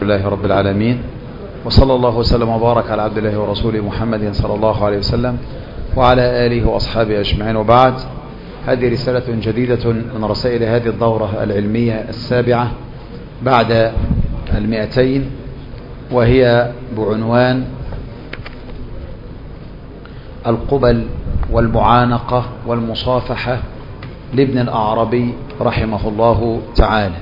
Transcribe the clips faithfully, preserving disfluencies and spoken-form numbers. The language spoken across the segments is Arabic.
لله رب العالمين، وصلى الله وسلم وبارك على عبد الله ورسوله محمد صلى الله عليه وسلم وعلى آله وأصحابه أجمعين، وبعد. هذه رسالة جديدة من رسائل هذه الدورة العلمية السابعة بعد المئتين، وهي بعنوان القبل والمعانقة والمصافحة لابن الأعرابي رحمه الله تعالى.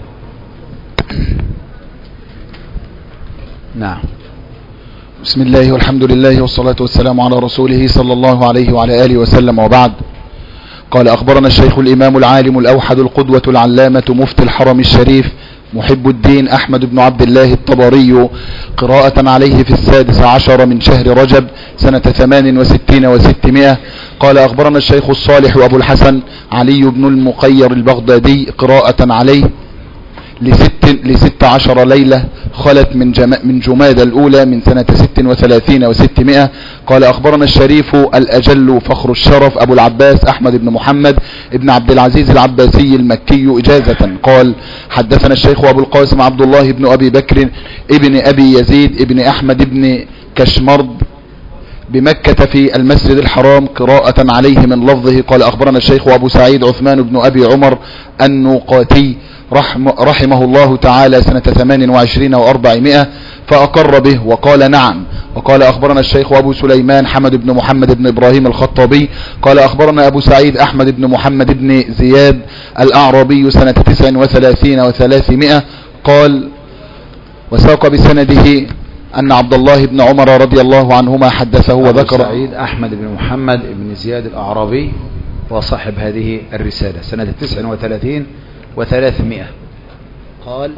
نعم. بسم الله والحمد لله والصلاة والسلام على رسوله صلى الله عليه وعلى آله وسلم، وبعد. قال: أخبرنا الشيخ الإمام العالم الأوحد القدوة العلامة مفتي الحرم الشريف محب الدين أحمد بن عبد الله الطبري قراءة عليه في السادس عشر من شهر رجب سنة ثمان وستين وستمائة. قال: أخبرنا الشيخ الصالح أبو الحسن علي بن المقير البغدادي قراءة عليه لست, لست عشر ليلة خلت من, جم... من جماد الأولى من سنة ست وثلاثين وستمائة. قال: أخبرنا الشريف الأجل فخر الشرف أبو العباس أحمد بن محمد ابن عبد العزيز العباسي المكي إجازة. قال: حدثنا الشيخ أبو القاسم عبد الله بن أبي بكر ابن أبي يزيد ابن أحمد ابن كشمرد بمكة في المسجد الحرام قراءة عليه من لفظه. قال: أخبرنا الشيخ أبو سعيد عثمان بن أبي عمر النقاتي رحم رحمه الله تعالى سنة ثمان وعشرين وأربعمائة فأقر به وقال نعم. وقال: أخبرنا الشيخ أبو سليمان حمد بن محمد بن إبراهيم الخطابي قال: أخبرنا أبو سعيد أحمد بن محمد بن زياد الأعرابي سنة تسع وثلاثين وثلاثمائة. قال: وساق بسنده أن عبد الله بن عمر رضي الله عنهما حدثه وذكر. أبو سعيد أحمد بن محمد بن زياد الأعرابي وصاحب هذه الرسالة سنة تسع وثلاثين وثلاثمائة. قال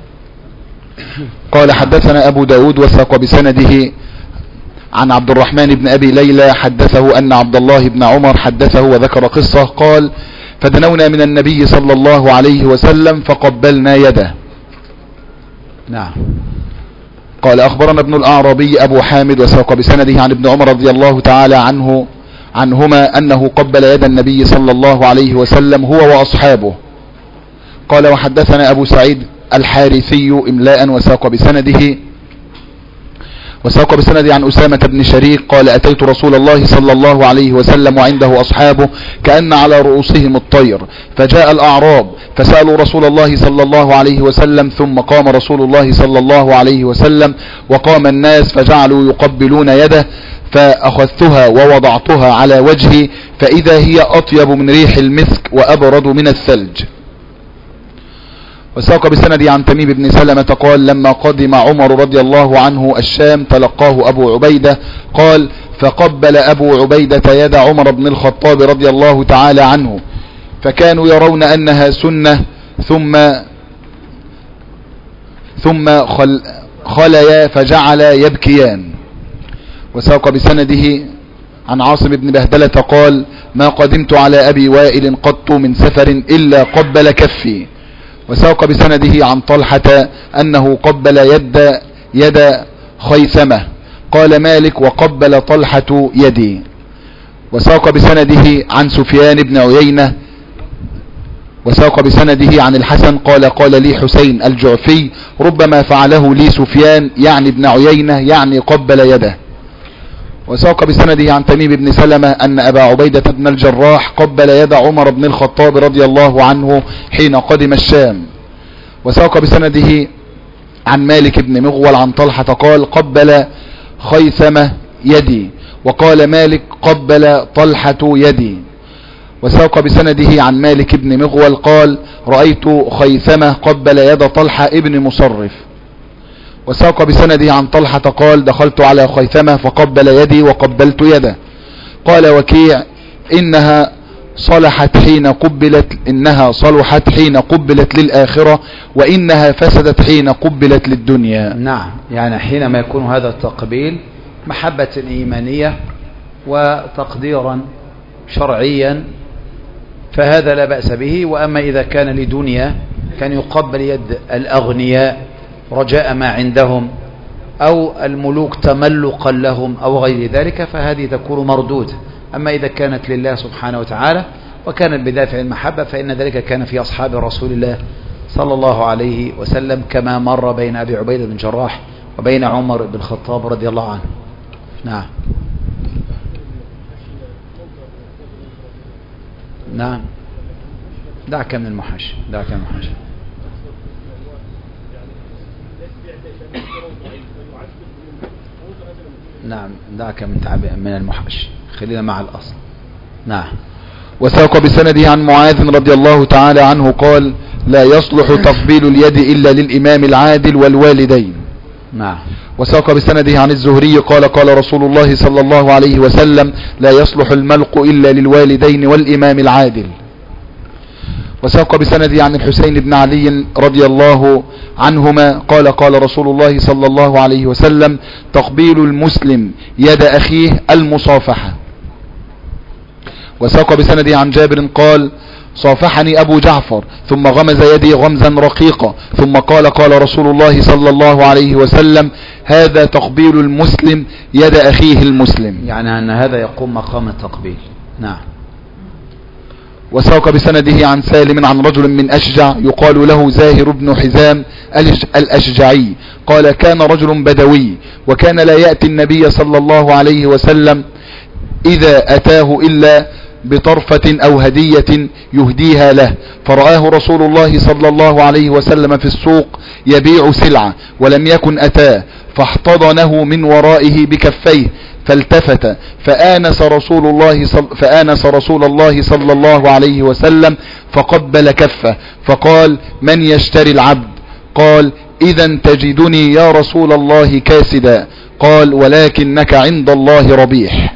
قال: حدثنا أبو داود وثق بسنده عن عبد الرحمن بن أبي ليلى حدثه أن عبد الله بن عمر حدثه وذكر قصة. قال: فدنونا من النبي صلى الله عليه وسلم فقبلنا يده. نعم. قال: أخبرنا ابن الأعرابي أبو حامد وثق بسنده عن ابن عمر رضي الله تعالى عنه عنهما أنه قبل يد النبي صلى الله عليه وسلم هو وأصحابه. قال: وحدثنا أبو سعيد الحارثي إملاء وساق بسنده وساق بسنده عن أسامة بن شريك قال: أتيت رسول الله صلى الله عليه وسلم وعنده أصحابه كأن على رؤوسهم الطير، فجاء الأعراب فسألوا رسول الله صلى الله عليه وسلم، ثم قام رسول الله صلى الله عليه وسلم وقام الناس فجعلوا يقبلون يده، فأخذتها ووضعتها على وجهي فإذا هي أطيب من ريح المسك وأبرد من الثلج. وساق بسندي عن تميم بن سلمة قال: لما قدم عمر رضي الله عنه الشام تلقاه أبو عبيدة. قال: فقبل أبو عبيدة يد عمر بن الخطاب رضي الله تعالى عنه، فكانوا يرون أنها سنة، ثم ثم خل خليا فجعل يبكيان. وساق بسنده عن عاصم بن بهدلة قال: ما قدمت على أبي وائل قط من سفر إلا قبل كفي. وساق بسنده عن طلحة أنه قبل يد يد خيثمة. قال مالك: وقبل طلحة يدي. وساق بسنده عن سفيان بن عيينة وساق بسنده عن الحسن قال: قال لي حسين الجعفي: ربما فعله لي سفيان يعني ابن عيينة يعني قبل يده. وساق بسنده عن تميم بن سلمة أن أبا عبيدة بن الجراح قبل يد عمر بن الخطاب رضي الله عنه حين قدم الشام. وساق بسنده عن مالك بن مغول عن طلحة قال: قبل خيثمة يدي. وقال مالك: قبل طلحة يدي. وساق بسنده عن مالك بن مغول قال: رأيت خيثمة قبل يد طلحة ابن مصرف. وساق بسنده عن طلحة قال: دخلت على خيثمة فقبل يدي وقبلت يده. قال وكيع: إنها صلحت حين قبلت إنها صلحت حين قبلت للآخرة، وإنها فسدت حين قبلت للدنيا. نعم، يعني حينما يكون هذا التقبيل محبة إيمانية وتقديرا شرعيا فهذا لا بأس به. وأما إذا كان لدنيا كان يقبل يد الأغنياء رجاء ما عندهم أو الملوك تملقا لهم أو غير ذلك فهذه تكون مردود. أما إذا كانت لله سبحانه وتعالى وكانت بدافع المحبة فإن ذلك كان في أصحاب رسول الله صلى الله عليه وسلم كما مر بين أبي عبيدة بن جراح وبين عمر بن الخطاب رضي الله عنه. نعم نعم دعك من المحاشي دعك من المحاشي نعم دعك من تعب من المحاشي، خلينا مع الأصل. نعم. وساق بسنده عن معاذ رضي الله تعالى عنه قال: لا يصلح تقبيل اليد إلا للإمام العادل والوالدين. نعم. وساق بسنده عن الزهري قال: قال رسول الله صلى الله عليه وسلم: لا يصلح الملق إلا للوالدين والإمام العادل. وساق بسنده عن الحسين بن علي رضي الله عنهما قال: قال رسول الله صلى الله عليه وسلم: تقبيل المسلم يد أخيه المصافحة. وساق بسنده عن جابر قال: صافحني أبو جعفر ثم غمز يدي غمزا رقيقا ثم قال: قال رسول الله صلى الله عليه وسلم: هذا تقبيل المسلم يد أخيه المسلم. يعني أن هذا يقوم مقام التقبيل. نعم. وساق بسنده عن سالم عن رجل من أشجع يقال له زاهر بن حزام الأشجعي قال: كان رجل بدوي وكان لا يأتي النبي صلى الله عليه وسلم إذا أتاه إلا بطرفة أو هدية يهديها له، فرآه رسول الله صلى الله عليه وسلم في السوق يبيع سلعة ولم يكن أتاه، فاحتضنه من ورائه بكفيه فالتفت فآنس رسول الله صل فآنس رسول الله صلى الله عليه وسلم فقبل كفه فقال: من يشتري العبد؟ قال: إذا تجدني يا رسول الله كاسدا. قال: ولكنك عند الله ربيح.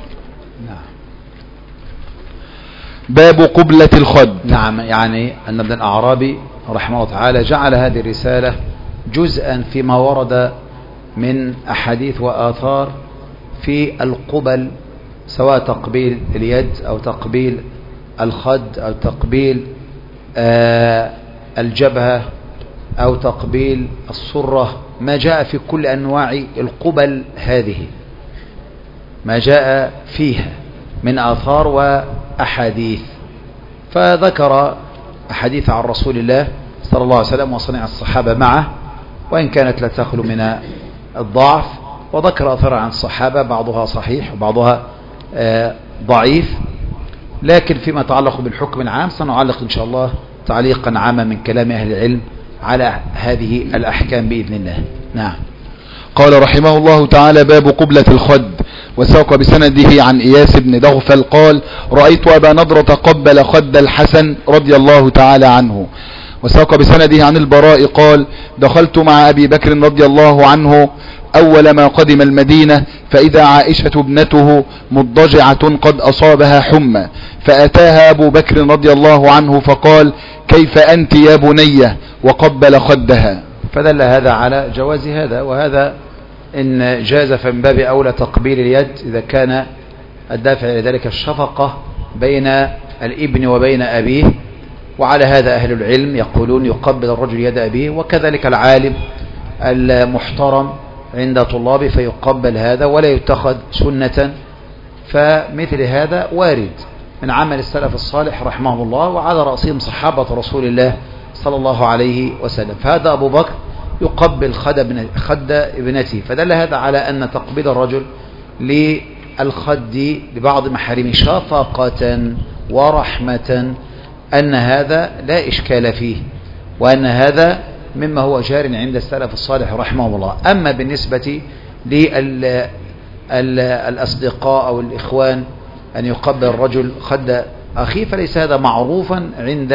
باب قبلة الخد. نعم. يعني أن ابن الأعرابي رحمه الله تعالى جعل هذه الرسالة جزءا فيما ورد من أحاديث وآثار في القبل، سواء تقبيل اليد أو تقبيل الخد أو تقبيل آه الجبهة أو تقبيل السرة، ما جاء في كل أنواع القبل هذه، ما جاء فيها من آثار وأحاديث. فذكر أحاديث عن رسول الله صلى الله عليه وسلم وصنع الصحابة معه، وإن كانت لا تخلو من الضعف، وذكر أثر عن الصحابة بعضها صحيح وبعضها ضعيف. لكن فيما يتعلق بالحكم العام سنعلق إن شاء الله تعليقا عاما من كلام أهل العلم على هذه الأحكام بإذن الله. نعم. قال رحمه الله تعالى: باب قبلة الخد. وساق بسنده عن إياس بن دغفل قال: رأيت أبا نضرة قبل خد الحسن رضي الله تعالى عنه. وساق بسنده عن البراء قال: دخلت مع أبي بكر رضي الله عنه أول ما قدم المدينة فإذا عائشة ابنته مضجعة قد أصابها حمى، فأتاها أبو بكر رضي الله عنه فقال: كيف أنت يا بنية؟ وقبل خدها. فدل هذا على جواز هذا، وهذا إن جاز فمن باب أولى تقبيل اليد إذا كان الدافع إلى ذلك الشفقة بين الابن وبين أبيه. وعلى هذا أهل العلم يقولون يقبل الرجل يد أبيه، وكذلك العالم المحترم عند طلابه فيقبل هذا ولا يتخذ سنة. فمثل هذا وارد من عمل السلف الصالح رحمه الله، وعلى رأسهم صحابة رسول الله صلى الله عليه وسلم. فهذا أبو بكر يقبل خد, ابن خد ابنته، فدل هذا على أن تقبيل الرجل للخد لبعض محارمه شفقة ورحمة أن هذا لا إشكال فيه، وأن هذا مما هو جار عند السلف الصالح رحمه الله. أما بالنسبة للأصدقاء أو الإخوان أن يقبل الرجل خد أخيه فليس هذا معروفا عند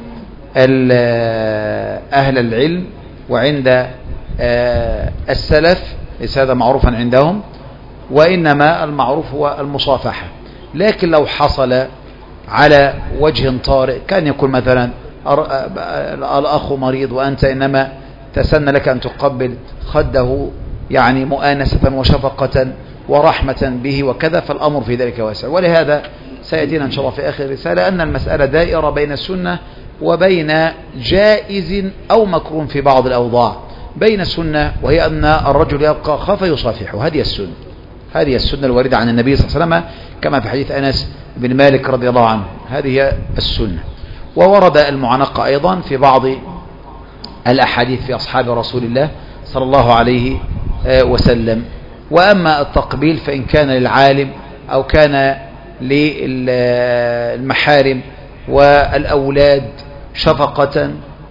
أهل العلم وعند السلف، ليس هذا معروفا عندهم، وإنما المعروف هو المصافحة. لكن لو حصل على وجه طارئ، كان يكون مثلا الأخ مريض وأنت إنما تسن لك أن تقبل خده يعني مؤانسة وشفقة ورحمة به وكذا، فالأمر في ذلك واسع. ولهذا سيأتينا إن شاء الله في آخر الرسالة أن المسألة دائرة بين السنة وبين جائز أو مكروه في بعض الأوضاع. بين السنة وهي أن الرجل يبقى خاف يصافحه، هذه السنة، هذه السنة الواردة عن النبي صلى الله عليه وسلم كما في حديث أنس بن مالك رضي الله عنه، هذه السنة. وورد المعانقة أيضا في بعض الأحاديث في أصحاب رسول الله صلى الله عليه وسلم. وأما التقبيل فإن كان للعالم أو كان للمحارم والأولاد شفقة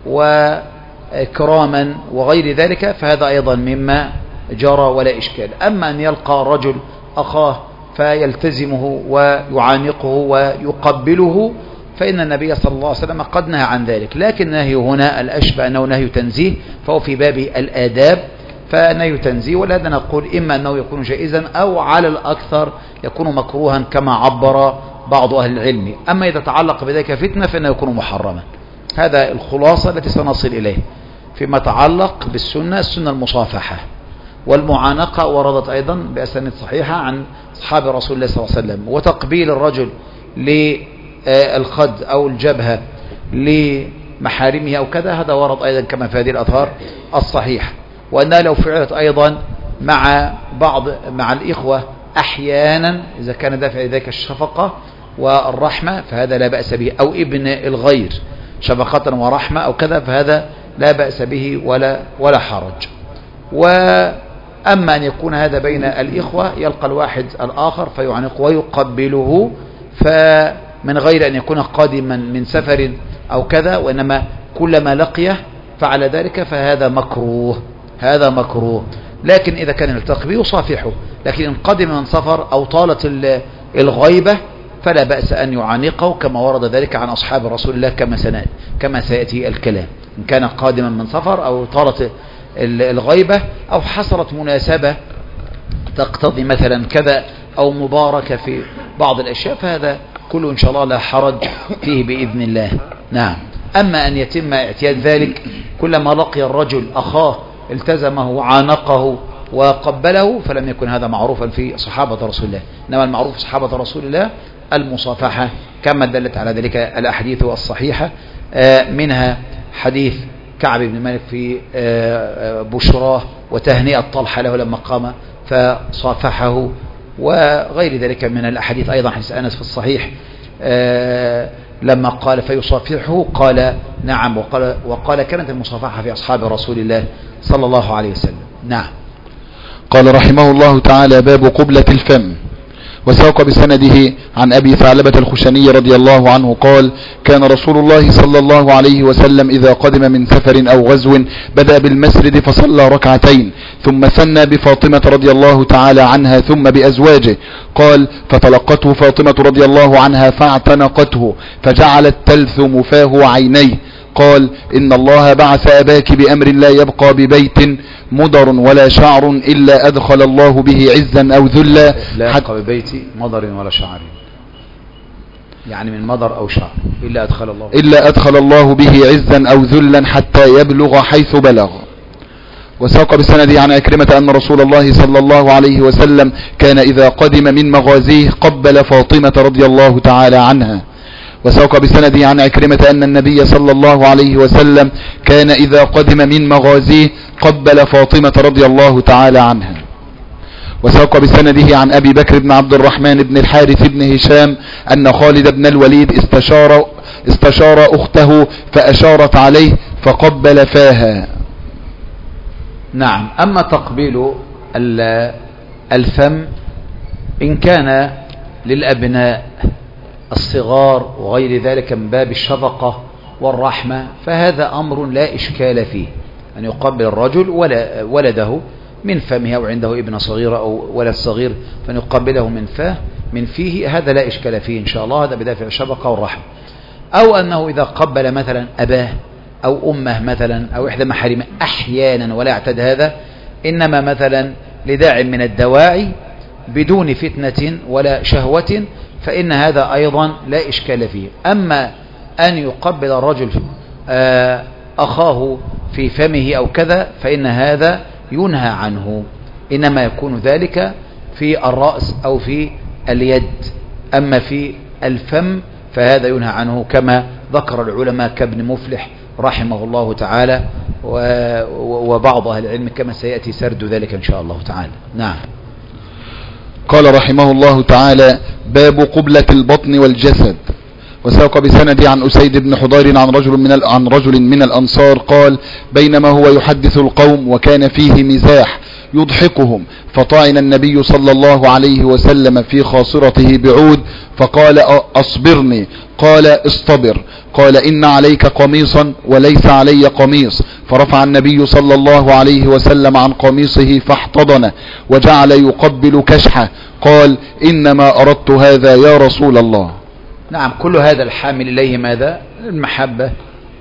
وكراما وغير ذلك فهذا أيضا مما جرى ولا إشكال. أما أن يلقى رجل أخاه فيلتزمه ويعانقه ويقبله فإن النبي صلى الله عليه وسلم قد نهى عن ذلك، لكن النهي هنا الأشبه أنه نهي تنزيه، فهو في باب الآداب فنهي تنزيه. ولهذا نقول إما أنه يكون جائزا أو على الأكثر يكون مكروها كما عبر بعض أهل العلم. أما إذا تعلق بذلك فتنة فإنه يكون محرما. هذا الخلاصة التي سنصل إليه فيما تعلق بالسنة. السنة المصافحة والمعانقة وردت أيضا بأسانيد صحيحة عن أصحاب رسول الله صلى الله عليه وسلم. وتقبيل الرجل للخد أو الجبهة لمحارمه أو كذا هذا ورد أيضا كما في هذه الأثار الصحيحة. وأنها لو فعلت أيضا مع بعض مع الإخوة أحيانا إذا كان دافع ذلك الشفقة والرحمة فهذا لا بأس به، أو ابن الغير شفقة ورحمة أو كذا فهذا لا بأس به ولا ولا حرج. وأما أن يكون هذا بين الإخوة يلقى الواحد الآخر فيعنق ويقبله فمن غير أن يكون قادما من سفر أو كذا، وإنما كلما لقيه فعلى ذلك فهذا مكروه، هذا مكروه. لكن إذا كان يلتقي به يصافحه، لكن إن قدم من سفر أو طالت الغيبة فلا بأس أن يعانقه كما ورد ذلك عن أصحاب رسول الله كما سنأتي كما سيأتي الكلام. إن كان قادما من سفر أو طالت الغيبة أو حصلت مناسبة تقتضي مثلا كذا أو مباركة في بعض الأشياء فهذا كله إن شاء الله لا حرج فيه بإذن الله. نعم. أما أن يتم اعتياد ذلك كلما لقي الرجل أخاه التزمه وعانقه وقبله فلم يكن هذا معروفا في صحابة رسول الله، إنما المعروف في صحابة رسول الله المصافحة كما دلت على ذلك الأحاديث الصحيحة، منها حديث كعب بن مالك في بشراه وتهنئة طلحة له لما قام فصافحه، وغير ذلك من الأحاديث أيضا حديث أنس في الصحيح لما قال فيصافحه قال نعم، وقال, وقال كانت المصافحة في أصحاب رسول الله صلى الله عليه وسلم. نعم. قال رحمه الله تعالى: باب قبلة الفم. وساق بسنده عن أبي ثعلبة الخشني رضي الله عنه قال: كان رسول الله صلى الله عليه وسلم إذا قدم من سفر أو غزو بدأ بالمسجد فصلى ركعتين ثم ثنى بفاطمة رضي الله تعالى عنها ثم بأزواجه. قال: فتلقته فاطمة رضي الله عنها فاعتنقته فجعلت تلثم فاه وعينيه. قال: إن الله بعث أباك بأمر لا يبقى ببيت مضر ولا شعر إلا أدخل الله به عزا أو ذلا. لا يبقى ببيت مضر ولا شعر يعني من مضر أو شعر إلا أدخل الله إلا أدخل الله به عزا أو ذلا حتى يبلغ حيث بلغ. وساق بسنده عن عكرمة أن رسول الله صلى الله عليه وسلم كان إذا قدم من مغازيه قبل فاطمة رضي الله تعالى عنها. وساق بسنده عن عكرمة أن النبي صلى الله عليه وسلم كان إذا قدم من مغازيه قبل فاطمة رضي الله تعالى عنها. وساق بسنده عن أبي بكر بن عبد الرحمن بن الحارث بن هشام أن خالد بن الوليد استشار, استشار أخته فأشارت عليه فقبل فاها. نعم. أما تقبيل الفم إن كان للأبناء الصغار وغير ذلك من باب الشفقة والرحمة فهذا أمر لا إشكال فيه، أن يقبل الرجل ولده من فمه أو عنده ابن صغير أو ولد صغير فأن يقبله من فاه من فيه، هذا لا إشكال فيه إن شاء الله، هذا بدافع الشفقة والرحمة. أو أنه إذا قبل مثلا أباه أو أمه مثلا أو إحدى محارمه أحيانا ولا يعتد هذا، إنما مثلا لداع من الدواعي بدون فتنة ولا شهوة فإن هذا أيضا لا إشكال فيه. أما أن يقبل الرجل أخاه في فمه أو كذا فإن هذا ينهى عنه، إنما يكون ذلك في الرأس أو في اليد. أما في الفم فهذا ينهى عنه كما ذكر العلماء كابن مفلح رحمه الله تعالى وبعض أهل العلم كما سيأتي سرد ذلك إن شاء الله تعالى. نعم. قال رحمه الله تعالى: باب قبلة البطن والجسد. وساق بسند عن أسيد بن حضير عن رجل من عن رجل من الأنصار قال: بينما هو يحدث القوم وكان فيه مزاح يضحكهم، فطعن النبي صلى الله عليه وسلم في خاصرته بعود، فقال: أصبرني. قال: اصطبر. قال: إن عليك قميصا وليس علي قميص. فرفع النبي صلى الله عليه وسلم عن قميصه فاحتضنه وجعل يقبل كشحه. قال: إنما أردت هذا يا رسول الله. نعم، كل هذا الحامل إليه ماذا؟ المحبة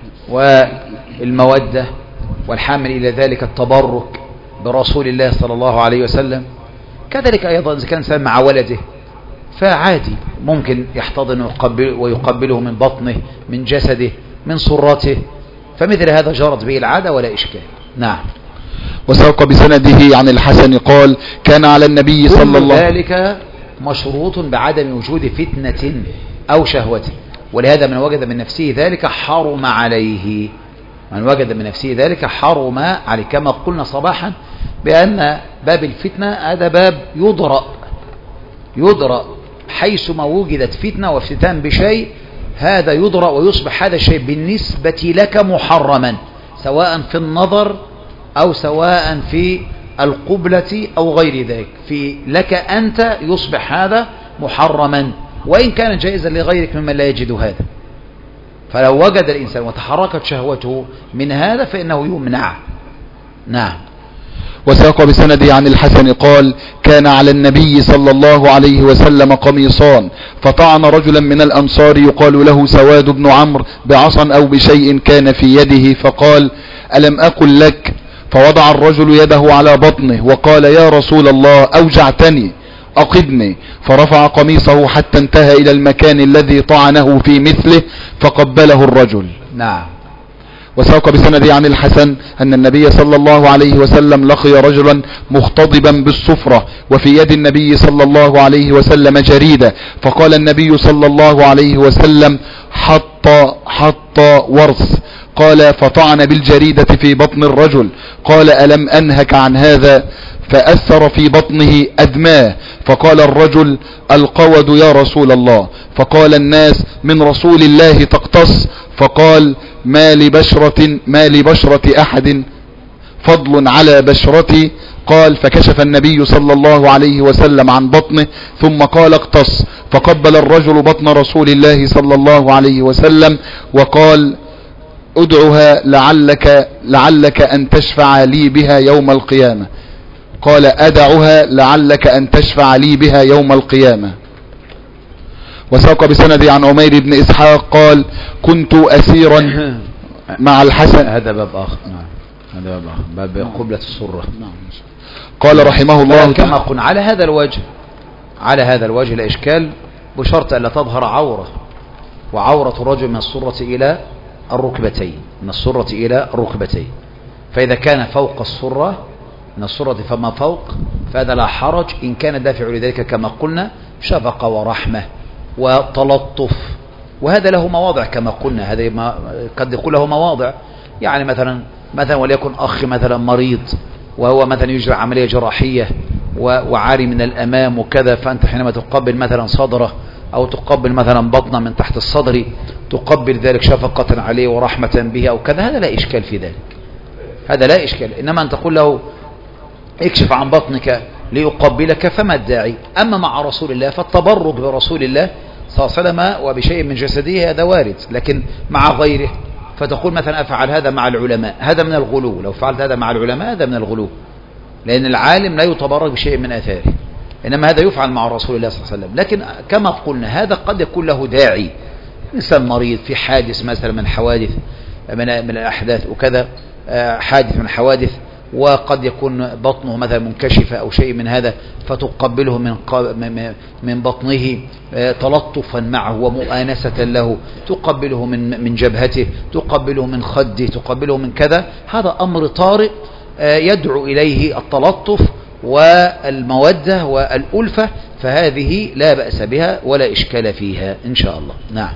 والمودة، والحامل إلى ذلك التبرك برسول الله صلى الله عليه وسلم. كذلك أيضا إذا كان إنسان مع ولده فعادي ممكن يحتضن ويقبل ويقبله من بطنه، من جسده، من سرته، فمثل هذا جرت به العادة ولا إشكال. نعم. وساق بسنده عن الحسن قال: كان على النبي صلى الله عليه وسلم ذلك مشروط بعدم وجود فتنة أو شهوة، ولهذا من وجد من نفسه ذلك حرم عليه، من وجد من نفسه ذلك حرم عليه، كما قلنا صباحا بأن باب الفتنة هذا باب يضرأ يضرأ حيثما وجدت فتنة وافتتان بشيء، هذا يضرأ ويصبح هذا الشيء بالنسبة لك محرما، سواء في النظر أو سواء في القبلة أو غير ذلك. في لك أنت يصبح هذا محرما، وإن كان جائزا لغيرك ممن لا يجد هذا. فلو وجد الإنسان وتحركت شهوته من هذا فإنه يمنع. نعم. وساق بسند عن الحسن قال: كان على النبي صلى الله عليه وسلم قميصان، فطعن رجلا من الأنصار يقال له سواد بن عمرو بعصا أو بشيء كان في يده، فقال: ألم أقل لك؟ فوضع الرجل يده على بطنه وقال: يا رسول الله أوجعتني أقدني. فرفع قميصه حتى انتهى إلى المكان الذي طعنه في مثله فقبله الرجل. نعم. وساق بسند عن الحسن أن النبي صلى الله عليه وسلم لقي رجلا مختضبا بالصفرة، وفي يد النبي صلى الله عليه وسلم جريدة، فقال النبي صلى الله عليه وسلم: حط حط ورث. قال: فطعن بالجريدة في بطن الرجل. قال: ألم أنهك عن هذا؟ فأثر في بطنه أدماه. فقال الرجل: القود يا رسول الله. فقال الناس: من رسول الله تقتص؟ فقال: ما لبشرة ما لبشرة أحد فضل على بشرتي. قال: فكشف النبي صلى الله عليه وسلم عن بطنه ثم قال: اقتص. فقبل الرجل بطن رسول الله صلى الله عليه وسلم وقال: ادعها لعلك لعلك أن تشفع لي بها يوم القيامة. قال: أدعها لعلك أن تشفع لي بها يوم القيامة. وساق بسند عن عمير بن إسحاق قال: كنت أسيرا مع الحسن. هذا باب آخر. نعم، هذا باب آخر، باب قبلة السرة. قال رحمه الله كما قلنا على هذا الوجه على هذا الوجه لا إشكال، بشرط أن لا تظهر عورة، وعورة الرجل من السرة إلى الركبتين، من السرة إلى الركبتين. فإذا كان فوق السرة، من السرة فما فوق، فهذا لا حرج إن كان الدافع لذلك كما قلنا شفقة ورحمة وتلطف، وهذا له مواضع كما قلنا، هذا ما قد يكون له مواضع، يعني مثلا مثلا وليكن أخ مثلا مريض وهو مثلا يجرى عملية جراحية وعاري من الأمام وكذا، فأنت حينما تقبل مثلا صدره أو تقبل مثلا بطنه من تحت الصدر تقبل ذلك شفقة عليه ورحمة به أو كذا، هذا لا إشكال في ذلك، هذا لا إشكال. إنما أن تقول له اكشف عن بطنك ليقبلك فما الداعي. أما مع رسول الله فالتبرك برسول الله صلى الله عليه وسلم وبشيء من جسده هذا وارد، لكن مع غيره فتقول مثلا أفعل هذا مع العلماء، هذا من الغلو. لو فعلت هذا مع العلماء هذا من الغلو، لأن العالم لا يتبرك بشيء من آثاره، إنما هذا يفعل مع رسول الله صلى الله عليه وسلم. لكن كما قلنا هذا قد يكون له داعي، إنسان مريض في حادث مثلا من حوادث من من الأحداث وكذا، حادث من حوادث، وقد يكون بطنه مثلا منكشفة أو شيء من هذا، فتقبله من من بطنه تلطفا معه ومؤانسة له، تقبله من من جبهته، تقبله من خده، تقبله من كذا، هذا أمر طارئ يدعو إليه التلطف والمودة والألفة، فهذه لا بأس بها ولا إشكال فيها إن شاء الله. نعم.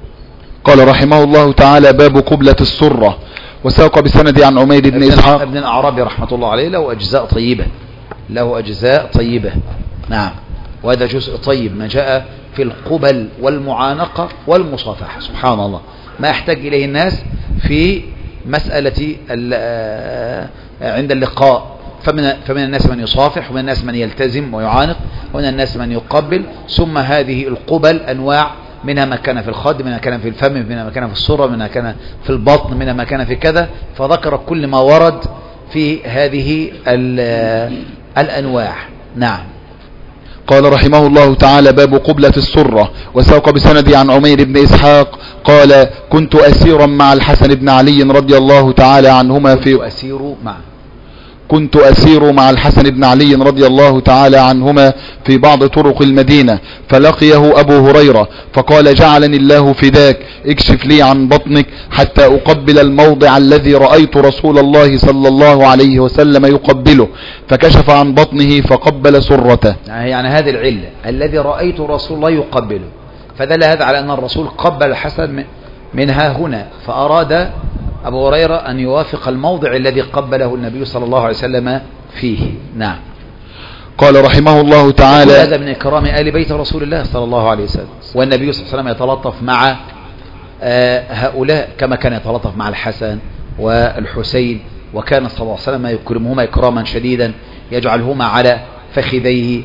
قال رحمه الله تعالى: باب قبلة السرة. وساق بسند عن عمير بن إسحاق ابن الأعرابي رحمة الله عليه له أجزاء طيبة، له أجزاء طيبة. نعم، وهذا جزء طيب ما جاء في القبل والمعانقة والمصافحة. سبحان الله ما يحتاج إليه الناس في مسألة عند اللقاء. فمن, فمن الناس من يصافح، ومن الناس من يلتزم ويعانق، ومن الناس من يقبل. ثم هذه القبل أنواع، منها ما كان في الخد، منها ما كان في الفم، منها ما كان في السرة، منها ما كان في البطن، منها ما كان في كذا. فذكر كل ما ورد في هذه الأنواع. نعم. قال رحمه الله تعالى: باب قبلة السرة. وساق بسندي عن عمير بن إسحاق قال: كنت أسيرا مع الحسن بن علي رضي الله تعالى عنهما في كنت أسير مع كنت أسير مع الحسن بن علي رضي الله تعالى عنهما في بعض طرق المدينة، فلقيه أبو هريرة فقال: جعلني الله فداك، اكشف لي عن بطنك حتى أقبل الموضع الذي رأيت رسول الله صلى الله عليه وسلم يقبله. فكشف عن بطنه فقبل سرته. يعني هذه العلة، الذي رأيت رسول الله يقبله، فدل هذا على أن الرسول قبل الحسن منها هنا. فأراد أبو هريرة أن يوافق الموضع الذي قبله النبي صلى الله عليه وسلم فيه. نعم. قال رحمه الله تعالى: هذا من إكرام آل بيت رسول الله صلى الله عليه وسلم. والنبي صلى الله عليه وسلم يتلطف مع هؤلاء كما كان يتلطف مع الحسن والحسين، وكان صلى الله عليه وسلم يكرمهما إكراما شديدا، يجعلهما على فخذيه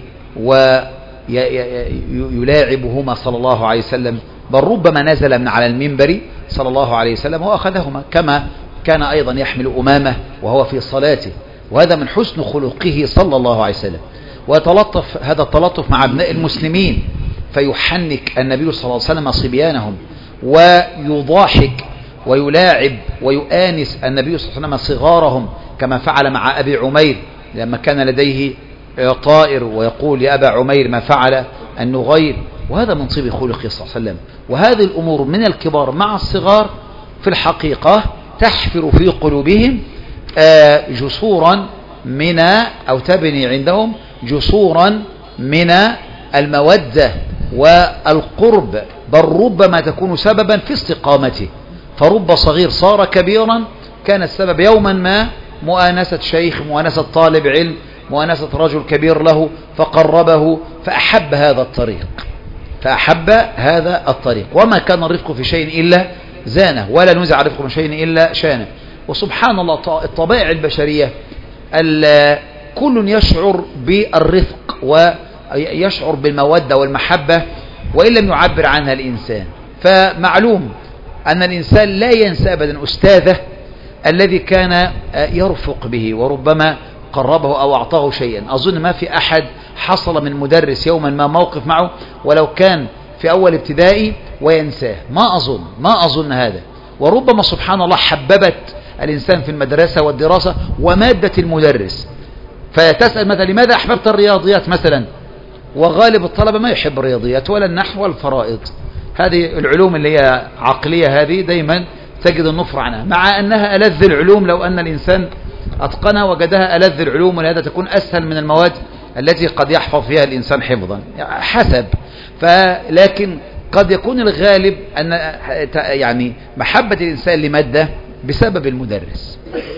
ويلاعبهما صلى الله عليه وسلم، بل ربما نزل من على المنبر صلى الله عليه وسلم وأخذهما، كما كان أيضا يحمل أمامه وهو في صلاته. وهذا من حسن خلقه صلى الله عليه وسلم. ويتلطف هذا التلطف مع ابناء المسلمين، فيحنك النبي صلى الله عليه وسلم صبيانهم، ويضاحك ويلاعب ويؤانس النبي صلى الله عليه وسلم صغارهم، كما فعل مع أبي عمير لما كان لديه طائر ويقول: يا أبا عمير ما فعل النغير. وهذا من طيب خلقه صلى الله عليه وسلم. وهذه الأمور من الكبار مع الصغار في الحقيقة تحفر في قلوبهم جسورا من، أو تبني عندهم جسورا من المودة والقرب، بل ربما تكون سببا في استقامته. فرب صغير صار كبيرا كان السبب يوما ما مؤانسة شيخ، مؤانسة طالب علم، مؤانسة رجل كبير له، فقربه فأحب هذا الطريق فأحب هذا الطريق. وما كان الرفق في شيء إلا زانه، ولا نزع الرفق من شيء إلا شانه. وسبحان الله الطبائع البشرية كل يشعر بالرفق ويشعر بالمودة والمحبة وإن لم يعبر عنها الإنسان. فمعلوم أن الإنسان لا ينسى أبدا أستاذه الذي كان يرفق به وربما قربه أو أعطاه شيئا. أظن ما في أحد حصل من مدرس يوما ما موقف معه ولو كان في أول ابتدائي وينساه، ما أظن ما أظن هذا. وربما سبحان الله حببت الإنسان في المدرسة والدراسة ومادة المدرس، فتسأل مثلا: لماذا أحببت الرياضيات مثلا؟ وغالب الطلبة ما يحب الرياضيات ولا النحو والفرائض، هذه العلوم اللي هي عقلية، هذه دايما تجد النفر عنها، مع أنها ألذ العلوم. لو أن الإنسان أتقنها وجدها ألذ العلوم، ولهذا تكون أسهل من المواد التي قد يحفظ فيها الإنسان حفظا حسب. فلكن قد يكون الغالب أن يعني محبة الإنسان لمادة بسبب المدرس،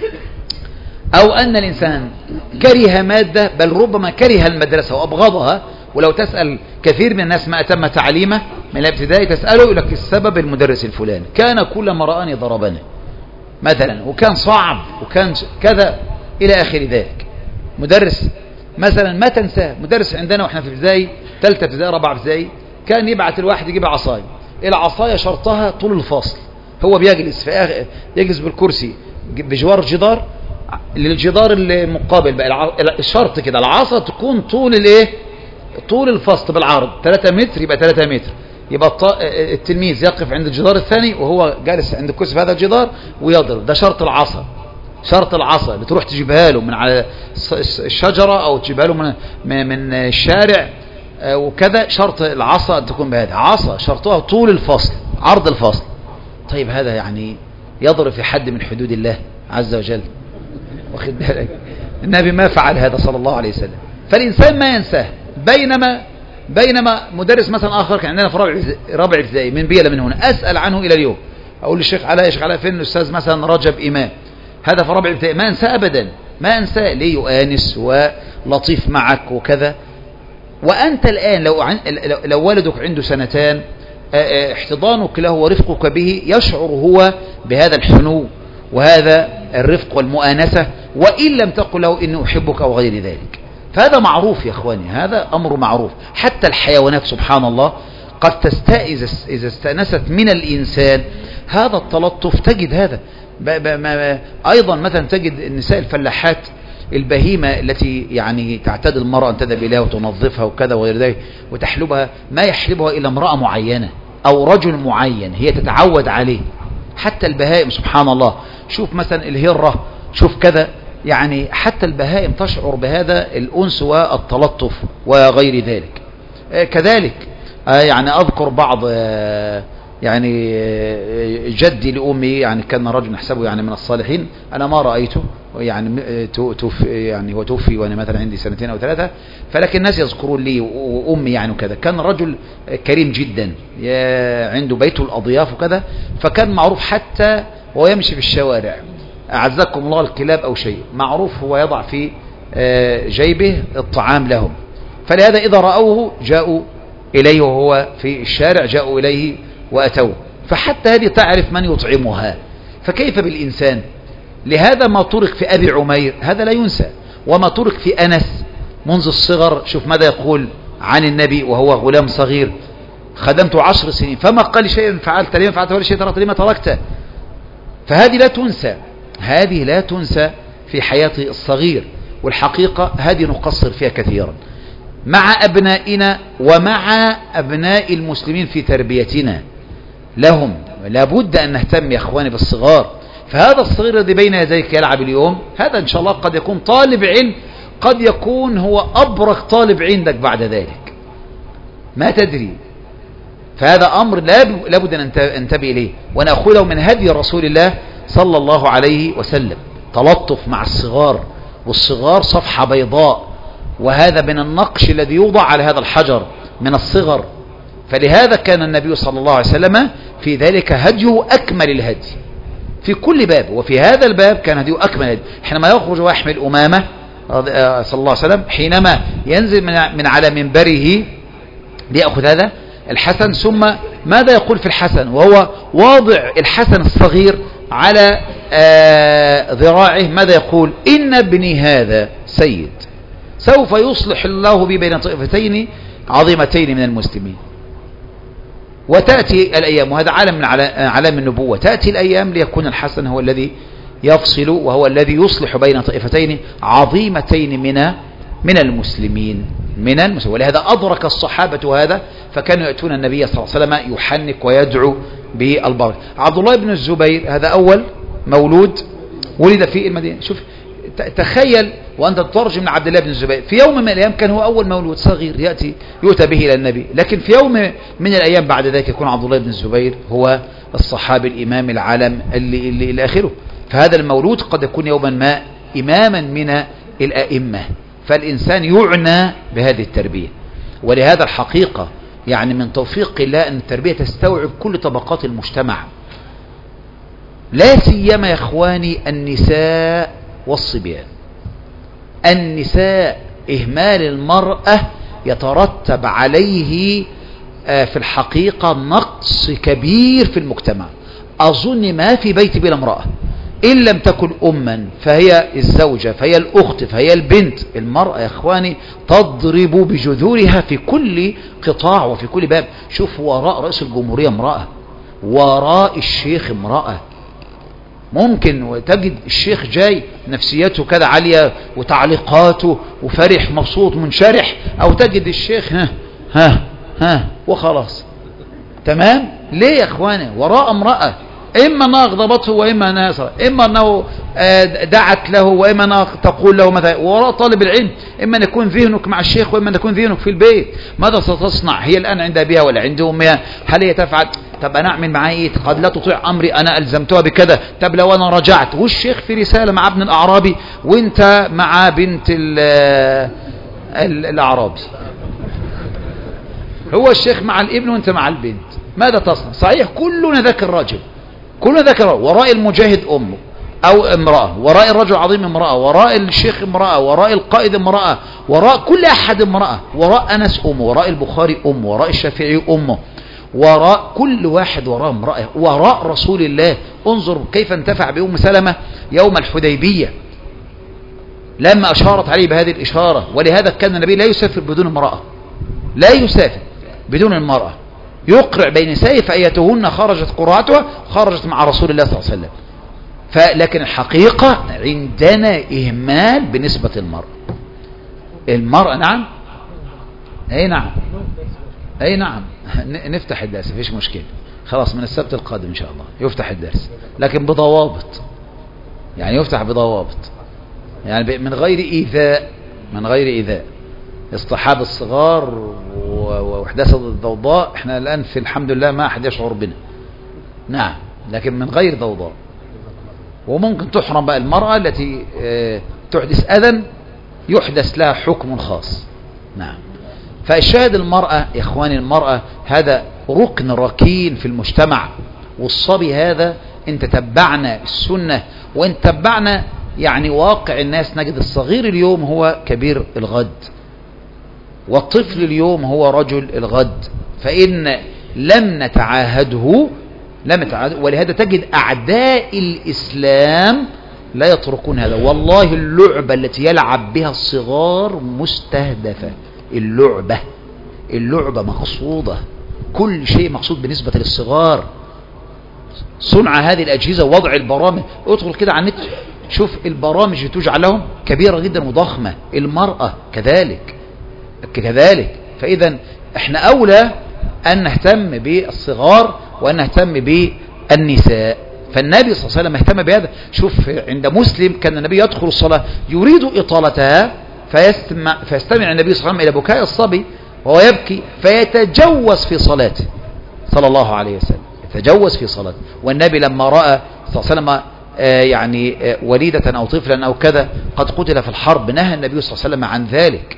أو أن الإنسان كره مادة بل ربما كره المدرسة وأبغضها. ولو تسأل كثير من الناس ما أتم تعليمه من الابتدائي تسأله يقول لك السبب المدرس الفلاني، كان كلما رآني ضربني مثلا، وكان صعب وكان كذا إلى آخر ذلك. مدرس مثلا ما تنساه، مدرس عندنا وإحنا في ابتدائي، ثالثة ابتدائي، رابعة ابتدائي، كان يبعت الواحد يجيب عصاية، العصاية شرطها طول الفصل، هو بيجلس في يجلس بالكرسي بجوار الجدار، للجدار المقابل بقى الشرط كده العصا تكون طول الايه، طول الفصل بالعرض ثلاثة متر، يبقى ثلاثة متر، يبقى التلميذ يقف عند الجدار الثاني وهو جالس عند الكرسي في هذا الجدار ويضرب. ده شرط العصا، شرط العصا اللي تروح تجيبها له من على الشجرة أو تجيبها له من من الشارع وكذا. شرط العصا أن تكون بهذا عصا شرطها طول الفصل، عرض الفصل. طيب هذا يعني يضرب في حد من حدود الله عز وجل، واخد بالك؟ النبي ما فعل هذا صلى الله عليه وسلم. فالإنسان ما ينساه. بينما بينما مدرس مثلا آخر كان عندنا في رابع رابع ابتدائي من بيلا من هنا، أسأل عنه إلى اليوم، أقول للشيخ علاء: يا شيخ علاء فين الأستاذ مثلا رجب إمام؟ هذا في رابع ابتدائي، ما أنساه أبدا، ما أنساه. ليه؟ يؤانس ولطيف معك وكذا. وأنت الآن لو, عن لو والدك عنده سنتان احتضانك له ورفقك به يشعر هو بهذا الحنو وهذا الرفق والمؤانسة، وإن لم تقل له إني أحبك أو غير ذلك. فهذا معروف يا أخواني، هذا أمر معروف. حتى الحيوانات سبحان الله قد تستأذ إذا استأنست من الإنسان هذا التلطف، تجد هذا أيضا. مثلا تجد النساء الفلاحات البهيمة التي يعني تعتاد المرأة أن تذهب إليها وتنظفها وكذا وغير ذلك وتحلبها، ما يحلبها إلا امرأة معينة أو رجل معين هي تتعود عليه. حتى البهائم سبحان الله، شوف مثلا الهرة، شوف كذا، يعني حتى البهائم تشعر بهذا الأنس والتلطف وغير ذلك. كذلك يعني أذكر بعض يعني جدي لأمي، يعني كان رجل نحسبه يعني من الصالحين، أنا ما رأيته يعني توفي، يعني هو توفي وأنا مثلا عندي سنتين أو ثلاثة، فلكن الناس يذكرون لي وأمي يعني وكذا. كان رجل كريم جدا، عنده بيته الأضياف وكذا، فكان معروف حتى وهو يمشي في الشوارع أعزكم الله الكلاب أو شيء، معروف هو يضع في جيبه الطعام لهم. فلهذا إذا رأوه جاءوا إليه وهو في الشارع، جاءوا إليه وأتوه، فحتى هذه تعرف من يطعمها. فكيف بالإنسان؟ لهذا ما طرق في أبي عمير هذا لا ينسى، وما طرق في أنس منذ الصغر. شوف ماذا يقول عن النبي وهو غلام صغير: خدمت عشر سنين فما قال شيئا فعلت لما فعلت ولا شيء تركت لما تركت. فهذه لا تنسى، هذه لا تنسى في حياة الصغير. والحقيقة هذه نقصر فيها كثيرا مع أبنائنا ومع أبناء المسلمين في تربيتنا لهم. لابد أن نهتم يا أخواني بالصغار. فهذا الصغير الذي بين يديك يلعب اليوم، هذا إن شاء الله قد يكون طالب علم، قد يكون هو أبرك طالب عندك بعد ذلك، ما تدري. فهذا أمر لابد أن ننتبه إليه ونأخذه من هدي رسول الله صلى الله عليه وسلم. تلطف مع الصغار، والصغار صفحة بيضاء، وهذا من النقش الذي يوضع على هذا الحجر من الصغر. فلهذا كان النبي صلى الله عليه وسلم في ذلك هديه أكمل الهدي في كل باب، وفي هذا الباب كان هديه أكمل الهدي. حينما يخرج ويحمل أمامة صلى الله عليه وسلم، حينما ينزل من على منبره ليأخذ هذا الحسن، ثم ماذا يقول في الحسن وهو واضع الحسن الصغير على ذراعه؟ ماذا يقول؟ إن ابني هذا سيد سوف يصلح الله بي بين طائفتين عظيمتين من المسلمين. وتأتي الأيام، وهذا علم من علام النبوة، تأتي الأيام ليكون الحسن هو الذي يفصل وهو الذي يصلح بين طائفتين عظيمتين من من المسلمين من المسلمين. ولهذا أدرك الصحابة هذا، فكانوا يأتون النبي صلى الله عليه وسلم يحنك ويدعو بالبركة. عبد الله بن الزبير هذا أول مولود ولد في المدينة. شوف تخيل وأنت تترجم من عبد الله بن الزبير، في يوم من الأيام كان هو أول مولود صغير يأتي يؤتى به إلى النبي، لكن في يوم من الأيام بعد ذلك يكون عبد الله بن الزبير هو الصحابي الإمام العالم اللي, اللي إلى آخره. فهذا المولود قد يكون يوما ما إماما من الأئمة. فالإنسان يعنى بهذه التربية. ولهذا الحقيقة يعني من توفيق الله أن التربية تستوعب كل طبقات المجتمع، لا سيما يا إخواني النساء والصبيان. النساء إهمال المرأة يترتب عليه في الحقيقة نقص كبير في المجتمع. أظن ما في بيت بلا امرأة، إن لم تكن أما فهي الزوجة، فهي الأخت، فهي البنت. المرأة يا إخواني تضرب بجذورها في كل قطاع وفي كل باب. شوف وراء رئيس الجمهورية امرأة، وراء الشيخ امرأة. ممكن تجد الشيخ جاي نفسيته كذا عالية وتعليقاته وفرح مبسوط منشرح، أو تجد الشيخ ها ها ها وخلاص تمام. ليه يا إخواني؟ وراء امرأة، إما أنها أغضبته وإما أنها يسر، إما أنه دعت له وإما أنها تقول له مثلا. وراء طالب العلم إما أن يكون ذهنك مع الشيخ وإما أن يكون ذهنك في البيت. ماذا ستصنع؟ هي الآن عند أبيها ولا عند أمها؟ هل هي تفعل؟ طب أنا أعمل معاه إيه؟ قد لا تطيع أمري، أنا ألزمتها بكذا. طب لو أنا رجعت والشيخ في رسالة مع ابن الأعرابي وإنت مع بنت الأعرابي، هو الشيخ مع الابن وإنت مع البنت، ماذا تصنع؟ صحيح كلنا ذاك الرجل، كلنا ذاك الرجل. وراء المجاهد أمه، أو امرأة، وراء الرجل العظيم امرأة، وراء الشيخ امرأة، وراء القائد امرأة، وراء كل أحد امرأة، وراء أنس أمه، وراء البخاري أمه، وراء الشافعي أمه، وراء كل واحد وراء امرأة، وراء رسول الله. انظر كيف انتفع بأم سلمة يوم الحديبية لما أشارت عليه بهذه الإشارة. ولهذا كان النبي لا يسافر بدون امرأة، لا يسافر بدون المرأة، يقرع بين سيف أيتهن خرجت قرعتها خرجت مع رسول الله صلى الله عليه وسلم. فلكن الحقيقة عندنا إهمال بالنسبة للمرأة. المرأة نعم أي نعم أي نعم نفتح الدرس مفيش مشكلة، خلاص من السبت القادم إن شاء الله يفتح الدرس، لكن بضوابط، يعني يفتح بضوابط، يعني من غير إيذاء، من غير إيذاء اصطحاب الصغار وإحداث الضوضاء. احنا الآن في الحمد لله ما أحد يشعر بنا، نعم، لكن من غير ضوضاء. وممكن تحرم بقى المرأة التي تحدث أذى يحدث لها حكم خاص، نعم. فالشاهد المرأة يا إخواني، المرأة هذا ركن ركين في المجتمع. والصبي هذا إن تتبعنا السنة وإن تتبعنا يعني واقع الناس نجد الصغير اليوم هو كبير الغد، والطفل اليوم هو رجل الغد. فإن لم نتعاهده لم نتعاهده ولهذا تجد أعداء الإسلام لا يتركون هذا. والله اللعبة التي يلعب بها الصغار مستهدفة، اللعبة اللعبة مقصودة، كل شيء مقصود بالنسبة للصغار. صنع هذه الأجهزة ووضع البرامج، ادخل كده على النت شوف البرامج اللي تجعل لهم كبيرة جدا وضخمة. المرأة كذلك كذلك. فإذا احنا أولى أن نهتم بالصغار وأن نهتم بالنساء. فالنبي صلى الله عليه وسلم اهتم بهذا. شوف عند مسلم كان النبي يدخل الصلاة يريد إطالتها فيستمع, فيستمع النبي صلى الله عليه وسلم إلى بكاء الصبي وهو يبكي فيتجوز في صلاته صلى الله عليه وسلم، يتجوز في صلاته. والنبي لما رأى صلى الله عليه وسلم آه يعني آه وليدة أو طفلا أو كذا قد قتل في الحرب نهى النبي صلى الله عليه وسلم عن ذلك.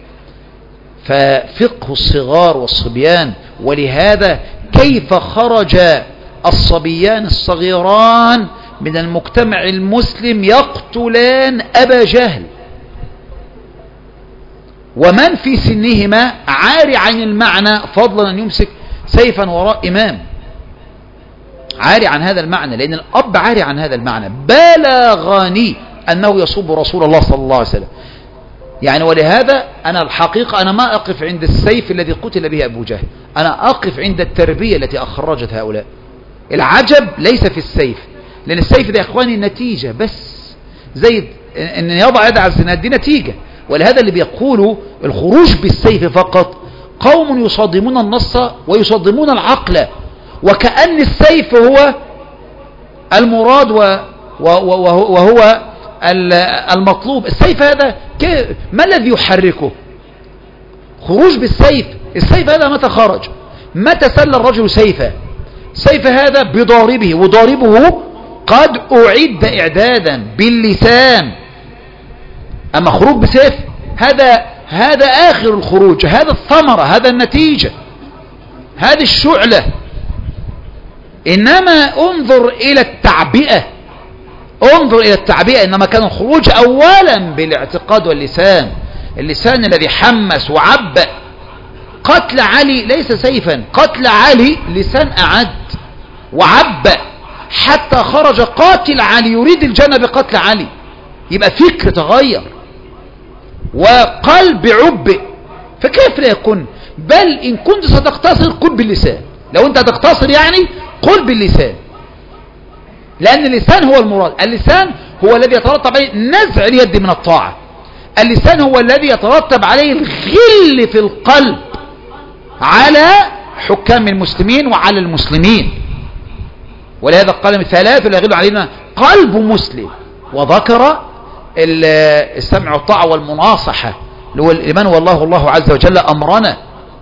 ففقه الصغار والصبيان. ولهذا كيف خرج الصبيان الصغيران من المجتمع المسلم يقتلان أبا جهل ومن في سنهما عاري عن المعنى فضلا أن يمسك سيفا وراء إمام، عاري عن هذا المعنى، لأن الأب عاري عن هذا المعنى. بلغني أنه يصب رسول الله صلى الله عليه وسلم يعني. ولهذا أنا الحقيقة أنا ما أقف عند السيف الذي قتل به أبو جهل، أنا أقف عند التربية التي أخرجت هؤلاء. العجب ليس في السيف، لأن السيف ده يا إخواني نتيجة بس، زي أن يضع يد على الزنا دي نتيجة. ولهذا اللي بيقولوا الخروج بالسيف فقط قوم يصادمون النص ويصادمون العقل، وكأن السيف هو المراد وهو المطلوب. السيف هذا ما الذي يحركه؟ خروج بالسيف. السيف هذا متى خرج؟ متى سل الرجل سيفا؟ سيف هذا بضاربه، وضاربه قد أعد إعدادا باللسان. أما خروج بسيف هذا هذا آخر الخروج، هذا الثمرة، هذا النتيجة، هذه الشعلة. إنما انظر إلى التعبئة، انظر إلى التعبئة. إنما كان الخروج أولا بالاعتقاد واللسان، اللسان الذي حمس وعبأ. قتل علي ليس سيفا، قتل علي لسان أعد وعبأ حتى خرج قاتل علي يريد الجنة بقتل علي. يبقى فكر تغير وقلب عبئ. فكيف لا يكون؟ بل إن كنت ستقتصر قل باللسان. لو أنت تقتصر يعني قل باللسان، لأن اللسان هو المراد. اللسان هو الذي يترتب عليه نزع اليد من الطاعة، اللسان هو الذي يترتب عليه الغل في القلب على حكام المسلمين وعلى المسلمين. ولهذا قال من ثلاث لا يغل علينا قلب مسلم، وذكر السمع والطاعة والمناصحة لمن والله الله عز وجل أمرنا.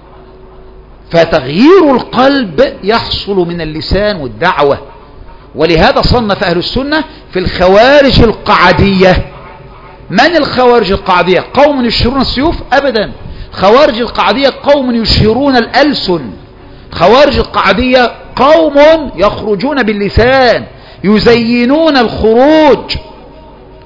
فتغيير القلب يحصل من اللسان والدعوة. ولهذا صنف أهل السنة في الخوارج القعدية. من الخوارج القعدية؟ قوم يشهرون السيوف؟ أبدا. خوارج القعدية قوم يشهرون الألسن. خوارج القعدية قوم يخرجون باللسان، يزينون الخروج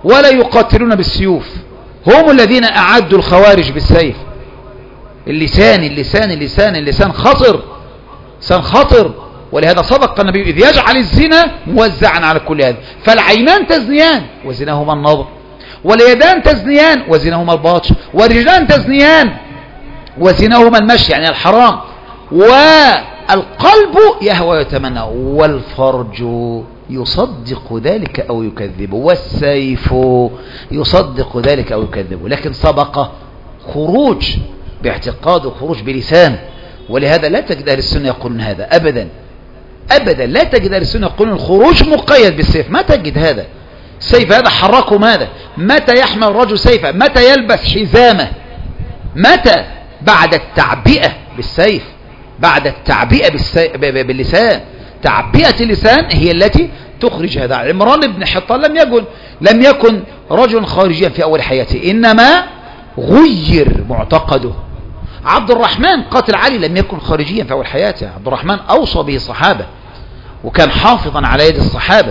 ولا يقاتلون بالسيوف، هم الذين أعدوا الخوارج بالسيف. اللسان اللسان اللسان اللسان خطر، لسان خطر. ولهذا صدق النبي إذ يجعل الزنا موزعا على كل هذا. فالعينان تزنيان وزناهما النظر، واليدان تزنيان وزناهما الباطش، والرجلان تزنيان وزناهما المشي يعني الحرام، والقلب يهوى ويتمنى، والفرج يصدق ذلك أو يكذبه، والسيف يصدق ذلك أو يكذبه. لكن سبق خروج باعتقاد وخروج بلسان. ولهذا لا تجد أهل السنة يقولون هذا أبدا أبدا. لا تجد أهل السنة يقولون الخروج مقيد بالسيف، ما تجد هذا. السيف هذا حركه ماذا؟ متى يحمل الرجل سيفا؟ متى يلبس حزامه؟ متى؟ بعد التعبئة بالسيف، بعد التعبئة باللسان. تعبئة اللسان هي التي تخرج هذا. عمران بن حطان لم يكن لم يكن رجل خارجيا في أول حياته، إنما غير معتقده. عبد الرحمن قاتل علي لم يكن خارجيا في أول حياته. عبد الرحمن أوصى به الصحابة وكان حافظا على يد الصحابة،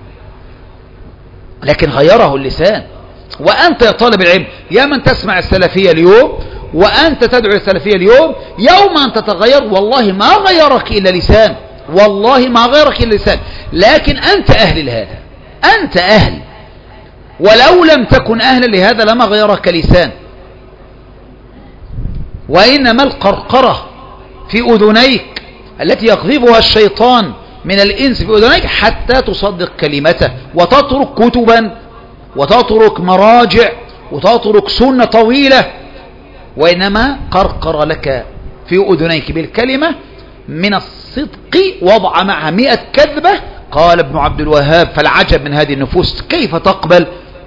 لكن غيره اللسان. وأنت يا طالب العلم، يا من تسمع السلفية اليوم وأنت تدعو السلفية اليوم، يوم أن تتغير والله ما غيرك إلا لسان، والله ما غيرك إلا لسان. لكن أنت أهل لهذا، أنت أهل، ولو لم تكن أهلا لهذا لما غيرك لسان. وإنما القرقرة في أذنيك التي يقذفها الشيطان من الإنس في أذنيك حتى تصدق كلمته وتترك كتبا وتترك مراجع وتترك سنة طويلة. وإنما قرقر لك في أذنيك بالكلمة من الصدق وضع معها مئة كذبة. قال ابن عبد الوهاب: فالعجب من هذه النفوس كيف تقبل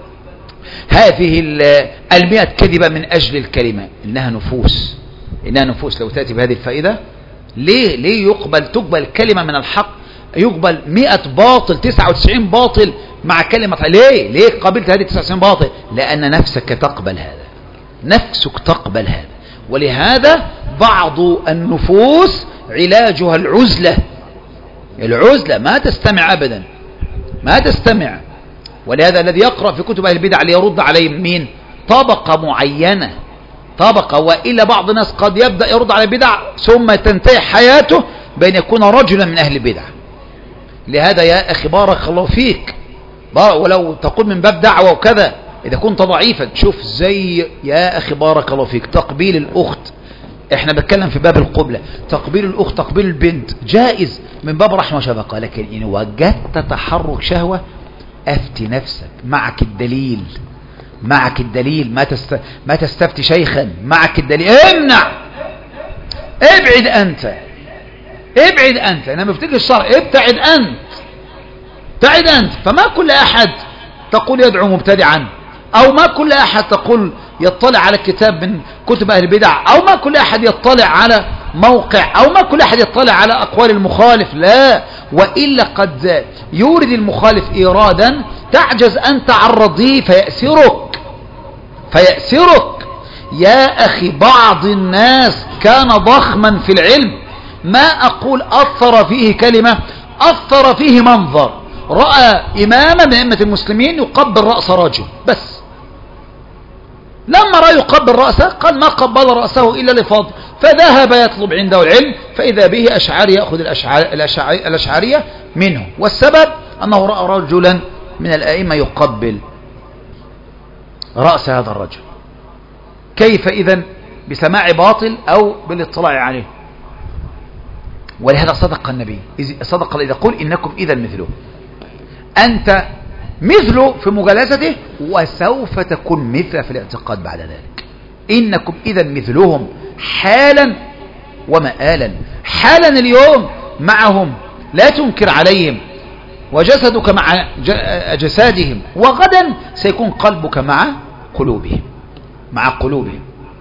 هذه المئة كذبة من أجل الكلمة. إنها نفوس، إنها نفوس. لو تأتي بهذه الفائدة، ليه ليه يقبل تقبل كلمة من الحق، يقبل مئة باطل تسعة وتسعين باطل مع كلمة؟ ليه ليه قبلت هذه تسعة وتسعين باطل؟ لأن نفسك تقبل هذا، نفسك تقبل هذا. ولهذا بعض النفوس علاجها العزلة، العزلة ما تستمع أبدا، ما تستمع. ولهذا الذي يقرأ في كتب أهل البدع ليرد عليهم مين؟ طبقة معينة، طبقة. وإلا بعض الناس قد يبدأ يرد على البدع ثم تنتهي حياته بأن يكون رجلا من أهل البدع. لهذا يا أخي بارك الله فيك، ولو تقول من باب دعوة وكذا إذا كنت ضعيفا، شوف زي يا أخي بارك الله فيك تقبيل الأخت. احنا بنتكلم في باب القبلة، تقبيل الأخت تقبيل البنت جائز من باب رحمة وشفقة. لكن إن وجدت تحرك شهوة أفتي نفسك، معك الدليل، معك الدليل. ما تست... ما تستفتي شيخا، معك الدليل. امنع، ابعد أنت، ابعد أنت. أنا مفتكر الشرع، ابتعد أنت، ابتعد أنت. فما كل أحد تقول يدعو مبتدعا، أو ما كل أحد تقول يطلع على كتاب من كتب أهل البدع، أو ما كل أحد يطلع على موقع، أو ما كل أحد يطلع على أقوال المخالف. لا، وإلا قد يورد المخالف إيرادا تعجز أنت عن رضيه فيأسرك، فيأسرك. يا أخي بعض الناس كان ضخما في العلم، ما أقول أثر فيه كلمة، أثر فيه منظر. رأى إماما من أئمة المسلمين يقبل رأس رجل بس، لما رأى يقبل رأسه قال ما قبل رأسه إلا لفضل، فذهب يطلب عنده العلم، فإذا به أشعري يأخذ الأشعرية منه. والسبب أنه رأى رجلا من الأئمة يقبل رأس هذا الرجل. كيف إذن بسماع باطل أو بالاطلاع عليه؟ ولهذا صدق النبي، صدق إذا قل إنكم إذا مثله، أنت مثله في مجالسته وسوف تكون مثله في الاعتقاد بعد ذلك. إنكم إذا مثلهم حالا ومآلا. حالا اليوم معهم لا تنكر عليهم وجسدك مع جسادهم، وغدا سيكون قلبك مع قلوبهم، مع قلوبهم.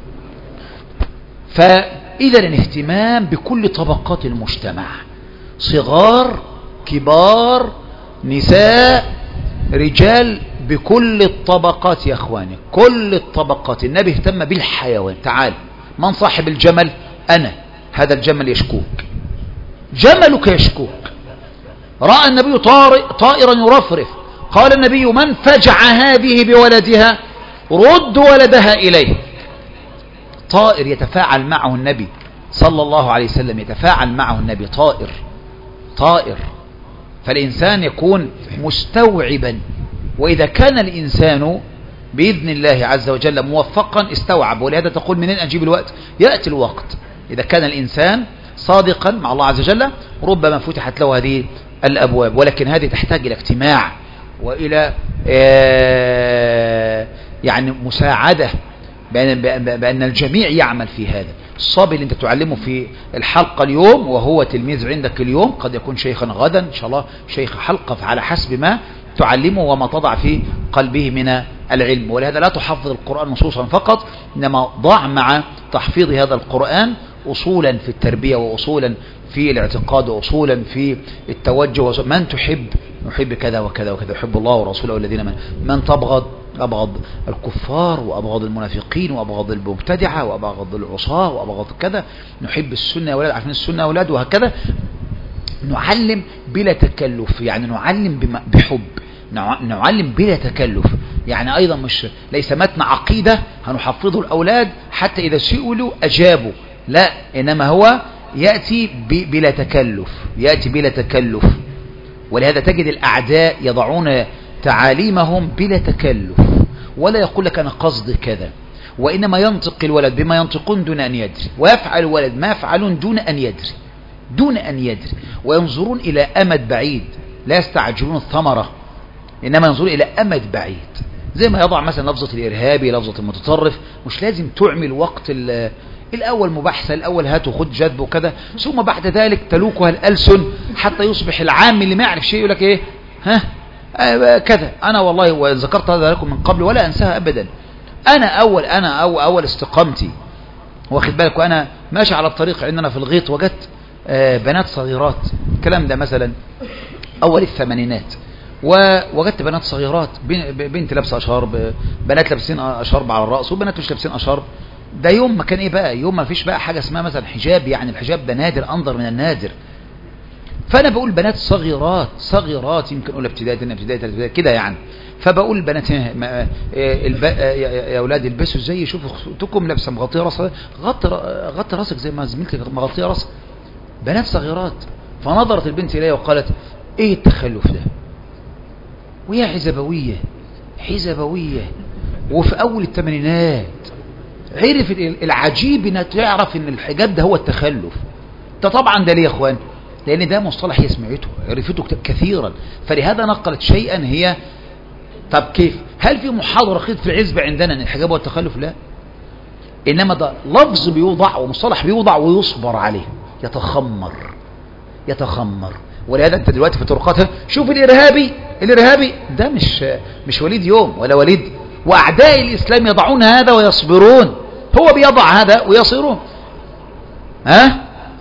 فإذا الاهتمام بكل طبقات المجتمع، صغار كبار نساء رجال، بكل الطبقات يا اخواني، كل الطبقات. النبي اهتم بالحيوان. تعال، من صاحب الجمل؟ أنا. هذا الجمل يشكوك، جملك يشكوك. رأى النبي طائرا يرفرف، قال النبي من فجع هذه بولدها رد ولدها إليه. طائر يتفاعل معه النبي صلى الله عليه وسلم، يتفاعل معه النبي، طائر طائر. فالإنسان يكون مستوعبا، وإذا كان الإنسان بإذن الله عز وجل موفقا استوعب. ولهذا تقول منين أجيب الوقت؟ يأتي الوقت. إذا كان الإنسان صادقا مع الله عز وجل ربما فتحت له هذه الأبواب، ولكن هذه تحتاج إلى اجتماع وإلى يعني مساعدة، بأن, بأن الجميع يعمل في هذا. الصبي اللي انت تعلمه في الحلقة اليوم وهو تلميذ عندك اليوم قد يكون شيخا غدا إن شاء الله شيخ حلقة، على حسب ما تعلمه وما تضع في قلبه من العلم. ولهذا لا تحفظ القرآن نصوصا فقط، إنما ضع مع تحفيظ هذا القرآن أصولا في التربية، وأصولا في الاعتقاد، وأصولا في التوجه. من تحب نحب كذا وكذا وكذا، يحب الله ورسوله والذين من من تبغض أبغض الكفار وأبغض المنافقين وأبغض المبتدعة وأبغض العصاة وأبغض كذا. نحب السنة يا أولاد، عارفين السنة يا أولاد، وهكذا. نعلم بلا تكلف، يعني نعلم بحب، نعلم بلا تكلف. يعني أيضا مش ليس متن عقيدة هنحفظه الأولاد حتى إذا سئلوا أجابوا، لا، إنما هو يأتي بلا تكلف، يأتي بلا تكلف. ولهذا تجد الأعداء يضعون تعاليمهم بلا تكلف، ولا يقول لك أنا قصد كذا، وإنما ينطق الولد بما ينطقون دون أن يدري، ويفعل الولد ما يفعلون دون أن يدري دون أن يدري وينظرون إلى أمد بعيد، لا يستعجلون الثمرة، إنما ينظرون إلى أمد بعيد. زي ما يضع مثلا لفظة الإرهابي، لفظة المتطرف، مش لازم تعمل وقت الأول مباحثة، الأول هات وخد جذب وكذا، ثم بعد ذلك تلوكها الألسن حتى يصبح العام اللي ما يعرف شيء يقول لك إيه ها آه كذا. أنا والله وذكرت هذا لكم من قبل ولا أنساها أبدا. أنا أول أنا أو أول استقامتي، واخد بالك، وأنا ماشي على الطريق عندنا في الغيط وجدت آه بنات صغيرات، الكلام ده مثلا أول الثمانينات، ووجدت بنات صغيرات، بنت لابسه اشارب، بنات لابسين اشارب على الراس، وبنات مش لابسين اشارب. ده يوم ما كان ايه بقى، يوم ما فيش بقى حاجه اسمها مثلا حجاب، يعني الحجاب ده نادر، انظر من النادر. فانا بقول بنات صغيرات صغيرات يمكن اولى ابتدائي ثانيه ابتدائي ثالثه ابتدائي كده يعني. فبقول البنات يا اولاد البسوا زي، شوفوا اختكم لابسه مغطيه راسها، غطي غطي راسك زي ما زميلتك مغطيه راسها، بنات صغيرات. فنظرت البنت الي وقالت ايه التخلف ده، وهي حزبوية حزبوية وفي أول الثمانينات. عرف العجيب انها تعرف ان الحجاب ده هو التخلف ده. طبعا ده ليه يا اخوان؟ لان ده مصطلح هي سمعته عرفته كثيرا، فلهذا نقلت شيئا هي. طب كيف؟ هل في محاضرة خيط في العزبة عندنا ان الحجاب هو التخلف؟ لا، انما ده لفظ بيوضع ومصطلح بيوضع ويصبر عليه، يتخمر يتخمر. ولهذا انت دلوقتي في طرقاتها شوف الارهابي الارهابي ده مش مش وليد يوم ولا وليد، واعداء الاسلام يضعون هذا ويصبرون، هو بيضع هذا ويصيرون ها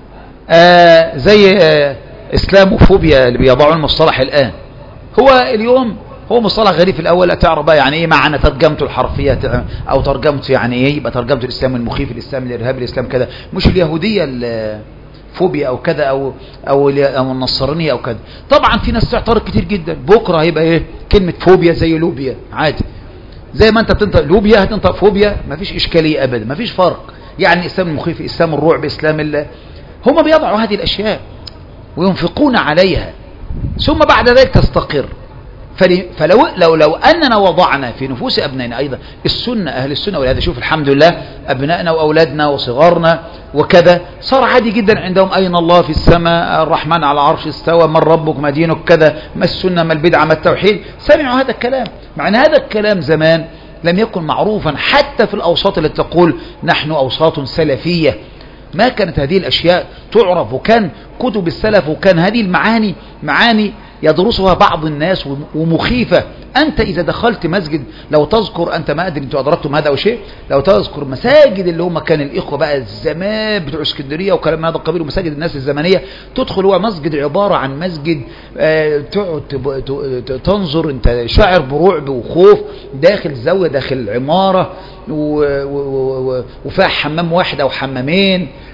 آه زي آه اسلاموفوبيا اللي بيضعون المصطلح الان. هو اليوم هو مصطلح غريب في الاول، لا تعرف بقى يعني ايه معنى ترجمته الحرفيه او ترجمته يعني ايه، يبقى ترجمته الاسلام المخيف، الاسلام الارهابي، الاسلام كذا، مش اليهوديه فوبيا او كذا او او او النصرانيه او كذا. طبعا في ناس تعترض كتير جدا، بكره هيبقى ايه كلمه فوبيا زي لوبيا عادي، زي ما انت بتنطق لوبيا هتنطق فوبيا، مفيش اشكاليه ابدا، مفيش فرق. يعني الاسلام المخيف، اسلام الرعب، اسلام الله، هم بيضعوا هذه الاشياء وينفقون عليها ثم بعد ذلك تستقر. فلو لو لو اننا وضعنا في نفوس ابنائنا ايضا السنه، اهل السنه، ولهذا شوف الحمد لله ابنائنا واولادنا وصغارنا وكذا صار عادي جدا عندهم اين الله في السماء، الرحمن على العرش استوى، من ربك، ما دينك، كذا، ما السنه، ما البدعه، ما التوحيد. سمعوا هذا الكلام، مع ان هذا الكلام زمان لم يكن معروفا حتى في الاوساط التي تقول نحن اوساط سلفيه، ما كانت هذه الاشياء تعرف، وكان كتب السلف وكان هذه المعاني معاني يدرسها بعض الناس ومخيفة. أنت إذا دخلت مسجد، لو تذكر، أنت ما أدري أنتوا أدركتم هذا أو شيء، لو تذكر مساجد اللي هم كان الإخوة بقى الزمان بتوع اسكندرية وكلام من هذا القبيل، ومساجد الناس الزمنية، تدخل هو مسجد عبارة عن مسجد آه تقعد تنظر، أنت شاعر برعب وخوف، داخل زاوية، داخل عمارة وفيها حمام واحد أو حمامين،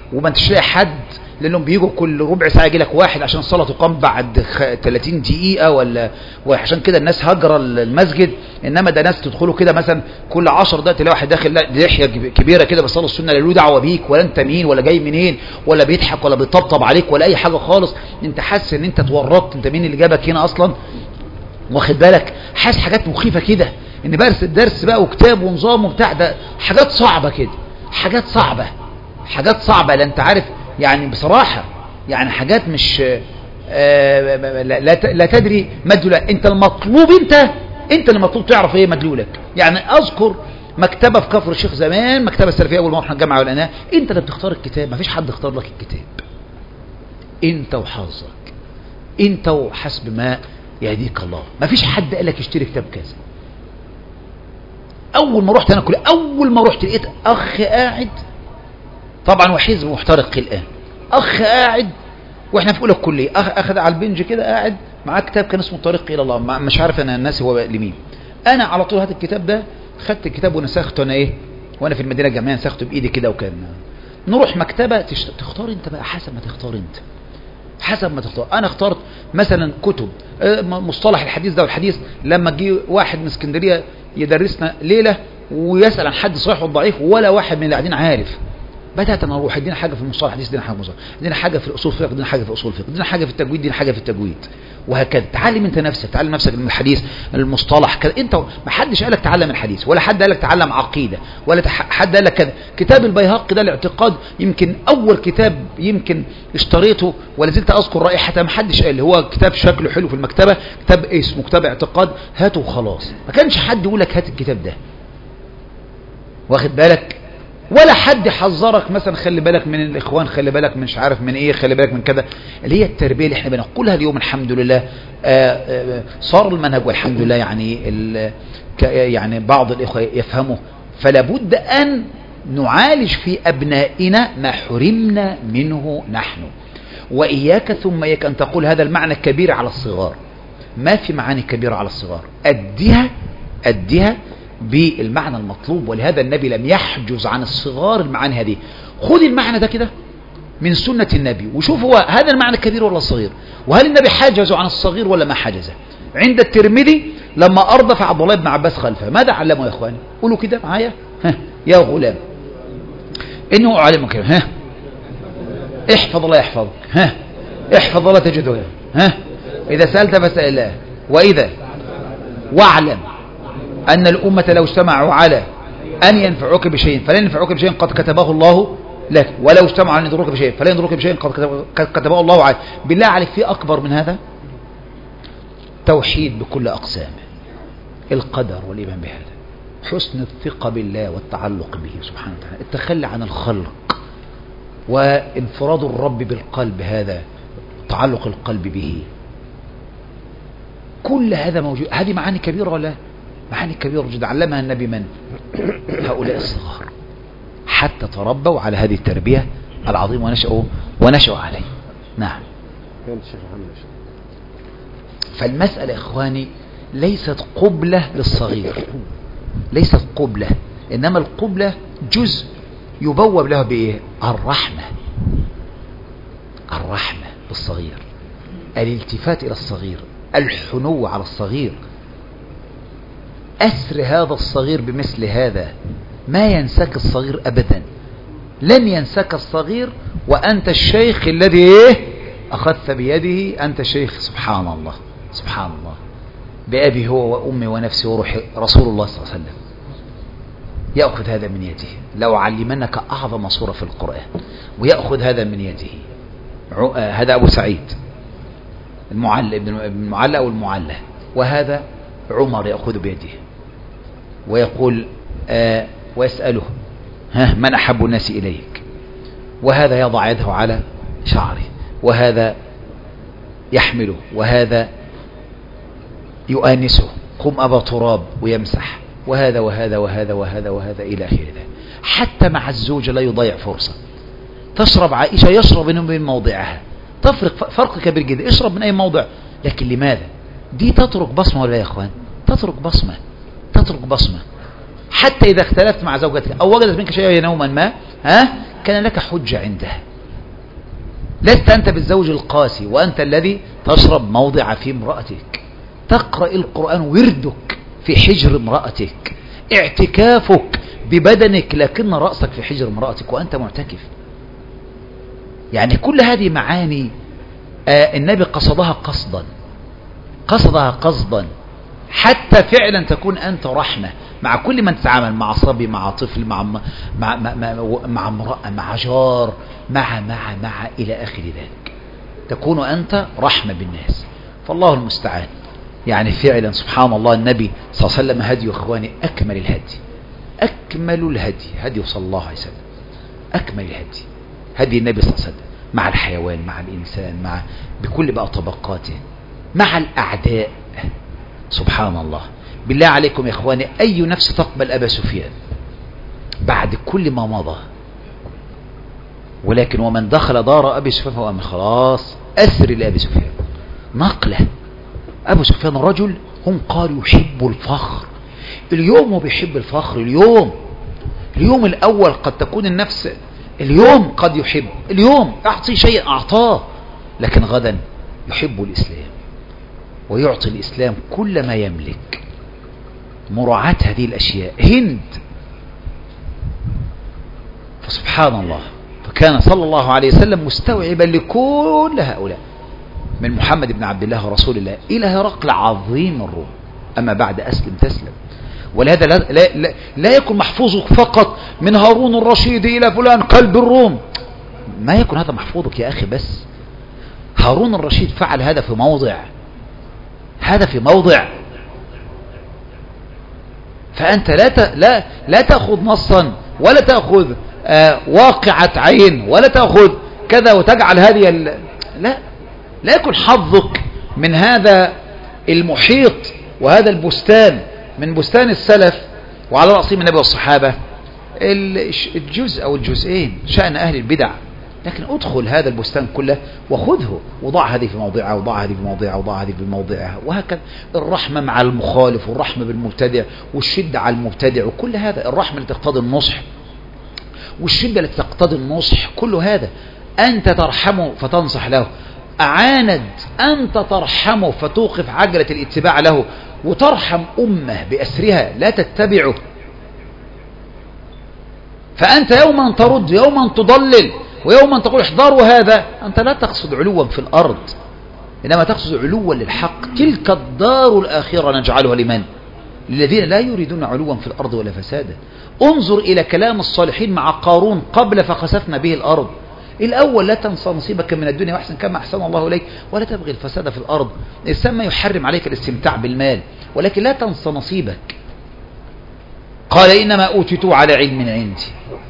وما انتش لاقي حد، لانهم بيجوا كل ربع ساعه يجي لك واحد عشان الصلاه تقام بعد ثلاثين دقيقه، ولا وعشان كده الناس هجر المسجد. انما ده ناس تدخلوا كده مثلا كل عشر دقائق تلاقي واحد داخل لحيه كبيره كده بيصلي السنه، لا له دعوه بيك ولا انت مين ولا جاي منين ولا بيضحك ولا بيطبطب عليك ولا اي حاجه خالص. انت حاسس ان انت اتورطت، انت مين اللي جابك هنا اصلا؟ واخد بالك؟ حاسس حاجات مخيفه كده، ان درس الدرس بقى وكتاب ونظام وبتاع، ده حاجات صعبه كده، حاجات صعبه حاجات صعبه لا انت عارف يعني بصراحه، يعني حاجات مش آه لا, لا تدري مدلولك. انت المطلوب انت انت اللي مطلوب تعرف ايه مدلولك. يعني اذكر مكتبه في كفر الشيخ زمان، مكتبه السلفيه اول ما رحنا الجامعه والاناء، انت اللي بتختار الكتاب، ما فيش حد اختار لك الكتاب، انت وحظك، انت وحسب ما يهديك الله. ما فيش حد قال لك اشتري كتاب كذا. اول ما رحت انا كل اول ما رحت لقيت اخ قاعد، طبعا وحزب محترق الان، اخ قاعد واحنا في اولى الكليه، اخ اخذ على البنج كده قاعد معاه كتاب كان اسمه طريق الى الله، مش عارف انا الناس هو لمين. انا على طول هات الكتاب ده، خدت الكتاب ونسخته انا ايه وانا في المدينه الجامعيه، نسخته بايدي كده. وكان نروح مكتبه تشت... تختار انت بقى حسب ما تختار انت، حسب ما تختار. انا اخترت مثلا كتب مصطلح الحديث ده والحديث، لما جه واحد من اسكندريه يدرسنا ليله ويسال عن حد صحيح والضعيف ولا واحد من اللي قاعدين عارف، بدات انا اروح ادينا حاجه في المصطلح الحديث، ادينا حاجه في المصطلح، ادينا حاجه في الاصول الفقه، ادينا حاجه في اصول الفقه، ادينا حاجه في التجويد، ادينا حاجه في التجويد، وهكذا. تعلم انت نفسك، تعلم نفسك من الحديث المصطلح كذا. انت ما حدش قالك تعلم الحديث، ولا حد قالك تعلم عقيده، ولا حد قالك كذا. كتاب البيهقي ده الاعتقاد يمكن اول كتاب يمكن اشتريته ولا زلت اذكر رائحته، ما حدش قال هو كتاب شكله حلو في المكتبه، كتاب اسمه كتاب اعتقاد، هاته وخلاص. ما كانش حد يقول لك هات الكتاب ده، واخد بالك؟ ولا حد حذرك مثلا خلي بالك من الاخوان، خلي بالك مش عارف من ايه، خلي بالك من كذا. اللي هي التربيه اللي احنا بنقولها اليوم الحمد لله آآ آآ صار المنهج والحمد لله، يعني يعني بعض الاخوه يفهمه. فلا بد ان نعالج في ابنائنا ما حرمنا منه نحن. واياك ثم اياك ان تقول هذا المعنى كبير على الصغار، ما في معاني كبيره على الصغار، اديها اديها بالمعنى المطلوب. ولهذا النبي لم يحجز عن الصغار المعاني هذه. خذ المعنى ده كده من سنة النبي وشوف هو هذا المعنى كبير ولا صغير، وهل النبي حجزه عن الصغير ولا ما حجزه. عند الترمذي لما أردف عبد الله بن عباس خلفه ماذا علمه يا إخواني؟ قولوا كده معايا، ها يا غلام إنه أعلمك، ها احفظ الله يحفظك، ها احفظ الله تجده، ها إذا سألت فاسأل الله، وإذا واعلم أن الأمة لو اجتمعوا على أن ينفعوك بشيء فلن ينفعوك بشيء قد كتبه الله لك، ولو اجتمعوا أن يضروك بشيء فلن يضروك بشيء قد كتبه الله عليك. بالله عليك في أكبر من هذا؟ توحيد بكل أقسامه، القدر والإيمان بهذا، حسن الثقة بالله والتعلق به سبحانه وتعالى، التخلي عن الخلق وانفراد الرب بالقلب، هذا تعلق القلب به. كل هذا موجود. هذه معاني كبيرة ولا معاني كبيرة جدا علمها النبي من هؤلاء الصغار حتى تربوا على هذه التربية العظيمة ونشأوا ونشأوا عليه. نعم. فالمسألة إخواني ليست قبلة للصغير، ليست قبلة، إنما القبلة جزء يبوب له بإيه؟ الرحمة، الرحمة بالصغير، الالتفات إلى الصغير، الحنو على الصغير، أسر هذا الصغير بمثل هذا. ما ينساك الصغير أبدا، لن ينساك الصغير وأنت الشيخ الذي إيه؟ أخذت بيده، أنت الشيخ. سبحان الله سبحان الله، بأبي هو وأمي ونفسي وروحي رسول الله صلى الله عليه وسلم يأخذ هذا من يده. لو علمنك أعظم صورة في القرآن ويأخذ هذا من يده. هذا أبو سعيد المعلى ابن المعلى أو المعلى، وهذا عمر يأخذ بيده ويقول آه ويسأله ها من أحب الناس إليك، وهذا يضع يده على شعره، وهذا يحمله، وهذا يؤانسه، قم أبا تراب ويمسح، وهذا وهذا وهذا وهذا وهذا إلى آخر ذلك. حتى مع الزوجة لا يضيع فرصة. تشرب عائشة يشرب من موضعها، تفرق فرق كبير جدا، اشرب من أي موضع، لكن لماذا؟ دي تترك بصمة ولا يا إخوان؟ تترك بصمة، تترك بصمة. حتى إذا اختلفت مع زوجتك أو وجدت منك شيئا نوما ما، ها كان لك حجة عندها. لست أنت بالزوج القاسي وأنت الذي تشرب موضع في امرأتك، تقرأ القرآن وردك في حجر امرأتك، اعتكافك ببدنك لكن رأسك في حجر امرأتك وأنت معتكف. يعني كل هذه معاني آه النبي قصدها قصدا، قصدها قصدا حتى فعلا تكون أنت رحمة مع كل من تتعامل، مع صبي، مع طفل، مع مع مع, مع, مع امرأة، مع جار، مع مع مع إلى آخر ذلك، تكون أنت رحمة بالناس. فالله المستعان. يعني فعلا سبحان الله، النبي صلى الله عليه وسلم هدي إخواني أكمل الهدي، أكمل الهدي هدي صلى الله عليه وسلم، أكمل الهدي هدي النبي صلى الله عليه وسلم مع الحيوان، مع الإنسان، مع بكل بقى طبقاته، مع الأعداء. سبحان الله. بالله عليكم يا إخواني، أي نفس تقبل أبا سفيان بعد كل ما مضى؟ ولكن ومن دخل دار أبي سفيان فهو أمن. خلاص أسر لأبي سفيان نقلة. أبو سفيان رجل هم قالوا يحب الفخر. اليوم هو بيحب الفخر. اليوم اليوم الأول قد تكون النفس اليوم قد يحب، اليوم أعطي شيء أعطاه، لكن غدا يحب الإسلام ويعطي الإسلام كل ما يملك. مراعاة هذه الأشياء. هند، فسبحان الله، فكان صلى الله عليه وسلم مستوعبا لكل هؤلاء، من محمد بن عبد الله رسول الله إلى هرقل عظيم الروم. أما بعد أسلم تسلم. ولهذا لا, لا, لا, لا يكون محفوظك فقط من هارون الرشيد إلى فلان قلب الروم، ما يكون هذا محفوظك يا أخي. بس هارون الرشيد فعل هذا في موضع، هذا في موضع. فأنت لا لا لا تأخذ نصا ولا تأخذ آه واقعة عين ولا تأخذ كذا وتجعل هذه لا لا يكون حظك من هذا المحيط وهذا البستان من بستان السلف وعلى رأسهم النبي والصحابة الجزء أو الجزئين شأن أهل البدع. لكن ادخل هذا البستان كله وخذه وضع هذه في موضعها وضع هذه في موضعها وضع هذه في موضعها، وهكذا. الرحمة مع المخالف والرحمة بالمبتدع والشدة على المبتدع وكل هذا، الرحمة التي تقتضي النصح والشدة التي تقتضي النصح، كل هذا. أنت ترحمه فتنصح له، أعاند أنت ترحمه فتوقف عجلة الاتباع له وترحم أمة بأسرها لا تتبعه. فأنت يوما ترد، يوما تضلل، ويوما تقول احذروا هذا. أنت لا تقصد علوا في الأرض، إنما تقصد علوا للحق. تلك الدار الآخرة نجعلها لمن؟ للذين لا يريدون علوا في الأرض ولا فسادا. انظر إلى كلام الصالحين مع قارون قبل فخسفنا به الأرض. الأول لا تنسى نصيبك من الدنيا وأحسن كما أحسن الله إليك ولا تبغي الفساد في الأرض. الإسلام ما يحرم عليك الاستمتاع بالمال، ولكن لا تنسى نصيبك. قال إنما أوتيته على علم عندي.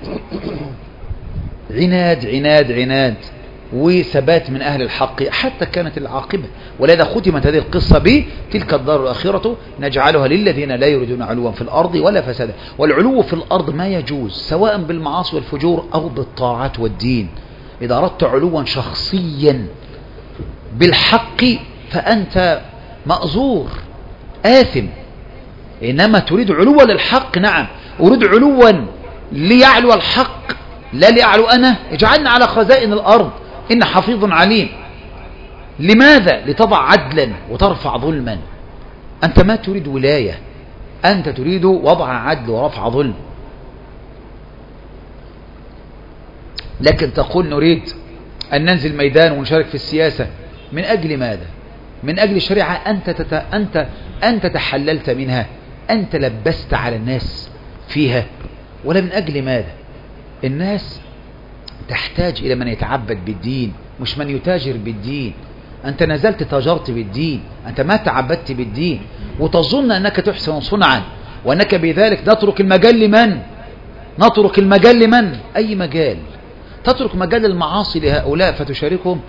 عناد عناد عناد وثبات من أهل الحق حتى كانت العاقبة. ولذا ختمت هذه القصة بتلك الدار الآخرة نجعلها للذين لا يريدون علوا في الأرض ولا فسادا. والعلو في الأرض ما يجوز سواء بالمعاصي والفجور أو بالطاعات والدين. إذا أردت علوا شخصيا بالحق فأنت مأزور آثم. إنما تريد علوا للحق، نعم أريد علوا ليعلو الحق لا ليعلو أنا. اجعلنا على خزائن الأرض إن حفيظ عليم. لماذا؟ لتضع عدلا وترفع ظلما. أنت ما تريد ولاية، أنت تريد وضع عدل ورفع ظلم. لكن تقول نريد أن ننزل ميدان ونشارك في السياسة. من أجل ماذا؟ من أجل شريعة أنت تت... أنت أنت تحللت منها، أنت لبست على الناس فيها. ولا من أجل ماذا؟ الناس تحتاج إلى من يتعبد بالدين مش من يتاجر بالدين. أنت نزلت تاجرت بالدين، أنت ما تعبدت بالدين، وتظن أنك تحسن صنعا وأنك بذلك نترك المجال لمن؟ نترك المجال لمن؟ أي مجال؟ تترك مجال المعاصي لهؤلاء فتشاركهم،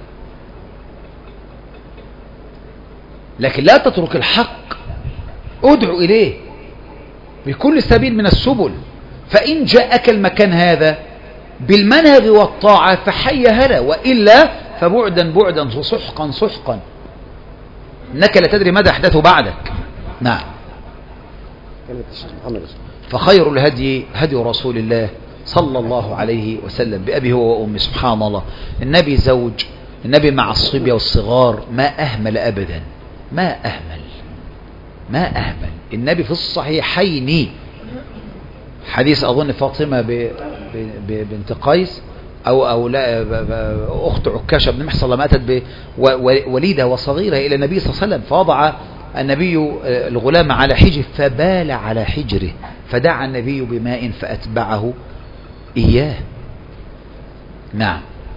لكن لا تترك الحق. ادعو إليه بكل سبيل من السبل. فإن جاءك المكان هذا بالمنهج والطاعة فحي هلا، وإلا فبعدا بعدا وسحقا سحقا، إنك لا تدري ماذا أحدث بعدك. نعم. فخير الهدي هدي رسول الله صلى الله عليه وسلم بأبي هو وأمي. سبحان الله، النبي زوج، النبي مع الصبية والصغار ما أهمل أبدا، ما أهمل ما أهمل. النبي في الصحيحين حديث أظن فاطمة ب... ب... بنت قيس أو أو لا أخت عكاشة بن محصن لما أتت بوليدة وصغيرة إلى النبي صلى الله عليه وسلم، فوضع النبي الغلام على حجره فبال على حجره، فدعا النبي بماء فأتبعه إياه. نعم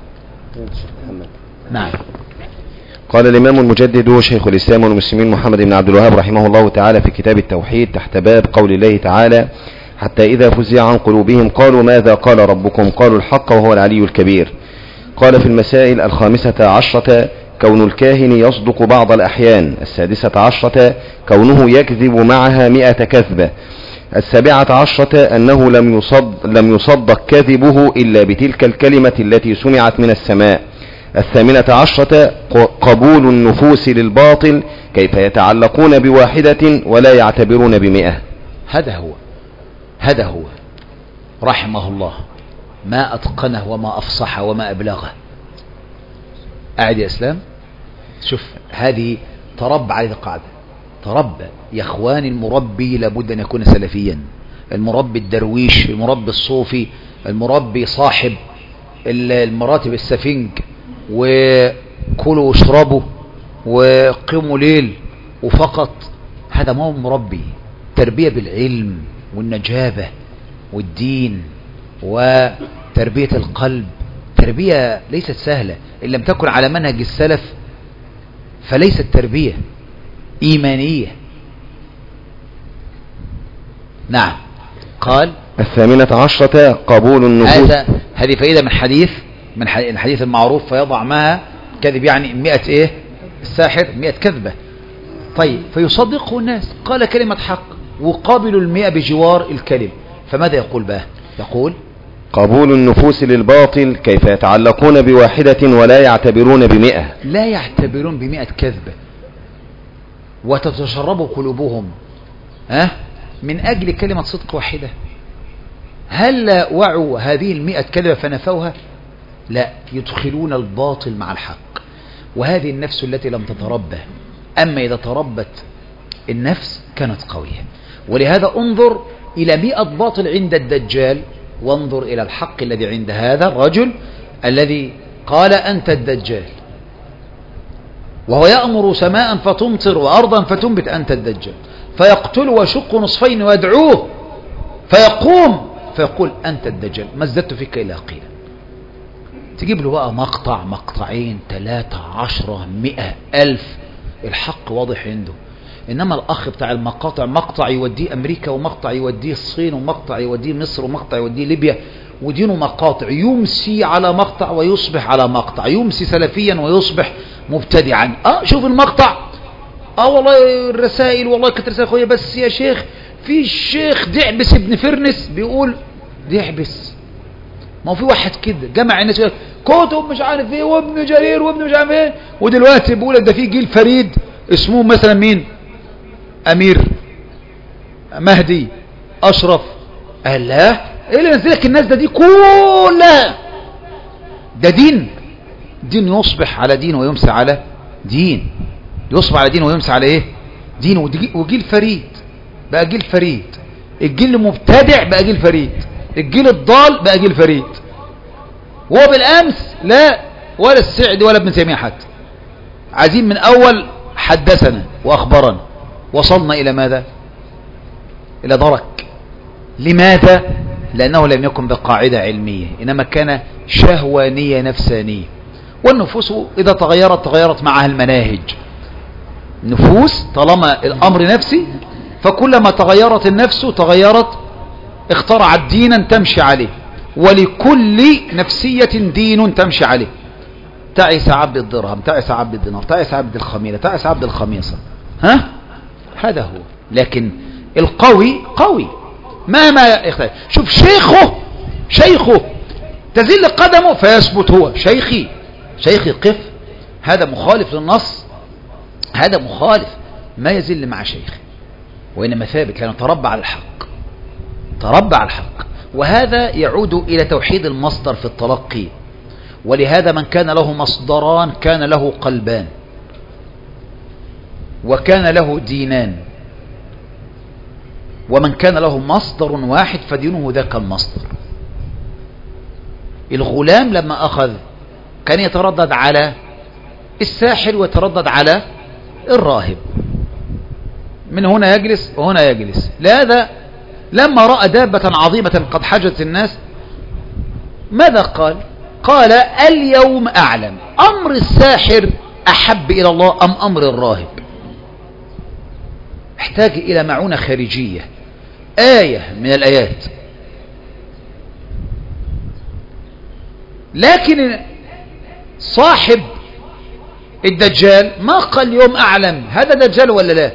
نعم. قال الإمام المجدد شيخ الإسلام والمسلمين محمد بن عبد الوهاب رحمه الله تعالى في كتاب التوحيد تحت باب قول الله تعالى: حتى إذا فزع عن قلوبهم قالوا ماذا قال ربكم قالوا الحق وهو العلي الكبير. قال في المسائل الخامسة عشرة: كون الكاهن يصدق بعض الأحيان. السادسة عشرة: كونه يكذب معها مئة كذبة. السابعة عشرة: أنه لم يصد لم يصدق كذبه إلا بتلك الكلمة التي سمعت من السماء. الثامنة عشرة: قبول النفوس للباطل، كيف يتعلقون بواحدة ولا يعتبرون بمئة. هذا هو هذا هو رحمه الله، ما أتقنه وما أفصح وما أبلغه. أعد يا إسلام، شوف هذه تربى على القاعدة، تربى يا إخواني. المربي لابد أن يكون سلفيا، المربي الدرويش، المربي الصوفي، المربي صاحب المراتب السفنج وكلوا واشربوا وقيموا ليل وفقط، هذا ما هو مربي. تربية بالعلم والنجابة والدين وتربية القلب، تربية ليست سهلة. إن لم تكن على منهج السلف فليست تربية إيمانية. نعم. قال الثامنة عشرة: قبول النفوس. هذا هذه فائدة من حديث من الحديث المعروف: فيضع معها كذب، يعني مئة ايه الساحر مئة كذبة. طيب، فيصدقه الناس، قال كلمة حق وقابل المئة بجوار الكلم. فماذا يقول بقى؟ يقول قبول النفوس للباطل، كيف يتعلقون بواحدة ولا يعتبرون بمئة. لا يعتبرون بمئة كذبة وتتشرب قلوبهم أه؟ من أجل كلمة صدق واحدة. هل لا وعوا هذه المئة كذبة فنفوها؟ لا، يدخلون الباطل مع الحق، وهذه النفس التي لم تتربى. أما إذا تربت النفس كانت قوية. ولهذا انظر إلى مئة باطل عند الدجال، وانظر إلى الحق الذي عند هذا الرجل الذي قال أنت الدجال، وهو يأمر سماء فتمطر وأرضا فتنبت أنت الدجال، فيقتل ويشق نصفين ويدعوه فيقوم فيقول أنت الدجال، ما ازددت فيك إلا قيلا. تجيب له بقى مقطع مقطعين ثلاثة عشرة مئة ألف، الحق واضح عنده. إنما الأخ بتاع المقاطع مقطع يوديه أمريكا، ومقطع يوديه الصين، ومقطع يوديه مصر، ومقطع يوديه ليبيا، ودينه مقاطع، يمسي على مقطع ويصبح على مقطع، يمسي سلفيا ويصبح مبتدعا. اه شوف المقطع، اه والله الرسائل، والله كانت رسائل خوية، بس يا شيخ في الشيخ دعبس ابن فرنس بيقول دعبس. ما هو في واحد كده جمع الناس كتب مش عارف ايه، وابن جرير وابن مش عارف ايه، ودلوقتي بيقول ده في جيل فريد اسمه مثلا مين؟ امير، مهدي، اشرف. قال لا، ايه اللي نزلك الناس ده دي كلها؟ ده دين، دين يصبح على دين ويمسى على دين، يصبح على دين ويمسى على ايه؟ دين. وجيل فريد بقى جيل فريد، الجيل المبتدع بقى جيل فريد، الجيل الضال بقى جيل فريد. وهو بالامس لا ولا السعد ولا ابن تيمية حتى، عايزين من اول حدثنا واخبرنا، وصلنا الى ماذا؟ الى درك. لماذا؟ لانه لم يكن بقاعدة علمية، انما كان شهوانية نفسانية. والنفوس اذا تغيرت تغيرت معها المناهج. نفوس طالما الامر نفسي، فكلما تغيرت النفس تغيرت اخترعت دينا تمشي عليه، ولكل نفسية دين تمشي عليه. تعس عبد الدرهم، تعس عبد الدينار، تعس عبد الخميلة، تعس عبد الخميصة. ها؟ هذا هو. لكن القوي قوي مهما يختلف. شوف شيخه شيخه تزل قدمه فيثبت هو شيخي شيخي قف. هذا مخالف للنص، هذا مخالف، ما يزل مع شيخه، وإنما ثابت لأنه تربى على الحق، تربى على الحق. وهذا يعود إلى توحيد المصدر في التلقي. ولهذا من كان له مصدران كان له قلبان وكان له دينان، ومن كان له مصدر واحد فدينه ذاك المصدر. الغلام لما أخذ كان يتردد على الساحر ويتردد على الراهب، من هنا يجلس وهنا يجلس. لهذا لما رأى دابة عظيمة قد حجت الناس ماذا قال؟ قال اليوم أعلم أمر الساحر أحب إلى الله أم أمر الراهب. احتاج إلى معونة خارجية، آية من الآيات. لكن صاحب الدجال ما قال اليوم أعلم هذا دجال ولا لا.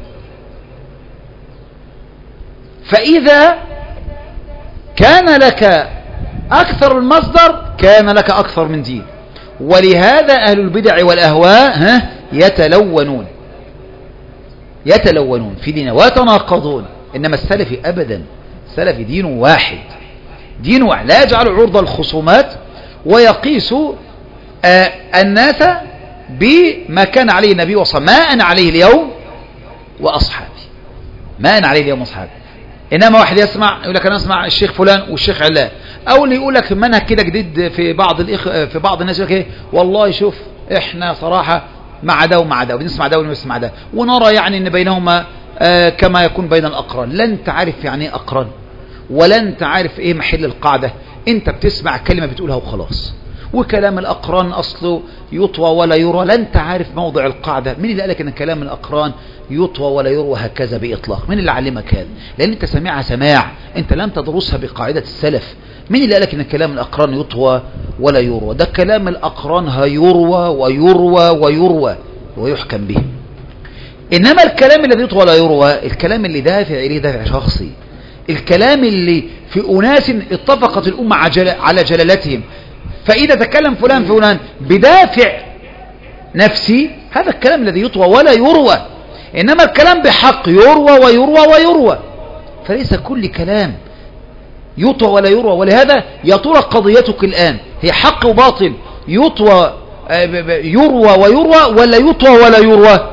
فإذا كان لك أكثر المصدر كان لك أكثر من دين. ولهذا أهل البدع والأهواء ها يتلونون يتلونون في دين ويتناقضون. إنما السلفي أبدا، السلفي دين واحد، دين واحد لا يجعل عرض الخصومات ويقيس آه الناس بما كان عليه النبي وصلى ما أنا عليه اليوم وأصحابي، ما أنا عليه اليوم وأصحابي. إنما واحد يسمع يقول لك أنا أسمع الشيخ فلان والشيخ علان، أو اللي يقول لك منهج كده جديد في بعض الإخ... في بعض الناس يقول لك والله شوف إحنا صراحة مع ده ومع ده ونسمع ده ونسمع ده ونرى يعني إن بينهما آه كما يكون بين الأقران. لن تعرف يعني إيه أقران، ولن تعرف إيه محل القاعدة. أنت بتسمع كلمة بتقولها وخلاص، وكلام الأقران أصله يطوى ولا يروى، لن تعرف موضع القاعدة. من اللي قالك أن كلام الأقران يطوى ولا يروى هكذا بإطلاق؟ من اللي علمك هذا؟ لأن أنت سمعها سماع، أنت لم تدرسها بقاعدة السلف. من اللي قالك أن كلام الأقران يطوى ولا يروى؟ ده كلام الأقران هيروى ويروى ويروى ويحكم به. إنما الكلام الذي يطوى ولا يروى الكلام اللي دافع إليه دافع شخصي، الكلام اللي في أناس اتفقت الأمة على جلالتهم، فإذا تكلم فلان فلان بدافع نفسي هذا الكلام الذي يطوى ولا يروى. إنما الكلام بحق يروى ويروى ويروى، فليس كل كلام يطوى ولا يروى. ولهذا يا ترى قضيتك الآن هي حق وباطل يطوى يروى ويروى ولا يطوى ولا يروى؟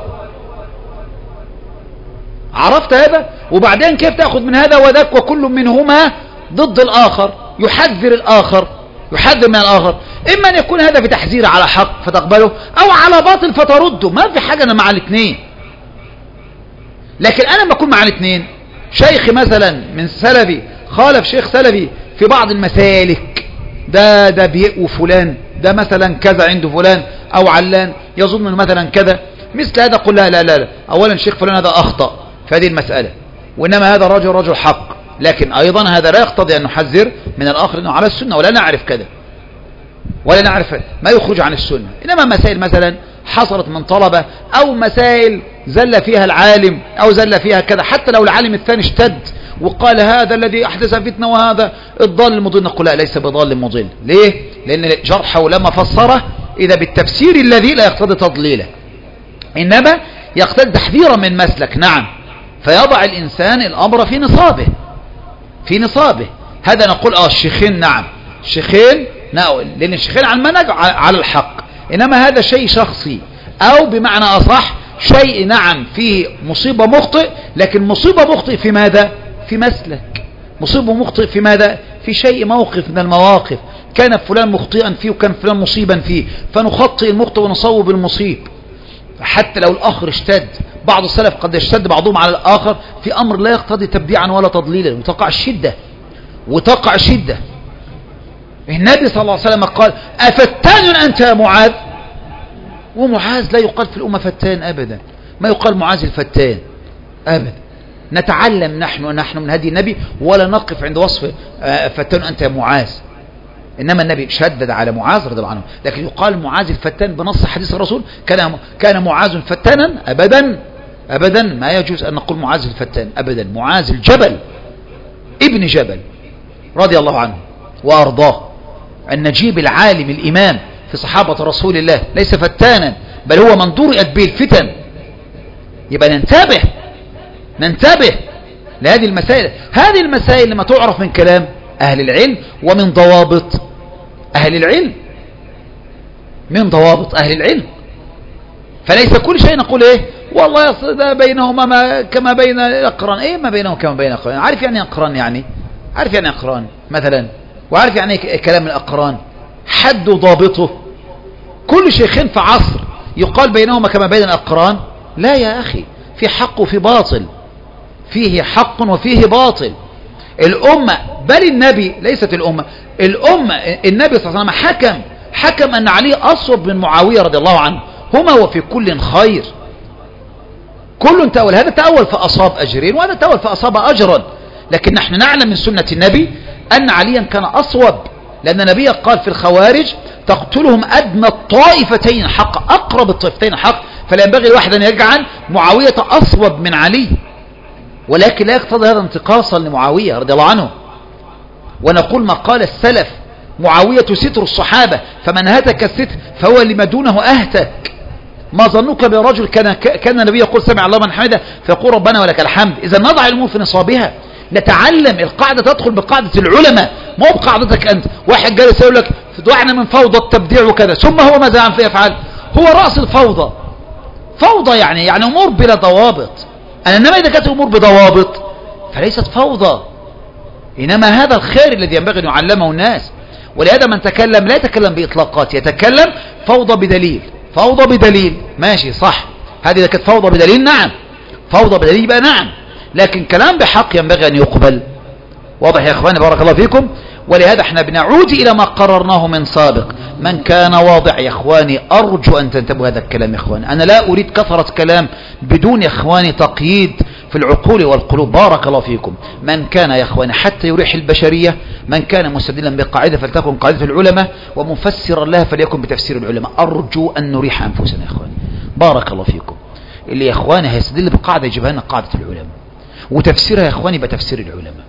عرفت هذا؟ وبعدين كيف تأخذ من هذا وذاك وكل منهما ضد الآخر، يحذر الآخر يحذر من الآخر. إما أن يكون هذا في تحذير على حق فتقبله، أو على باطل فترده. ما في حاجة أنا مع الاثنين. لكن أنا ما أكون مع الاثنين، شيخ مثلا من سلفي خالف شيخ سلفي في بعض المسالك، ده ده بيقوى فلان، ده مثلا كذا عنده فلان أو علان يظن مثلا كذا، مثل هذا قل لا لا لا أولا الشيخ فلان هذا أخطأ في هذه المسألة، وإنما هذا رجل رجل حق. لكن أيضا هذا لا يقتضي أن نحذر من الآخر أنه على السنة، ولا نعرف كذا ولا نعرف ما يخرج عن السنة. إنما مسائل مثلا حصلت من طلبة، أو مسائل زل فيها العالم أو زل فيها كذا، حتى لو العالم الثاني اشتد وقال هذا الذي أحدث فتنة وهذا الضال المضل، نقول لا ليس بضال مضل. ليه؟ لأن جرحه لما فسره إذا بالتفسير الذي لا يقتضي تضليله، إنما يقتضي تحذيرا من مسلك. نعم، فيضع الإنسان الأمر في نصابه في نصابه. هذا نقول اه الشيخين نعم الشيخين نعم، لأن الشيخين على المنهج على الحق. إنما هذا شيء شخصي، أو بمعنى أصح شيء نعم فيه مصيبة مخطئ، لكن مصيبة مخطئ في ماذا؟ في مسلك. مصيبة مخطئ في ماذا؟ في شيء موقف من المواقف كان فلان مخطئا فيه وكان فلان مصيبا فيه، فنخطئ المخطئ ونصوب المصيب. حتى لو الآخر اشتد، بعض السلف قد يشتد بعضهم على الآخر في أمر لا يقتضي تبديعا ولا تضليلا، وتقع الشدة وتقع شدة. النبي صلى الله عليه وسلم قال أفتان أنت يا معاذ؟ ومعاذ لا يقال في الأمة فتان أبدا، ما يقال معاذ الفتان أبدا. نتعلم نحن ونحن من هدي النبي، ولا نقف عند وصف فتان أنت يا معاذ. إنما النبي شدد على معاذ رضي الله عنه، لكن يقال معاذ الفتان بنص حديث الرسول. كان كان معاذ فتانا أبدا أبدا، ما يجوز أن نقول معاذ الفتان أبدا. معاذ الجبل ابن جبل رضي الله عنه وأرضاه، النجيب العالم الإمام في صحابة رسول الله، ليس فتانا بل هو من درئت به الفتن. يبقى ننتبه ننتبه لهذه المسائل. هذه المسائل لما تعرف من كلام أهل العلم ومن ضوابط أهل العلم، من ضوابط أهل العلم. فليس كل شيء نقول إيه والله ده بينهما ما كما بين الأقران. إيه ما بينهما كما بين الأقران؟ عارف يعني أقران؟ يعني عارف يعني أقران مثلا، وعارف يعني كلام الأقران حد ضابطه. كل شيخين في عصر يقال بينهما كما بين الأقران؟ لا يا أخي، في حق وفي باطل، فيه حق وفيه باطل. الأمة بل النبي، ليست الأمة، الأمة النبي صلى الله عليه وسلم حكم حكم أن علي أصوب من معاوية رضي الله عنه، هما وفي كل خير. كل تأول، هذا تأول فأصاب أجرين وهذا تأول فأصاب أجرا. لكن نحن نعلم من سنة النبي أن عليا كان أصوب، لأن النبي قال في الخوارج تقتلهم أدنى الطائفتين حق، أقرب الطائفتين حق. فلا ينبغي الواحد أن يجعل معاوية أصوب من علي، ولكن لا يقتضي هذا انتقاصا لمعاوية رضي الله عنه. ونقول ما قال السلف: معاوية ستر الصحابة، فمن هتك الستر فهو لما دونه أهتك. ما ظنك برجل كان كان النبي يقول سمع الله من حمده فيقول ربنا ولك الحمد. إذا نضع الأمور في نصابها، نتعلم. القاعدة تدخل بقاعدة العلماء، مو بقاعدتك أنت. واحد جالس يقول لك دعنا من فوضى التبديع وكذا، ثم هو ماذا عم يفعل؟ هو رأس الفوضى. فوضى يعني يعني أمور بلا ضوابط. أنا إنما إذا كانت أمور بضوابط فليست فوضى، إنما هذا الخير الذي ينبغي أن يعلمه الناس. ولهذا من تكلم لا يتكلم بإطلاقات، يتكلم فوضى بدليل. فوضى بدليل ماشي صح، هذه إذا كانت فوضى بدليل نعم، فوضى بدليل يبقى نعم، لكن كلام بحق ينبغي أن يقبل. واضح يا إخواني بارك الله فيكم؟ ولهذا احنا بنعود إلى ما قررناه من سابق. من كان واضع يا إخواني، أرجو أن تنتبهوا هذا الكلام يا إخواني. أنا لا أريد كثرة كلام بدون يا إخواني تقييد في العقول والقلوب. بارك الله فيكم. من كان يا إخواني حتى يريح البشرية، من كان مستدلا بقاعدة فلتكن قاعدة العلماء، ومفسرا لها فليكن بتفسير العلماء. أرجو أن نريح أنفسنا يا إخواني بارك الله فيكم. اللي يا إخواني هيستدل بقاعدة يجيبها لنا قاعدة العلماء، وتفسيرها يا إخواني بتفسير العلماء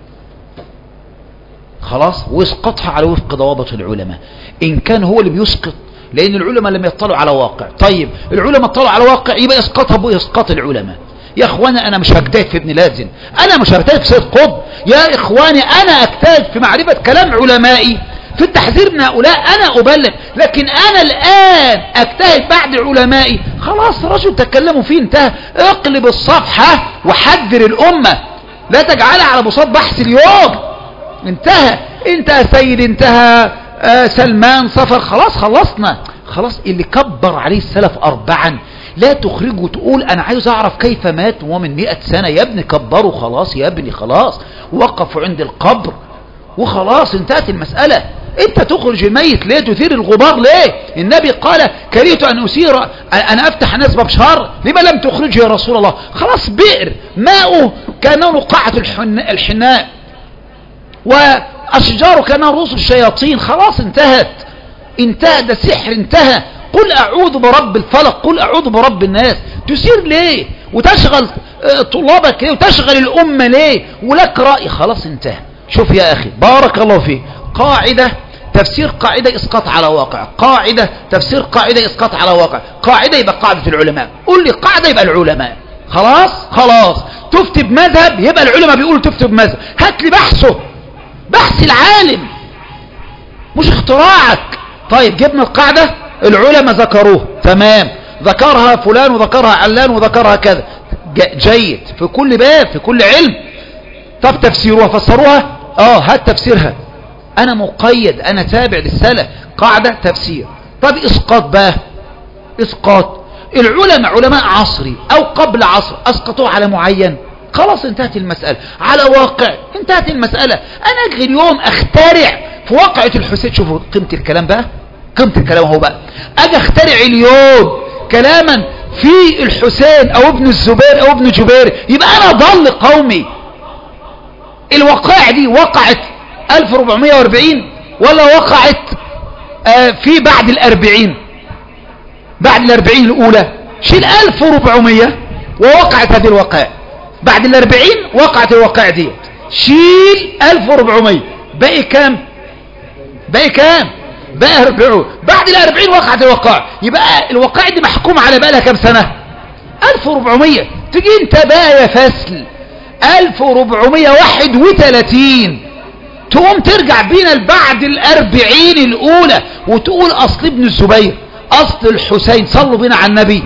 خلاص، واسقطها على وفق ضوابط العلماء إن كان هو اللي بيسقط، لأن العلماء لم يطلعوا على واقع. طيب العلماء اطلعوا على واقع، يبقى اسقطها بإسقاط العلماء. يا إخواني أنا مش هجتهد في ابن لازم، أنا مش هجتهد في سيد قطب. يا إخواني أنا أجتهد في معرفة كلام علمائي في التحذير من هؤلاء، أنا أبلغ. لكن أنا الآن أجتهد بعد علمائي، خلاص رجل تكلموا فيه انتهى. اقلب الصفحة وحذر الأمة، لا تجعلها على بساط بحث اليوم. انتهى، انتهى سيد، انتهى آه سلمان صفر، خلاص خلصنا. خلاص اللي كبر عليه السلف أربعا لا تخرجه وتقول أنا عايز أعرف كيف مات وهو من مئة سنة. يا ابني كبروا خلاص، يا ابني خلاص وقفوا عند القبر وخلاص انتهت المسألة. انت تخرج الميت ليه؟ تثير الغبار ليه؟ النبي قال كرهت أن أثير أن أفتح نسبة بشهر، لما لم تخرجه يا رسول الله؟ خلاص بئر ماؤه كأنه نقاعة الحناء، وأشجاره كأنها رؤوس الشياطين. خلاص انتهت، انتهى، ده سحر انتهى. قل أعوذ برب الفلق، قل أعوذ برب الناس. تسير ليه وتشغل طلابك ليه وتشغل الأمة ليه ولك رأي؟ خلاص انتهى. شوف يا أخي بارك الله فيك، قاعدة تفسير قاعدة إسقاط على واقع، قاعدة تفسير قاعدة إسقاط على واقع، قاعدة يبقى قاعدة العلماء. قل لي قاعدة يبقى العلماء. خلاص خلاص تفتي بمذهب يبقى العلماء بيقولوا تفتي بمذهب. هات لي بحثه، بحث العالم مش اختراعك. طيب جبنا القاعدة العلماء ذكروه تمام، ذكرها فلان وذكرها علان وذكرها كذا، جيد في كل باب في كل علم. طب تفسيروها فسروها، اه هات تفسيرها. انا مقيد، انا تابع للسلف، قاعدة تفسير. طب اسقاط بقى، اسقاط العلماء علماء عصري او قبل عصر اسقطوه على معين، خلاص انتهت المسألة. على واقع انتهت المسألة. انا اجي اليوم اخترع في واقعة الحسين، شوفوا قيمة الكلام بقى، قيمة الكلام هو بقى، اجي اخترع اليوم كلاما في الحسين او ابن الزبير او ابن جبير، يبقى انا ضل قومي. الوقائع دي وقعت ألف وأربعمائة وأربعين ولا وقعت آه في بعد الأربعين؟ بعد الأربعين الأولى شيل ألف وأربعمائة ووقعت هذه الوقائع. بعد الأربعين وقعت الوقائع دي، شيل ألف وأربعمائة باقي كام؟ باقي كام؟ باقي أربعين. بعد الأربعين وقعت الوقائع، يبقى الوقائع دي محكومة على بقى لها كام سنة؟ ألف وأربعمائة. تجي انت بقى يا فسل ألف وأربعمائة وواحد وثلاثين تقوم ترجع بينا لبعد الأربعين الأولى وتقول أصل ابن الزبير أصل الحسين. صلوا بينا على النبي.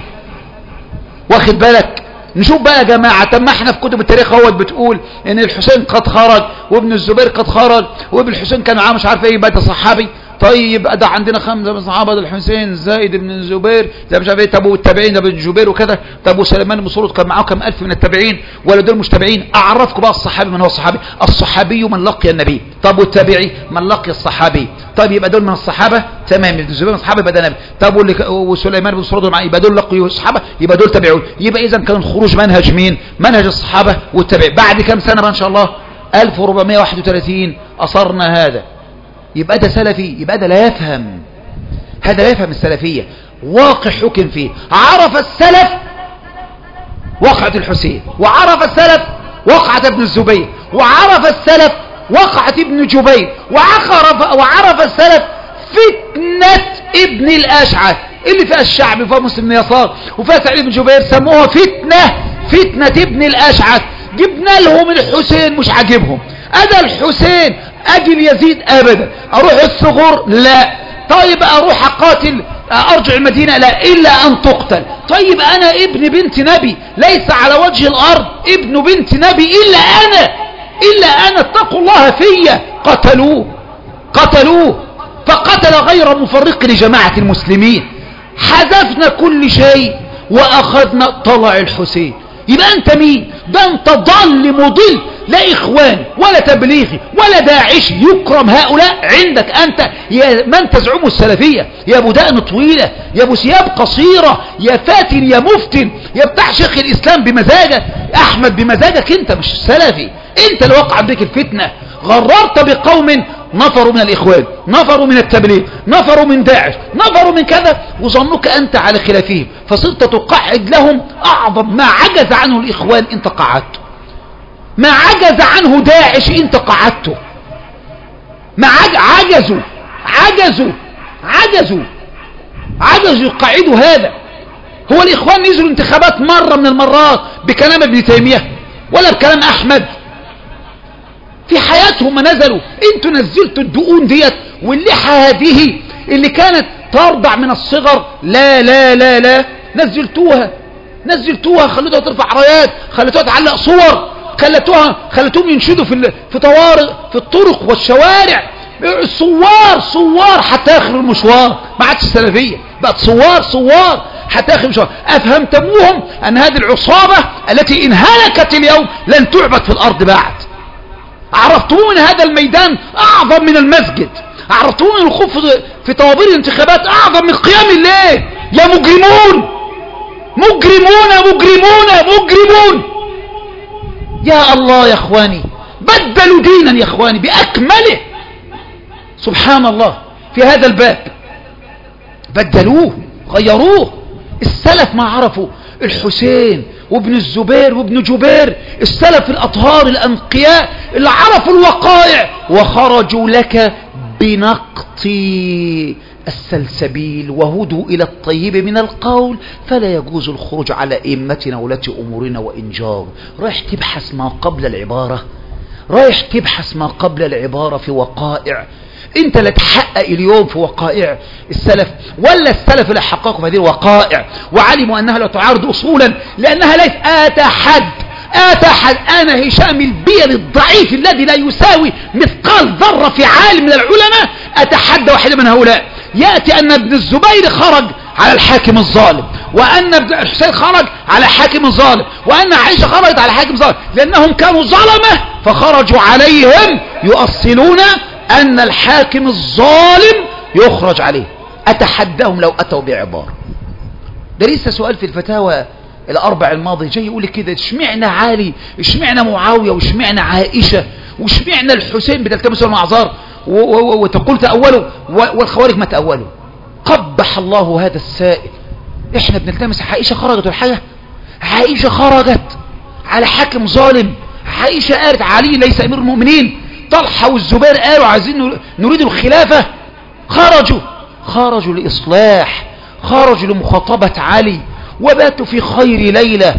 واخد بالك؟ نشوف بقى يا جماعة، طب ما احنا في كتب التاريخ اهوت بتقول ان الحسين قد خرج وابن الزبير قد خرج وابن الحسين كان معاه مش عارف ايه، يبقى ده صحابي. طيب ده عندنا خمسة من صحابة، ده الحسين زايد بن الزبير ده مش عارف ايه، طب والتابعين ده بن الزبير وكذا، طب وسليمان بن سرود كان معاه كم ألف من التابعين ولا دول مش تابعين؟ أعرفكم بقى الصحابي من هو الصحابي. الصحابي من لقي النبي. طب والتابعي من لقي الصحابي. طيب يبقى دول من الصحابة تمام، ابن الزبير من الصحابة يبقى ده نبي. طب واللي وسليمان بن سرود معاه يبقى دول لقيوا الصحابة يبقى دول تابعون. يبقى إذا كان الخروج منهج مين؟ منهج الصحابة والتابعين. بعد كم سنة بقى إن شاء الله؟ ألف وأربعمائة وواحد وثلاثين أصرنا هذا. يبقى ده سلفي؟ يبقى ده لا يفهم، هذا لا يفهم السلفية. واقع حكم فيه. عرف السلف وقعة الحسين، وعرف السلف وقعة ابن الزبير، وعرف السلف وقعة ابن جبير، وعرف, وعرف السلف فتنة ابن الأشعث اللي فيها الشعب وفيها مسلم بن يسار وفيها سعيد بن جبير، سموها فتنة فتنة ابن الأشعث. جبنا لهم الحسين مش عاجبهم. أدا الحسين أجل يزيد أبدا. أروح الثغور؟ لا. طيب أروح أقاتل أرجع المدينة؟ لا، إلا أن تقتل. طيب أنا ابن بنت نبي ليس على وجه الأرض ابن بنت نبي إلا أنا، إلا أنا، اتقوا الله فيا. قتلوه قتلوه فقتل غير مفرق لجماعة المسلمين. حذفنا كل شيء وأخذنا طلع الحسين. يبقى أنت مين؟ ده أنت ضل مضل، لا إخوان ولا تبليغي ولا داعشي يكرم هؤلاء عندك أنت يا من تزعم السلفية، يا أبو دقن طويلة، يا أبو ثياب قصيرة، يا فاتن، يا مفتن، يا بتاع شيخ الإسلام بمزاجك، أحمد بمزاجك. أنت مش سلفي، أنت اللي وقع بك الفتنة. غررت بقوم نفروا من الإخوان، نفروا من التبليغ، نفروا من داعش، نفروا من كذا، وظنك أنت على خلافهم، فصرت تقعد لهم أعظم ما عجز عنه الإخوان أنت قعدته، ما عجز عنه داعش أنت قعدته، ما عجزوا عجزوا عجزوا عجزوا يقعدوا هذا. هو الإخوان نزلوا انتخابات مرة من المرات بكلام ابن تيمية ولا بكلام أحمد؟ في حياتهم ما نزلوا. انتوا نزلتوا الدقون ديت واللحى هذه اللي كانت ترضع من الصغر، لا لا لا لا نزلتوها نزلتوها خليتوها ترفع رايات، خليتوها تعلق صور، خليتوها خليتوهم ينشدوا في في طوارق في الطرق والشوارع. الصوار صوار حتى اخر المشوار، ما عادش سلفيه، بقت صوار صوار حتى اخر المشوار. افهمتموهم ان هذه العصابه التي انهلكت اليوم لن تعبد في الارض بعد. عرفتمون هذا الميدان اعظم من المسجد، عرفتمون الخوف في طوابير الانتخابات اعظم من قيام الليل. يا مجرمون مجرمون مجرمون مجرمون. يا الله يا اخواني، بدلوا دينا يا اخواني باكمله، سبحان الله. في هذا الباب بدلوه غيروه. السلف ما عرفوا الحسين وابن الزبير وابن جبير، السلف الأطهار الأنقياء اللي عرفوا الوقائع وخرجوا لك بنقط السلسبيل وهدوا إلى الطيب من القول. فلا يجوز الخروج على إمتنا ولاة أمورنا وإن جار. رايح تبحث ما قبل العبارة، رايح تبحث ما قبل العبارة في وقائع. انت لا تحقق اليوم في وقائع السلف، ولا السلف اللي حققوا في هذه الوقائع وعلموا انها لا تعارض اصولا، لانها ليس اتحد اتحد انا هشام البيل الضعيف الذي لا يساوي مثقال ذره في عالم من العلماء اتحدى واحدا من هؤلاء ياتي ان ابن الزبير خرج على الحاكم الظالم، وان ابن الحسين خرج على حاكم الظالم، وان عائشه خرجت على حاكم الظالم، لانهم كانوا ظلمه فخرجوا عليهم يؤصلون أن الحاكم الظالم يخرج عليه. أتحداهم لو أتوا بعبارة. ده لسه سؤال في الفتاوى الأربع الماضي جاي يقول كده، اشمعنا علي، اشمعنا معاوية، واشمعنا عائشة، واشمعنا الحسين بتلتمسوا المعذار وتقول تأولوا والخوارج ما تأولوا. قبح الله هذا السائل. احنا بنلتمس عائشة خرجت الحاجة، عائشة خرجت على حاكم ظالم، عائشة قالت علي ليس أمير المؤمنين، طلحة والزبير قالوا عايزين نريد الخلافة، خرجوا خرجوا لإصلاح، خرجوا لمخاطبة علي، وباتوا في خير ليلة،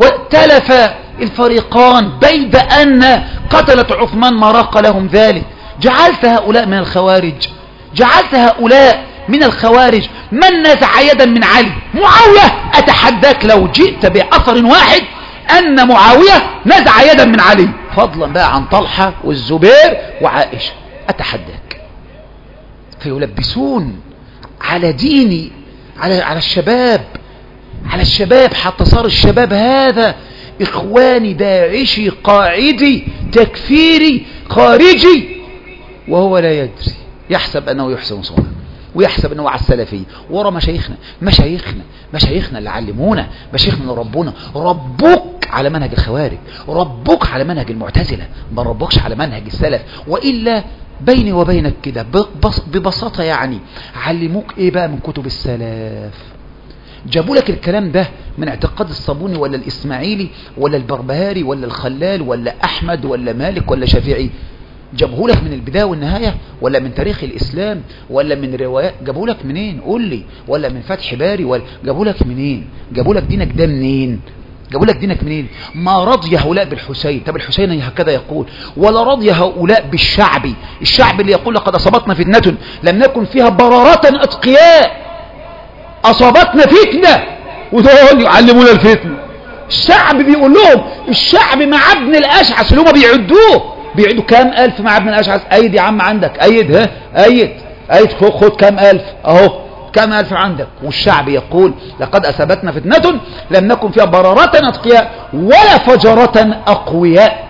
واتلف الفريقان بيد أن قتلة عثمان ما راق لهم ذلك. جعلت هؤلاء من الخوارج، جعلت هؤلاء من الخوارج. من نزع يدا من علي؟ معاوية. أتحداك لو جئت بأثر واحد أن معاوية نزع يدا من علي، فضلا بقى عن طلحة والزبير وعائشة، أتحداك. فيلبسون على ديني، على على الشباب، على الشباب، حتى صار الشباب هذا إخواني داعشي قاعدي تكفيري خارجي، وهو لا يدري، يحسب أنه يحسن صنعا ويحسب أنه على السلفية. ورا مشايخنا مشايخنا مشايخنا اللي علمونا، مشايخنا اللي ربونا. ربك على منهج الخوارج، ربك على منهج المعتزلة، ما ربكش على منهج السلف. وإلا بيني وبينك كده ببساطة يعني علموك إيه بقى من كتب السلف؟ جابوا لك الكلام ده من اعتقاد الصابوني ولا الإسماعيلي ولا البربهاري ولا الخلال ولا أحمد ولا مالك ولا شافعي؟ جابوه لك من البداية والنهاية ولا من تاريخ الإسلام ولا من روايات؟ جابوه لك منين؟ قول لي. ولا من فتح باري؟ ولا جابوه لك منين؟ جابوه لك دينك ده منين؟ جابوا لك دينك منين؟ ما رضي هؤلاء بالحسين. طب الحسين هكذا يقول. ولا رضي هؤلاء بالشعبي، الشعب اللي يقول لقد أصابتنا فتنة لم نكن فيها بررة أتقياء. أصابتنا فتنة ودول يعلمونا الفتنة. الشعب بيقول لهم، الشعب مع ابن الأشعث اللي هم بيعدوه، بيعدوا كام ألف مع ابن الأشعث؟ أيد يا عم عندك، أيد، ها أيد أيد، خد, خد كام ألف أهو، كام ألف عندك. والشعب يقول لقد أصابتنا فتنة لم نكن فيها بررة أتقياء ولا فجرة أقوياء.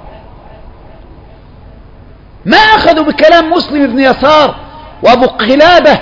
ما أخذوا بكلام مسلم بن يسار وأبو قلابة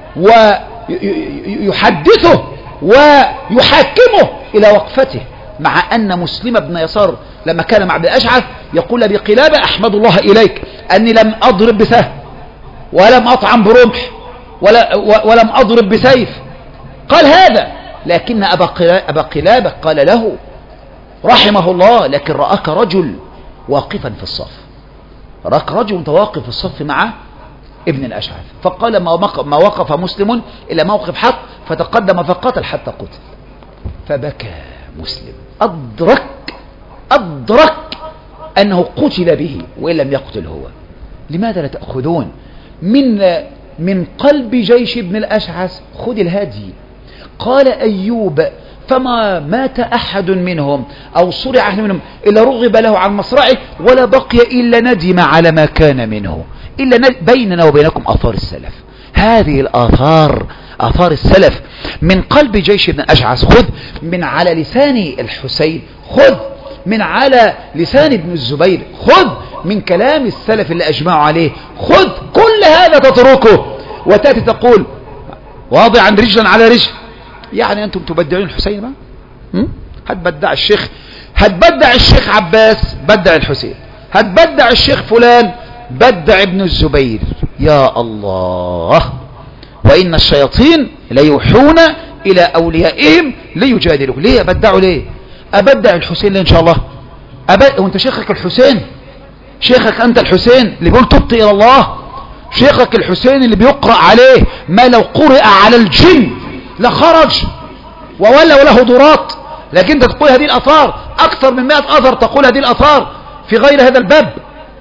ويحدثه ويحاكمه إلى وقفته، مع أن مسلم بن يسار لما كان مع ابن الأشعث يقول لأبي قلابة أحمد الله إليك أني لم أضرب بسهم ولم أطعم برمح ولا ولم أضرب بسيف. قال هذا، لكن أبا قلابة قال له رحمه الله لكن رأك رجل واقفا في الصف، رأك رجل متواقف في الصف مع ابن الأشعث. فقال ما وقف مسلم إلى موقف حق فتقدم فقتل حتى قتل. فبكى مسلم، أدرك أدرك أنه قتل به وإن لم يقتل هو. لماذا لا تأخذون من من قلب جيش ابن الأشعث؟ خذ الهدي. قال أيوب فما مات أحد منهم أو صرع أحد منهم إلا رغب له عن مصرعه ولا بقي إلا ندم على ما كان منه. إلا بيننا وبينكم آثار السلف، هذه الآثار آثار السلف من قلب جيش ابن الأشعث. خذ من على لسان الحسين، خذ من على لسان ابن الزبير، خذ من كلام السلف اللي أجمعوا عليه، خذ كل هذا تتركه وتأتي تقول واضعا رجلا على رجل. يعني أنتم تبدعون الحسين بقى؟ هتبدع الشيخ، هتبدع الشيخ عباس بدع الحسين، هتبدع الشيخ فلان بدع ابن الزبير. يا الله، وإن الشياطين ليوحون إلى أوليائهم ليجادلوا. ليه أبدعوا؟ ليه أبدع الحسين؟ ليه إن شاء الله أبدع؟ وانت شيخك الحسين، شيخك أنت الحسين اللي بيقول تبت إلى الله، شيخك الحسين اللي بيقرأ عليه ما لو قرأ على الجن لخرج وولوا له ضرات. لكن انت تقول هذه الأثار أكثر من مئة أثر، تقول هذه الأثار في غير هذا الباب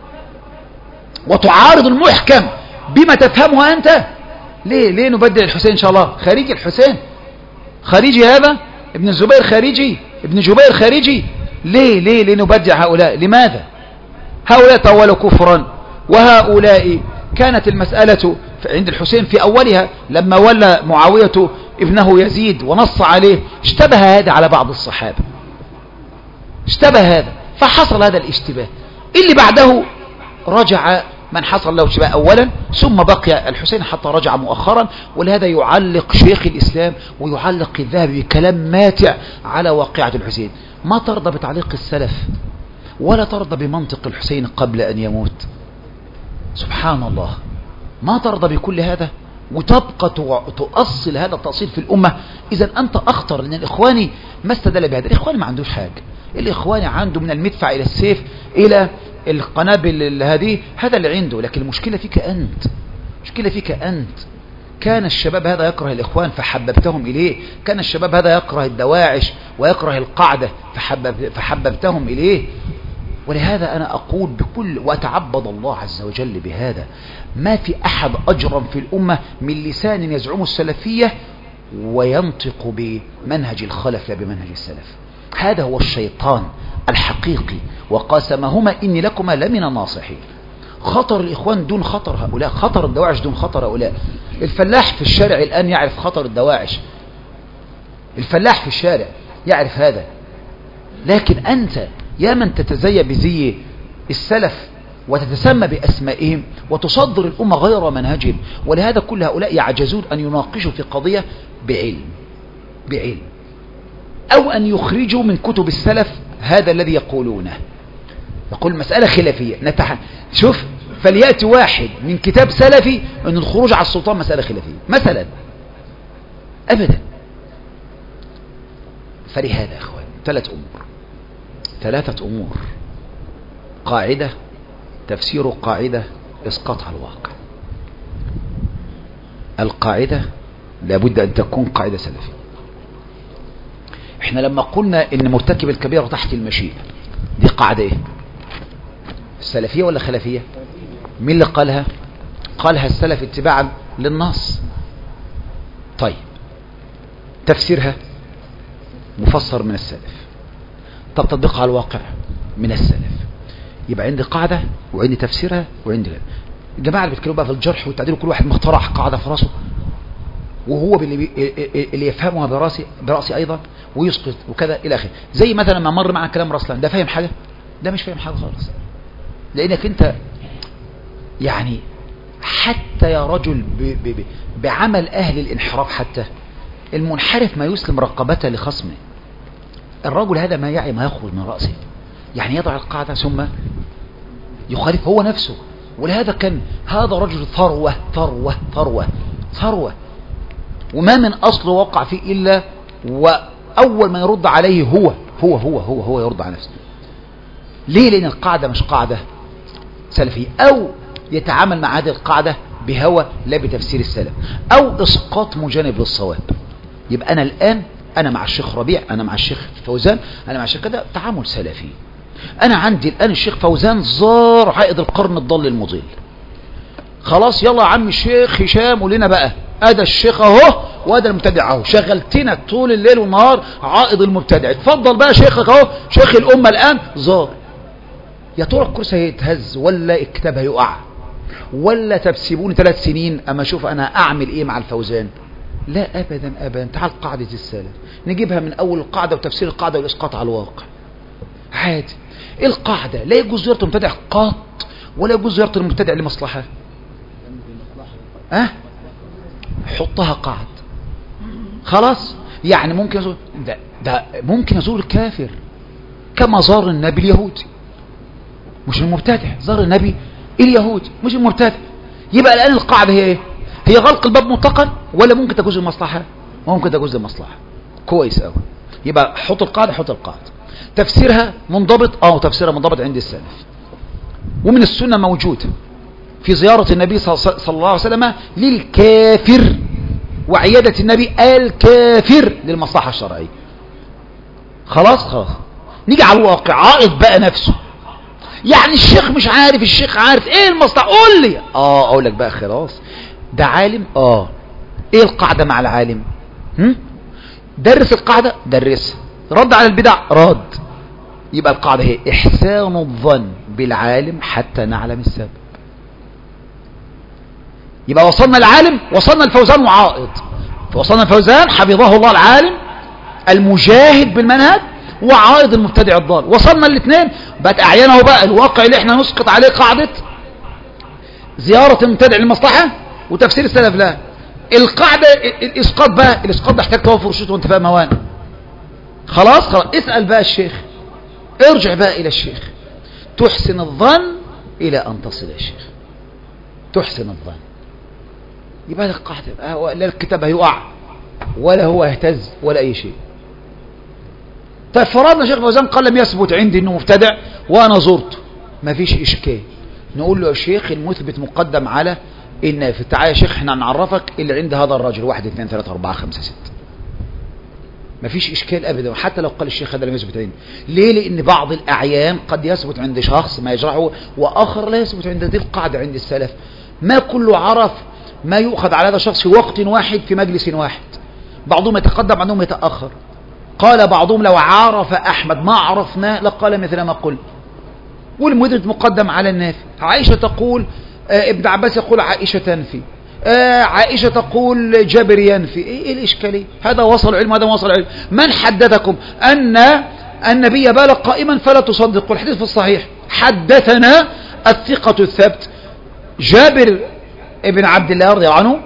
وتعارض المحكم بما تفهمه أنت. ليه ليه نبدل الحسين إن شاء الله؟ خارجي الحسين، خارجي هذا ابن الزبير، خارجي ابن جبير، خارجي. ليه ليه ليه نبدع هؤلاء؟ لماذا؟ هؤلاء طولوا كفرا، وهؤلاء كانت المسألة عند الحسين في أولها لما ولى معاوية ابنه يزيد ونص عليه، اشتبه هذا على بعض الصحابة، اشتبه هذا فحصل هذا الاشتباه. اللي بعده رجع من حصل له اشتباه أولا، ثم بقي الحسين حتى رجع مؤخرا. ولهذا يعلق شيخ الإسلام ويعلق الذهبي بكلام ماتع على واقعة الحسين. ما ترضى بتعليق السلف ولا ترضى بمنطق الحسين قبل أن يموت. سبحان الله، ما ترضى بكل هذا وتبقى تؤصل هذا التأصيل في الأمة. إذا أنت أخطر، لأن الإخواني ما استدل بهذا. الإخواني ما عندوش حاجة، الإخواني عنده من المدفع إلى السيف إلى القنابل هذه، هذا اللي عنده. لكن المشكلة فيك أنت، المشكلة فيك أنت. كان الشباب هذا يكره الإخوان فحببتهم إليه، كان الشباب هذا يكره الدواعش ويكره القاعدة فحبب فحببتهم إليه. ولهذا أنا أقول بكل وأتعبد الله عز وجل بهذا، ما في أحد أجرم في الأمة من لسان يزعم السلفية وينطق بمنهج الخلف لا بمنهج السلف. هذا هو الشيطان الحقيقي، وقاسمهما إني لكما لمن الناصحين. خطر الإخوان دون خطر هؤلاء، خطر الدواعش دون خطر هؤلاء. الفلاح في الشارع الآن يعرف خطر الدواعش، الفلاح في الشارع يعرف هذا. لكن أنت يا من تتزي بزي السلف وتتسمى بأسمائهم وتصدر الأمة غير منهجهم. ولهذا كل هؤلاء يعجزون أن يناقشوا في قضية بعلم بعلم أو أن يخرجوا من كتب السلف هذا الذي يقولونه. يقول مسألة خلافية نتح... شوف، فليأتي واحد من كتاب سلفي أن الخروج على السلطان مسألة خلافية مثلا، أبدا. فلهذا يا أخوان ثلاث أمور ثلاثة أمور: قاعدة، تفسير قاعدة، إسقاط على الواقع. القاعدة لابد أن تكون قاعدة سلفية. احنا لما قلنا ان مرتكب الكبيرة تحت المشيئة، دي قاعدة ايه؟ سلفية ولا خلفية؟ مين اللي قالها؟ قالها السلف اتباعا للنص. طيب تفسيرها مفسر من السلف، طب تطبيقها على الواقع من السلف. يبقى عندي قاعدة وعندي تفسيرها وعندي الجماعة اللي بيتكلموا بقى في الجرح والتعديل كل واحد مخترع قاعدة في راسه وهو اللي, اللي يفهمها براسي براسي ايضا ويسقط وكذا الى اخره. زي مثلا ما مر معنا كلام رسلان، ده فاهم حاجة؟ ده مش فاهم حاجة خالص، لانك انت يعني حتى يا رجل ب ب ب بعمل اهل الانحراف، حتى المنحرف ما يسلم رقبته لخصمه. الرجل هذا ما يعي ما يخرج من رأسه، يعني يضع القاعدة ثم يخالف هو نفسه. ولهذا كان هذا رجل ثروة ثروة ثروة ثروة، وما من أصل وقع فيه إلا وأول ما يرد عليه هو هو هو هو هو يرد على نفسه. ليه؟ لأن القاعدة مش قاعدة سلفية، أو يتعامل مع هذه القاعدة بهوى لا بتفسير السلف، أو إسقاط مجانب للصواب. يبقى أنا الآن أنا مع الشيخ ربيع، أنا مع الشيخ فوزان، أنا مع الشيخ كده، تعامل سلفي. أنا عندي الآن الشيخ فوزان زار عائد القرن الضال المضل، خلاص يلا يا عم الشيخ هشام قول لنا بقى، أدا الشيخ أهو وأدا المبتدع أهو، شغلتنا طول الليل والنهار عائد المبتدع، اتفضل بقى شيخك أهو، شيخ الأمة الآن زار. يا ترى الكرسي هيتهز ولا الكتاب هيقع، ولا تبسيبوني ثلاث سنين أما أشوف أنا أعمل إيه مع الفوزان؟ لا أبدا أبدا. تعال قاعدة السلف نجيبها من أول القاعدة وتفسير القاعدة والإسقاط على الواقع عادي. القاعدة لا يجوز زيارة المبتدع قط، ولا يجوز زيارة المبتدع لمصلحة. أه؟ حطها قاعد خلاص. يعني ممكن يزور ده, ده ممكن يزور الكافر كما زار النبي اليهودي، مش المبتدع، زار النبي اليهودي مش المبتدع. يبقى الآن القاعدة هي ايه؟ هي غلق الباب مطلقا ولا ممكن تجوز المصلحة؟ ممكن تجوز المصلحة. كويس قوي. يبقى حط القاعدة حط القاعدة. تفسيرها منضبط، اه تفسيرها منضبط عند السلف، ومن السنة موجود في زيارة النبي صلى الله عليه وسلم للكافر وعيادة النبي الكافر للمصلحة الشرعية. خلاص خلاص. نيجي على الواقع، عائد بقى نفسه. يعني الشيخ مش عارف، الشيخ عارف ايه المصلحة، قول لي. اه اقول لك بقى خلاص، ده عالم. اه ايه القاعدة مع العالم؟ هم؟ درس القاعدة درسها، رد على البدع رد. يبقى القاعدة هي إحسان الظن بالعالم حتى نعلم السبب. يبقى وصلنا العالم، وصلنا الفوزان وعائد. فوصلنا الفوزان حفظه الله العالم المجاهد بالمنهج، وعائد المبتدع الضال. وصلنا الاثنين، بقت أعيانه بقى الواقع اللي احنا نسقط عليه قاعدة زيارة المبتدع للمصلحة وتفسير السلف لها. القاعدة الإسقاط بقى، الإسقاط ده يحتاج توفر شروط وانتفاء موانع. خلاص خلاص. اسأل بقى الشيخ، ارجع بقى إلى الشيخ، تحسن الظن إلى أن تصل يا شيخ، تحسن الظن. يبقى لك قاعدة، لا الكتاب هيقع ولا هو يهتز ولا أي شيء. طيب فرضنا شيخ فوزان قال لم يثبت عندي انه مبتدع وانا زرته، ما فيش اشكال. نقول له يا شيخ المثبت مقدم على ان في التعالى يا شيخ احنا نعرفك اللي عند هذا الرجل واحد اثنين ثلاثة اربعة خمسة ستة. ما فيش إشكال أبدا، حتى لو قال الشيخ هذا لم يثبت عنده. ليه؟ لأن بعض الأعيان قد يثبت عند شخص ما يجرحه وآخر لا يثبت عند. دي القاعدة عند السلف، ما كل عرف ما يؤخذ على هذا الشخص في وقت واحد في مجلس واحد، بعضهم يتقدم بعضهم يتأخر. قال بعضهم لو عرف أحمد ما عرفنا لقال مثل ما قل، والمدرج مقدم على النافي. عائشة تقول آه ابن عباس يقول عائشة تنفي، آه عائشة تقول جابر ينفي. ايه, إيه الإشكالية؟ هذا وصل علم هذا وصل علم. من حدثكم أن النبي بال قائما فلا تصدقوا؟ الحديث في الصحيح حدثنا الثقة الثبت جابر ابن عبد الله رضي الله عنه،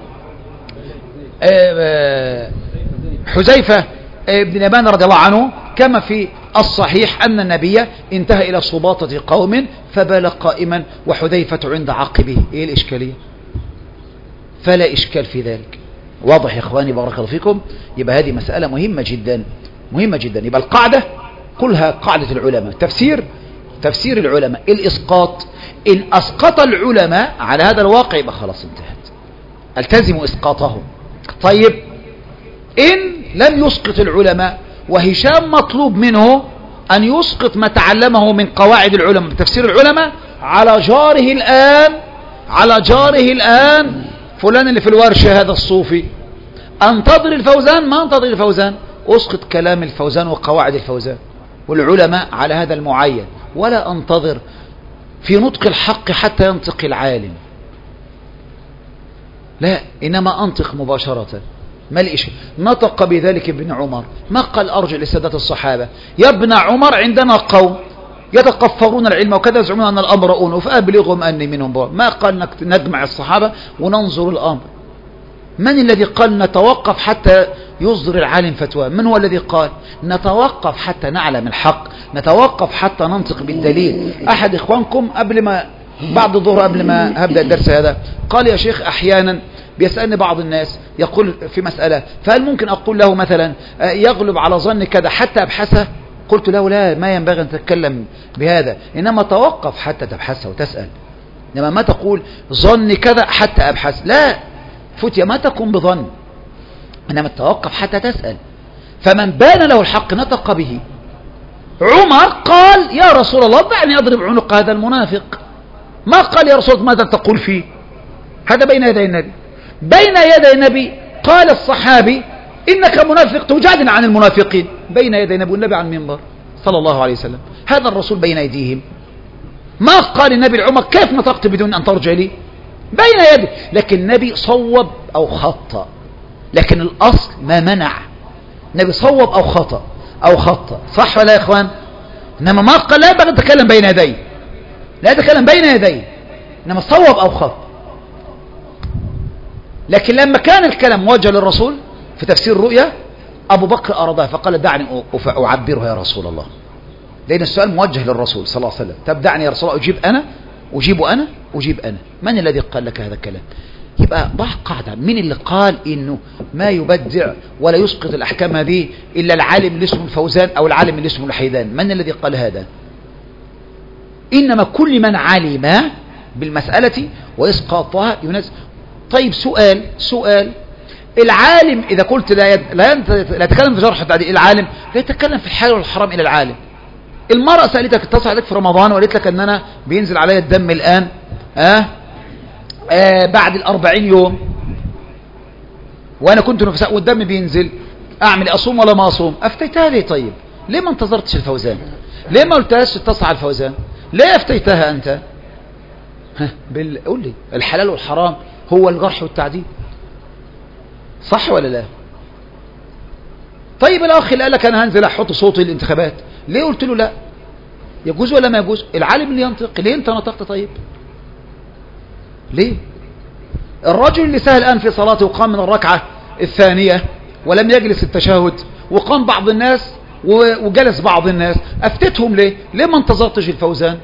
آه حذيفة ابن يمان رضي الله عنه، كما في الصحيح أن النبي انتهى إلى صباطة قوم فبال قائما وحذيفة عند عقبه. ايه الإشكالية؟ فلا إشكال في ذلك. واضح يا إخواني بارك الله فيكم؟ يبقى هذه مسألة مهمة جدا مهمة جدا. يبقى القاعدة كلها قاعدة العلماء. تفسير تفسير العلماء الإسقاط، إن أسقط العلماء على هذا الواقع يبقى خلاص انتهت، التزموا إسقاطهم. طيب إن لم يسقط العلماء وهشام مطلوب منه أن يسقط ما تعلمه من قواعد العلماء بتفسير العلماء على جاره الآن على جاره الآن فلان اللي في الورشة هذا الصوفي، انتظر الفوزان ما انتظر الفوزان، اسقط كلام الفوزان وقواعد الفوزان والعلماء على هذا المعين، ولا انتظر في نطق الحق حتى ينطق العالم، لا إنما أنطق مباشرة. ما الإشي؟ نطق بذلك ابن عمر، ما قال أرجع لسادات الصحابة يا ابن عمر عندنا قوم يتقفرون العلم وكذا يزعمون أن الأمر أونف فأبلغهم أني منهم بار. ما قال نجمع الصحابة وننظر الأمر. من الذي قال نتوقف حتى يصدر العالم فتوى؟ من هو الذي قال نتوقف حتى نعلم الحق، نتوقف حتى ننطق بالدليل؟ أحد إخوانكم قبل ما بعد الظهر قبل ما هبدأ الدرس هذا قال يا شيخ أحيانا بيسألني بعض الناس يقول في مسألة فهل ممكن أقول له مثلا يغلب على ظن كذا حتى أبحثه؟ قلت له لا، ما ينبغي أن تتكلم بهذا، إنما توقف حتى تبحثه وتسأل، إنما ما تقول ظن كذا حتى أبحث، لا فتيا ما تكون بظن، إنما توقف حتى تسأل. فمن بان له الحق نطق به. عمر قال يا رسول الله دعني أضرب عنق هذا المنافق، ما قال يا رسول الله ماذا تقول فيه، هذا بين يدي النبي. بين يدي النبي قال الصحابي إنك منافق تجادل عن المنافقين، بين يدي النبي والنبي عن المنبر صلى الله عليه وسلم، هذا الرسول بين يديهم. ما قال النبي لعمر كيف نطقت بدون أن ترجع لي، بين يدي. لكن النبي صوب أو خطأ، لكن الأصل ما منع، النبي صوب أو خطأ أو خطأ، صح ولا يا إخوان؟ إنما ما قال لا ينبغي أن تتكلم بين يدي، لا يتكلم بين يدي، إنما صوب أو خطأ. لكن لما كان الكلام موجه للرسول في تفسير الرؤيا أبو بكر أرضاه فقال دعني أعبره يا رسول الله، لأن السؤال موجه للرسول صلى الله عليه وسلم. طب دعني يا رسول الله أجيب أنا أجيب أنا أجيب أنا من الذي قال لك هذا الكلام؟ يبقى ضع قاعدة، من اللي قال إنه ما يبدع ولا يسقط الأحكام هذه إلا العالم اللي اسمه الفوزان أو العالم اللي اسمه الحيدان؟ من الذي قال هذا؟ إنما كل من علم بالمسألة وإسقاطها ينزل. طيب سؤال سؤال العالم إذا قلت لا يد... لا, ينت... لا يتكلم في جرح التعديل، العالم لا يتكلم في الحلال والحرام إلى العالم. المرأة سألتك اتصل عليك في رمضان وقالت لك أن أنا بينزل علي الدم الآن آه؟ آه بعد الأربعين يوم وأنا كنت نفساء والدم بينزل، أعمل أصوم ولا ما أصوم؟ أفتيتها ليه؟ طيب ليه ما انتظرتش الفوزان؟ ليه ما قلتهاش اتصل على الفوزان؟ ليه أفتيتها أنت؟ ها بال... قول لي الحلال والحرام هو الجرح والتعديل، صح ولا لا؟ طيب الأخ اللي قال لك أنا هنزل أحط صوتي الانتخابات، ليه قلت له لا؟ يجوز ولا ما يجوز؟ العالم اللي ينطق، ليه أنت نطقت؟ طيب ليه؟ الرجل اللي سهل الآن في صلاته وقام من الركعة الثانية ولم يجلس التشهد وقام بعض الناس وجلس بعض الناس، أفتتهم ليه؟ ليه ما انتظرتش الفوزان؟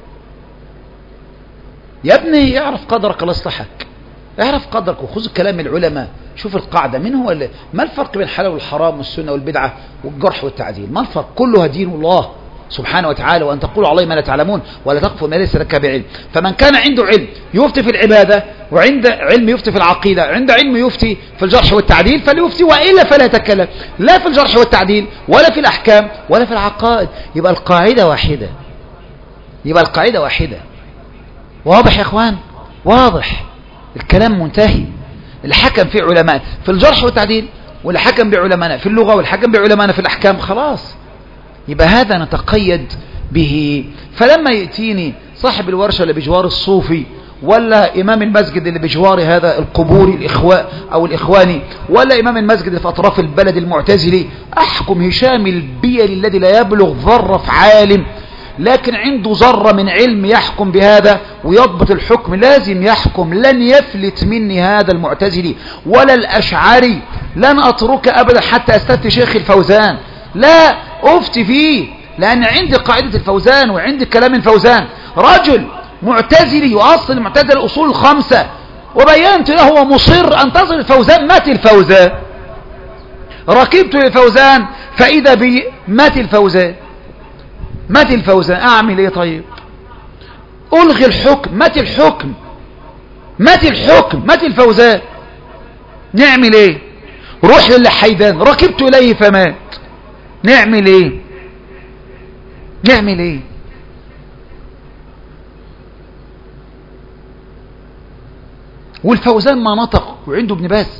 يا ابني اعرف قدرك الله يصلحك، اعرف قدرك وخذ كلام العلماء. شوف القاعدة من هو اللي ما الفرق بين الحلال والحرام والسنة والبدعة والجرح والتعديل؟ ما الفرق؟ كلها دين الله سبحانه وتعالى، وأن تقولوا عليه ما لا تعلمون ولا تقفوا ما ليس لك بعلم. فمن كان عنده علم يفتي في العبادة، وعند علم يفتي في العقيدة، عند علم يفتي في الجرح والتعديل فليفتي، وإلا فلا يتكلم لا في الجرح والتعديل ولا في الأحكام ولا في العقائد. يبقى القاعدة واحدة، يبقى القاعدة واحدة. واضح يا اخوان؟ واضح، الكلام منتهي. اللي حكم فيه علماء في الجرح والتعديل، واللي حكم بعلماء في اللغة، واللي حكم بعلماء في الأحكام، خلاص. يبقى هذا نتقيد به. فلما يأتيني صاحب الورشة اللي بجوار الصوفي، ولا إمام المسجد اللي بجوار هذا القبوري الإخوة أو الإخواني، ولا إمام المسجد اللي في أطراف البلد المعتزلي، أحكم هشام البيلي الذي لا يبلغ ذرة في عالم لكن عنده ذرة من علم يحكم بهذا ويضبط الحكم، لازم يحكم. لن يفلت مني هذا المعتزلي ولا الأشعري، لن أترك أبدا حتى أستفتي شيخ الفوزان، لا أفتي فيه، لأن عندي قاعدة الفوزان وعندي كلام الفوزان. رجل معتزلي يؤصل المعتزل الأصول الخمسة، وبينت له ومصر أنتظر الفوزان. مات الفوزان، ركبت للفوزان فإذا بي مات الفوزان، مات الفوزان، أعمل إيه طيب؟ ألغي الحكم، مات الحكم، مات الحكم، مات الفوزان، نعمل إيه؟ روح للحيدان، ركبت إليه فمات، نعمل إيه؟ نعمل إيه؟ والفوزان ما نطق وعنده ابن باز،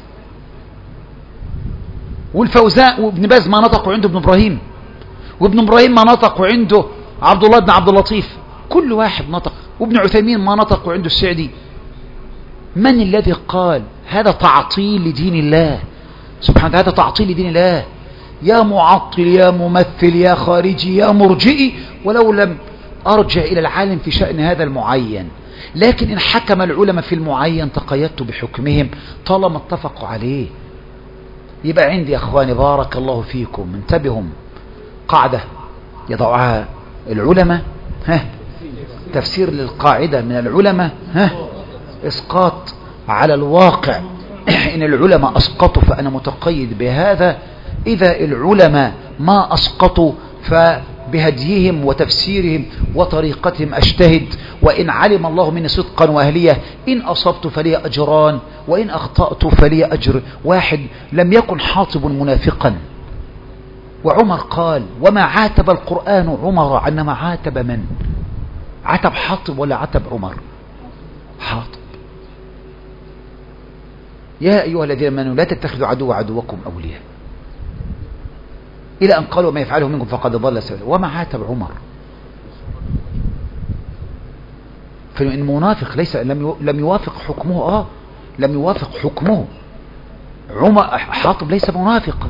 والفوزان وابن باز ما نطق وعنده ابن إبراهيم، وابن إبراهيم ما نطق وعنده عبد الله بن عبد اللطيف، كل واحد نطق، وابن عثيمين ما نطق وعنده السعدي. من الذي قال هذا تعطيل لدين الله سبحانه؟ هذا تعطيل لدين الله. يا معطل، يا ممثل، يا خارجي، يا مرجئي، ولو لم أرجع إلى العالم في شأن هذا المعين، لكن إن حكم العلماء في المعين تقيدت بحكمهم طالما اتفقوا عليه. يبقى عندي يا أخواني بارك الله فيكم، انتبهوا، قاعدة يضعها العلماء، ها تفسير للقاعدة من العلماء، ها إسقاط على الواقع. إن العلماء أسقطوا فأنا متقيد بهذا، إذا العلماء ما أسقطوا فبهديهم وتفسيرهم وطريقتهم أجتهد، وإن علم الله مني صدقا وأهلية، إن أصبت فلي أجران وإن أخطأت فلي أجر واحد. لم يكن حاطب منافقا، وعمر قال وما عاتب القرآن عمر عنما عاتب من؟ عتب حاطب ولا عتب عمر؟ حاطب. يا أيها الذين آمنوا لا تتخذوا عدو عدوكم أولياء، إلى أن قالوا ما يفعله منكم فقد ضل سبيلا. وما عاتب عمر، فإن منافق ليس لم لم يوافق حكمه، آه لم يوافق حكمه. عمر حاطب ليس منافقا.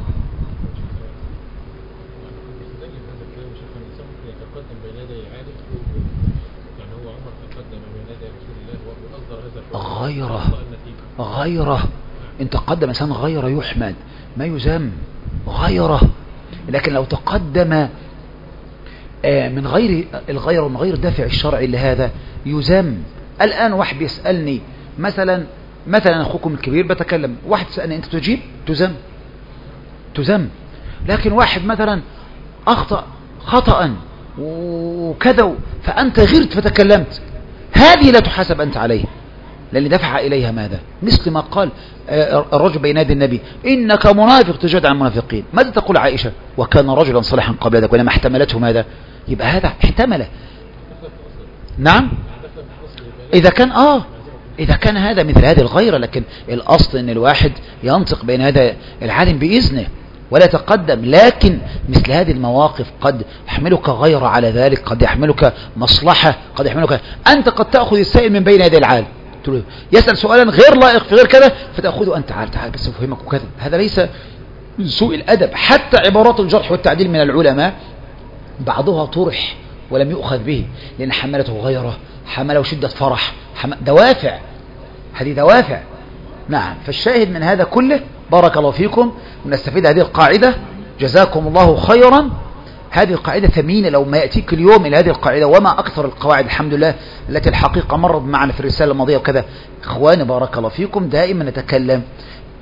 غيره غيره إن تقدم إنسان غيره يحمد ما يذم، غيره. لكن لو تقدم من غير الغير من غير دافع الشرعي لهذا يذم. الآن واحد بيسألني مثلا مثلا أخوكم الكبير بتكلم، واحد سألني أنت تجيب، تذم تذم. لكن واحد مثلا أخطأ خطأ وكذا فأنت غيرت فتكلمت، هذه لا تحاسب أنت عليه، لأن دفع إليها ماذا؟ مثل ما قال الرجل بين يدي النبي إنك منافق تجد عن المنافقين. ماذا تقول عائشة؟ وكان رجلا صالحا قبل ذلك ولما احتملته ماذا؟ يبقى هذا احتمله. نعم إذا كان آه إذا كان هذا مثل هذه الغيرة، لكن الأصل أن الواحد ينطق بين هذا العالم بإذنه ولا تقدم. لكن مثل هذه المواقف قد يحملك غير على ذلك، قد يحملك مصلحة، قد يحملك أنت قد تأخذ السائل من بين يدي العالم، يسأل سؤالا غير لائق في غير كذا فتأخذه أنت، تعال تعال بس أفهمك وكذا. هذا ليس من سوء الأدب. حتى عبارات الجرح والتعديل من العلماء بعضها طرح ولم يؤخذ به، لأن حملته غيره، حمله شدة فرح، حمل دوافع، هذه دوافع. نعم. فالشاهد من هذا كله بارك الله فيكم ونستفيد هذه القاعدة، جزاكم الله خيرا. هذه القاعدة ثمينة، لو ما يأتيك اليوم إلى هذه القاعدة، وما أكثر القواعد الحمد لله التي الحقيقة مرت معنا في الرسالة الماضية وكذا. إخواني بارك الله فيكم، دائما نتكلم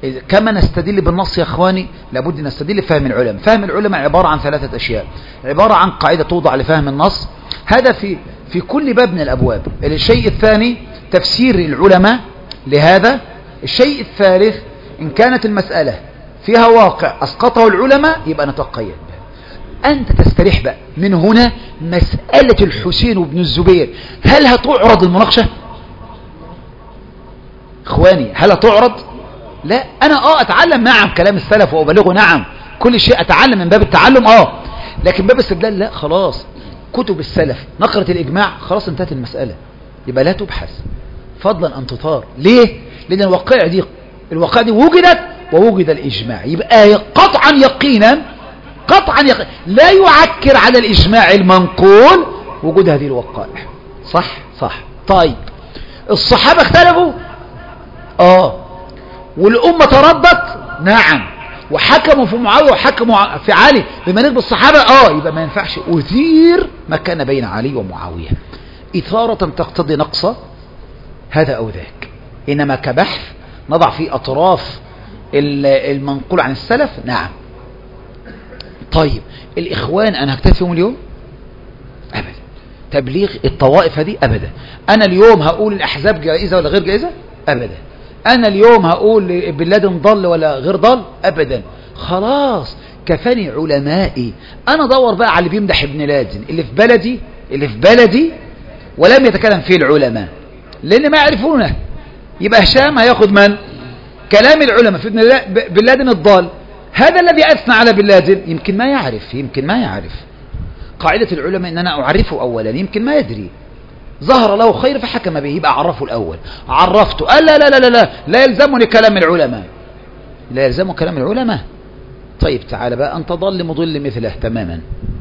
كما نستدل بالنص يا اخواني لابد نستدل بفهم العلماء. فهم العلماء عبارة عن ثلاثة اشياء، عبارة عن قاعدة توضع لفهم النص، هذا في في كل باب من الابواب. الشيء الثاني تفسير العلماء لهذا. الشيء الثالث ان كانت المسألة فيها واقع اسقطه العلماء يبقى نتقيد به. انت تستريح بقى من هنا مسألة الحسين وابن الزبير هل هتعرض المناقشة اخواني؟ هل هتعرض؟ لا. انا اه اتعلم نعم كلام السلف وابلغه نعم، كل شيء اتعلم من باب التعلم اه، لكن باب الاستدلال لا. خلاص كتب السلف نقرت الاجماع خلاص انتهت المسألة، يبقى لا تبحث فضلا ان تثار. ليه؟ لان الواقع دي الواقع دي وجدت ووجد الاجماع، يبقى قطعا يقينا قطعا يقينا لا يعكر على الاجماع المنقول وجود هذه الوقائع. صح صح. طيب الصحابة اختلفوا اه، والأمة تردت نعم، وحكموا في معاوية وحكموا في علي بما نسبة الصحابة اه، يبقى ما ينفعش أثير ما كان بين علي ومعاوية إثارة تقتضي نقص هذا أو ذاك، إنما كبحث نضع في أطراف المنقول عن السلف نعم. طيب الإخوان أنا هكتفهم اليوم أبدا، تبليغ الطوائف هذه أبدا. أنا اليوم هقول الأحزاب جائزة ولا غير جائزة أبدا. أنا اليوم هقول بن لادن ضل ولا غير ضل أبدا. خلاص كفاني علمائي. أنا دور بقى على اللي بيمدح ابن لادن اللي في بلدي اللي في بلدي ولم يتكلم فيه العلماء لأن ما يعرفونه. يبقى هشام هياخد من كلام العلماء في بن لادن الضال، هذا الذي أثنى على بن لادن يمكن ما يعرف يمكن ما يعرف قاعدة العلماء إن أنا أعرفه أولا، يمكن ما يدري. ظهر له خير فحكم به، يبقى عرفه الأول. عرفته قال لا لا لا لا لا, لا يلزمني كلام العلماء، لا يلزمه كلام العلماء. طيب تعال بقى أنت ضل مضل مثله تماما.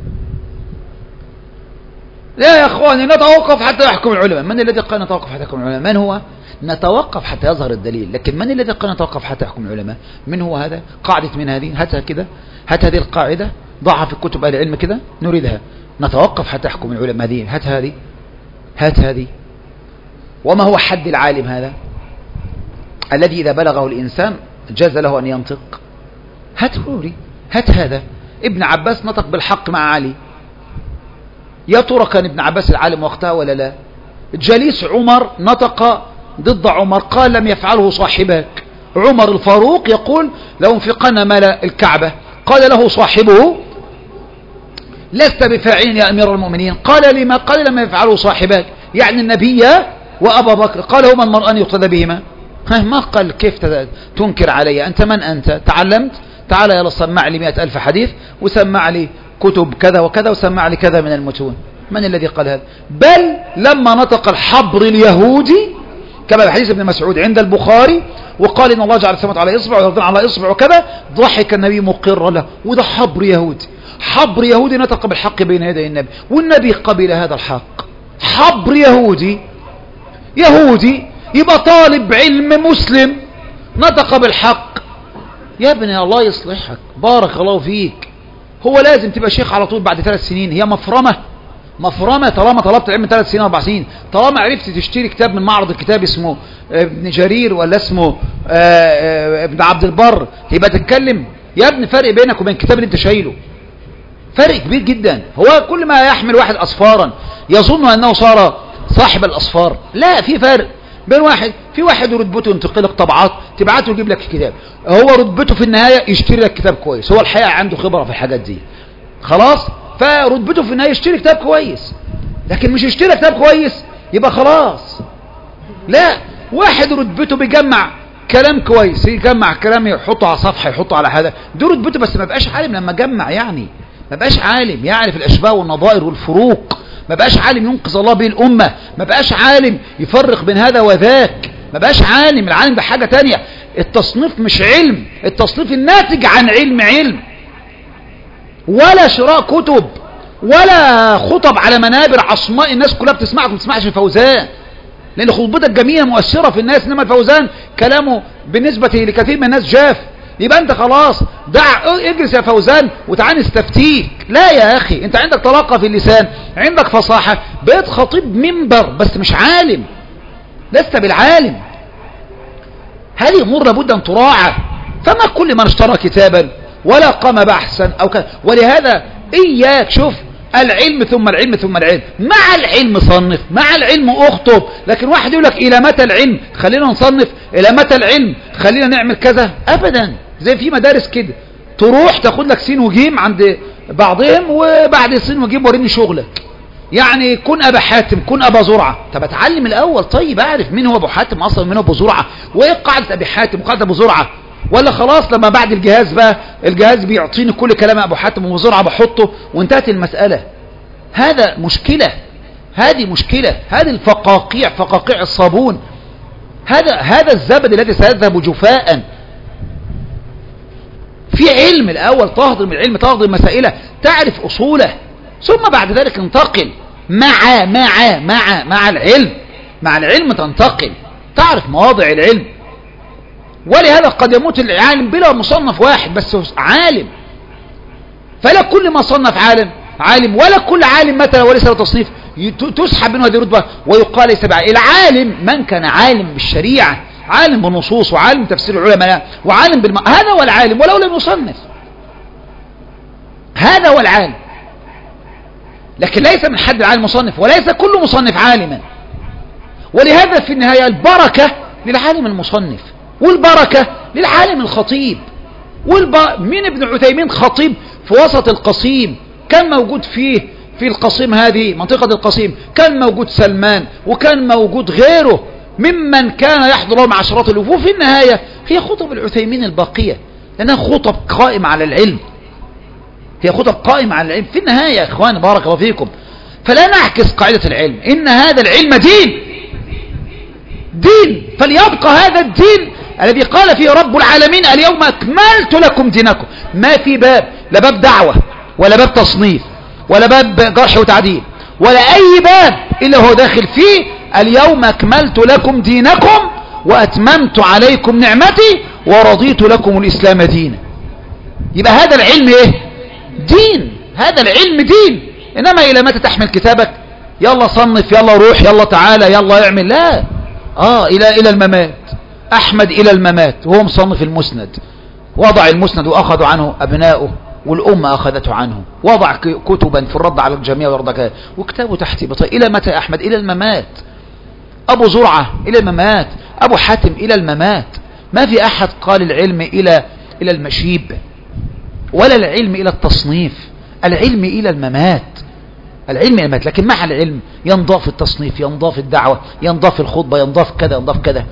لا يا أخواني نتوقف حتى يحكم العلماء. من الذي قال نتوقف حتى يحكم العلماء؟ من هو؟ نتوقف حتى يظهر الدليل، لكن من الذي قال نتوقف حتى يحكم العلماء؟ من هو هذا؟ قاعدة من هذه؟ هاتها كده، هات هذه القاعدة ضعها في كتب أهل العلم كده نريدها. نتوقف حتى يحكم العلماء هذه، هات هذه هات هذه. وما هو حد العالم هذا الذي إذا بلغه الإنسان جاز له أن ينطق؟ هات هوري هات هذا. ابن عباس نطق بالحق مع علي، يا ترى كان ابن عباس العالم وقتها ولا لا؟ جليس عمر نطق ضد عمر قال لم يفعله صاحبك. عمر الفاروق يقول لو انفقنا مال الكعبة، قال له صاحبه لست بفاعل يا أمير المؤمنين. قال لما؟ قال لما يفعله صاحبك، يعني النبي وأبا بكر. قال هما المرأة يقتدى بهما. ما قال كيف تنكر علي؟ أنت من أنت؟ تعلمت؟ تعال يلا سمع لي مئة ألف حديث وسمع لي كتب كذا وكذا وسمع لي كذا من المتون. من الذي قال هذا؟ بل لما نطق الحبر اليهودي كما في حديث ابن مسعود عند البخاري وقال إن الله جعل السماوات على إصبع والأرض على إصبع وكذا، ضحك النبي مقرا له. وده حبر يهودي، حبر يهودي نطق بالحق بين يدي النبي، والنبي قبل هذا الحق. حبر يهودي يهودي يبقى طالب علم مسلم نطق بالحق. يا ابني الله يصلحك بارك الله فيك، هو لازم تبقى شيخ على طول بعد ثلاث سنين؟ هي مفرمة مفرمة طالما طلبت العلم ثلاث سنين أربع سنين، طالما عرفت تشتري كتاب من معرض الكتاب اسمه ابن جرير ولا اسمه ابن عبد البر يبقى تتكلم. يا ابني فرق بينك وبين الكتاب اللي انت شايله، فرق كبير جدا. هو كل ما يحمل واحد أصفارا يظن أنه صار صاحب الأصفار، لا، في فرق بين واحد في واحد رتبته ينتقلك طبعات تبعته يجيب لك الكتاب، هو رتبته في النهاية يشتري لك كتاب كويس، هو الحقيقة عنده خبرة في الحاجات دي خلاص، فرتبته في النهاية يشتري كتاب كويس. لكن مش يشتري كتاب كويس يبقى خلاص، لا، واحد رتبته بيجمع كلام كويس، يجمع كلام يحطه على صفحة يحطه على هذا، دي رتبته، بس ما بقاش عالم لما جمع، يعني ما بقاش عالم يعرف الأشباه والنظائر والفروق، ما بقاش عالم ينقذ الله به الأمة، ما بقاش عالم يفرق بين هذا وذاك، ما بقاش عالم. العالم ده حاجة تانية. التصنيف مش علم، التصنيف الناتج عن علم علم، ولا شراء كتب ولا خطب على منابر عصماء الناس كلها بتسمعك وما بتسمعش الفوزان، لأن خطبتك جميلة مؤثرة في الناس، إنما الفوزان كلامه بالنسبة لكثير من الناس جاف. يبقى أنت خلاص دع اجلس يا فوزان وتعال نستفتيك. لا يا أخي، أنت عندك طلاقة في اللسان، عندك فصاحة، بقيت خطيب منبر بس مش عالم، لست بالعالم. هذه أمور لابد أن تراعى. فما كل من اشترى كتابا ولا قام بحثا أو كذا. ولهذا إياك شوف العلم ثم العلم ثم العلم، مع العلم صنف، مع العلم اخطب. لكن واحد يقول لك إلى متى العلم خلينا نصنف، إلى متى العلم خلينا نعمل كذا، أبدا. زي في مدارس كده تروح تاخد لك سين وجيم عند بعضهم، وبعد سين وجيم وريني شغلك. يعني كن أبا حاتم، كن أبا زرعة. طب اتعلم الأول، طيب أعرف مين هو أبو حاتم أصلا ومين هو أبو زرعة، وإيه قاعدة أبي حاتم وقاعدة أبو زرعة. ولا خلاص لما بعد الجهاز بقى الجهاز بيعطيني كل كلام أبو حاتم وأبو زرعة بحطه وانتهت المسألة. هذا مشكلة، هذه مشكلة، هذه الفقاقيع فقاقيع الصابون، هذا هذا الزبد الذي سيذهب جفاء. في علم الأول، تهضم العلم، تهضم مسائله، تعرف أصوله، ثم بعد ذلك انتقل مع مع مع مع العلم، مع العلم تنتقل، تعرف مواضع العلم. ولهذا قد يموت العالم بلا مصنف واحد بس عالم، فلا كل ما صنف عالم عالم، ولا كل عالم مثلا وليس له تصنيف تسحب منه هذه الرتبة ويقال ليس بعالم. العالم من كان عالم بالشريعة، عالم بالنصوص، وعالم تفسير العلماء، وعالم بالم... هذا هو العالم ولو لم يصنف، هذا هو العالم. لكن ليس من حد العالم مصنف، وليس كل مصنف عالما. ولهذا في النهاية البركة للعالم المصنف، والبركة للعالم الخطيب. والب... من ابن عثيمين خطيب في وسط القصيم، كان موجود فيه في القصيم، هذه منطقة القصيم، كان موجود سلمان، وكان موجود غيره ممن كان يحضر مع عشرات الألوف. وفي النهاية هي خطب العثيمين الباقية، لأنها خطب قائمة على العلم، هي خطب قائمة على العلم في النهاية يا إخوان بارك الله فيكم. فلا نعكس قاعدة العلم، إن هذا العلم دين، دين، فليبقى هذا الدين الذي قال فيه رب العالمين اليوم أكملت لكم دينكم. ما في باب، لا باب دعوة ولا باب تصنيف ولا باب جرح وتعديل ولا أي باب إلا هو داخل فيه اليوم أكملت لكم دينكم وأتممت عليكم نعمتي ورضيت لكم الإسلام دينا. يبقى هذا العلم إيه؟ دين، هذا العلم دين. إنما إلى متى تحمل كتابك؟ يلا صنف، يلا روح، يلا تعالى، يلا اعمل، لا. آه إلى إلى الممات. أحمد إلى الممات وهو مصنف المسند، وضع المسند وأخذ عنه أبناؤه والأمة أخذته عنه، وضع كتبا في الرد على الجميع والرد، وكتابه تحت بطيء. إلى متى أحمد؟ إلى الممات. أبو زرعة إلى الممات، أبو حاتم إلى الممات. ما في أحد قال العلم إلى إلى المشيب، ولا العلم إلى التصنيف، العلم إلى الممات، العلم إلى الممات. لكن مع العلم ينضاف التصنيف، ينضاف الدعوة، ينضاف الخطبة، ينضاف كذا، ينضاف كذا.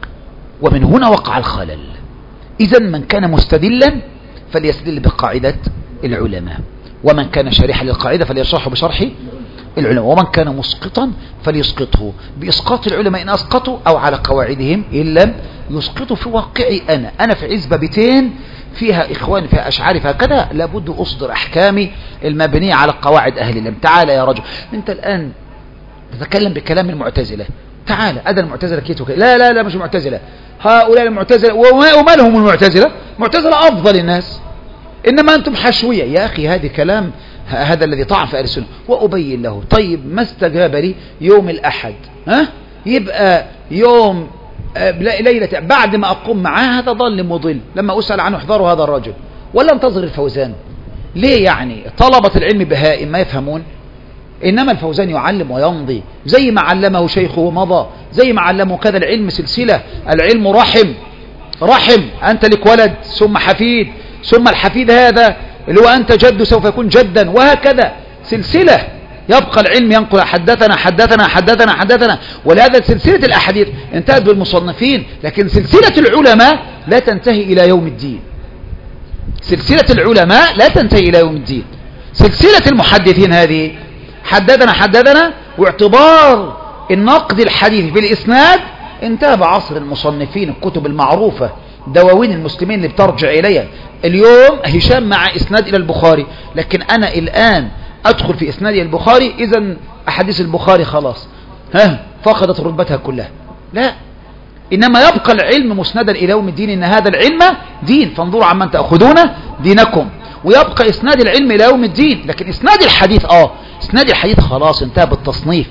ومن هنا وقع الخلل. إذا من كان مستدلا فليستدل بقاعدة العلماء، ومن كان شارحا للقاعدة فليشرحه بشرح العلماء، ومن كان مسقطا فليسقطه بإسقاط العلماء إن أسقطوا، أو على قواعدهم إن لم يسقطوا. في واقعي أنا أنا في عزبة بيتين فيها إخوان، فيها أشعاري، فيها كذا، لابد أصدر أحكامي المبنية على قواعد أهل العلم. تعال يا رجل، أنت الآن تتكلم بكلام المعتزلة، تعال أدى المعتزلة كيتو كي. لا لا لا مش المعتزلة، هؤلاء المعتزلة، وما لهم المعتزلة؟ معتزلة أفضل الناس، إنما أنتم حشوية. يا أخي هذا كلام، هذا الذي طعن في أهل السنة. وأبين له. طيب ما استجاب لي يوم الأحد، ها يبقى يوم ليلة بعد ما أقوم معاه هذا ظل مضل، لما أسأل عنه احضروا هذا الرجل، ولا انتظر الفوزان. ليه؟ يعني طلبة العلم بهائم ما يفهمون، إنما الفوزان يعلم ويمضي، زي ما علمه شيخه ومضى، زي ما علمه كذا. العلم سلسلة، العلم رحم، رحم، أنت لك ولد ثم حفيد، ثم الحفيد هذا اللي هو أنت جد سوف يكون جدا، وهكذا سلسلة. يبقى العلم ينقل حدثنا حدثنا حدثنا حدثنا. ولهذا سلسلة الأحاديث انتهت بالمصنفين، لكن سلسلة العلماء لا تنتهي إلى يوم الدين. سلسلة العلماء لا تنتهي إلى يوم الدين. سلسلة المحدثين هذه حدثنا حدثنا، واعتبار النقد الحديث بالإسناد انتهى بعصر المصنفين، الكتب المعروفة، دواوين المسلمين اللي بترجع إليها اليوم. هشام مع إسناد إلى البخاري، لكن أنا الآن أدخل في إسناد إلى البخاري، إذن أحاديث البخاري خلاص ها فقدت رتبتها كلها. لا، إنما يبقى العلم مسندا إلى يوم الدين، إن هذا العلم دين، فانظروا عمن تأخذون دينكم. ويبقى إسناد العلم إلى يوم الدين. لكن إسناد الحديث آه إسناد الحديث خلاص انتهى بالتصنيف،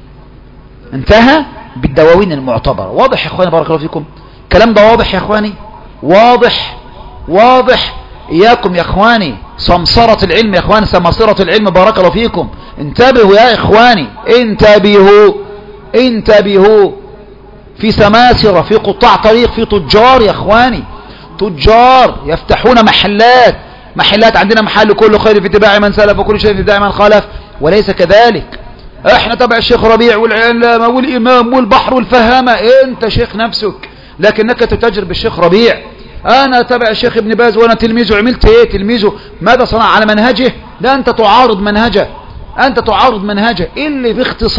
انتهى بالدواوين المعتبرة. واضح يا إخواني بارك الله فيكم؟ الكلام ده واضح يا إخواني؟ واضح واضح؟ إياكم يا إخواني سمسرة العلم يا إخواني، سمسرة العلم، بارك الله فيكم. انتبهوا يا إخواني، انتبهوا انتبهوا. في سماسرة، في قطاع طريق، في تجار يا إخواني، تجار يفتحون محلات محلات عندنا محل كله خير في اتباع من سلف وكل شيء في اتباع من خلف، وليس كذلك. احنا تبع الشيخ ربيع والعلامة والإمام والبحر والفهامة، انت شيخ نفسك لكنك تتاجر بالشيخ ربيع. انا تبع الشيخ ابن باز وانا تلميذه، عملت ايه تلميذه؟ ماذا صنع على منهجه؟ لا، انت تعارض منهجه، انت تعارض منهجه. اللي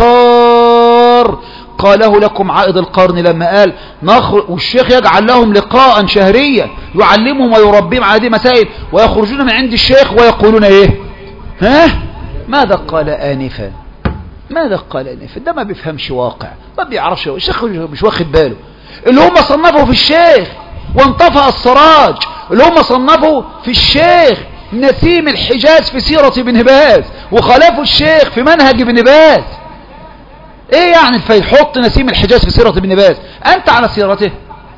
باختصار قاله لكم عائد القرن لما قال نخرج، والشيخ يجعل لهم لقاء شهريا يعلمهم ويربيهم على هذه مسائل، ويخرجون من عند الشيخ ويقولون ايه؟ ها؟ ماذا قال آنفا؟ ماذا قال آنفا؟ ده ما بيفهمش واقع، ما بيعرفش، الشيخ مش واخد باله. اللي هم صنفوا في الشيخ وانطفأ السراج، اللي هم صنفوا في الشيخ نسيم الحجاز في سيرة ابن باز، وخالفوا الشيخ في منهج ابن باز. ايه يعني الفايد؟ حط نسيم الحجاز في سيرة ابن باز، انت على سيرته،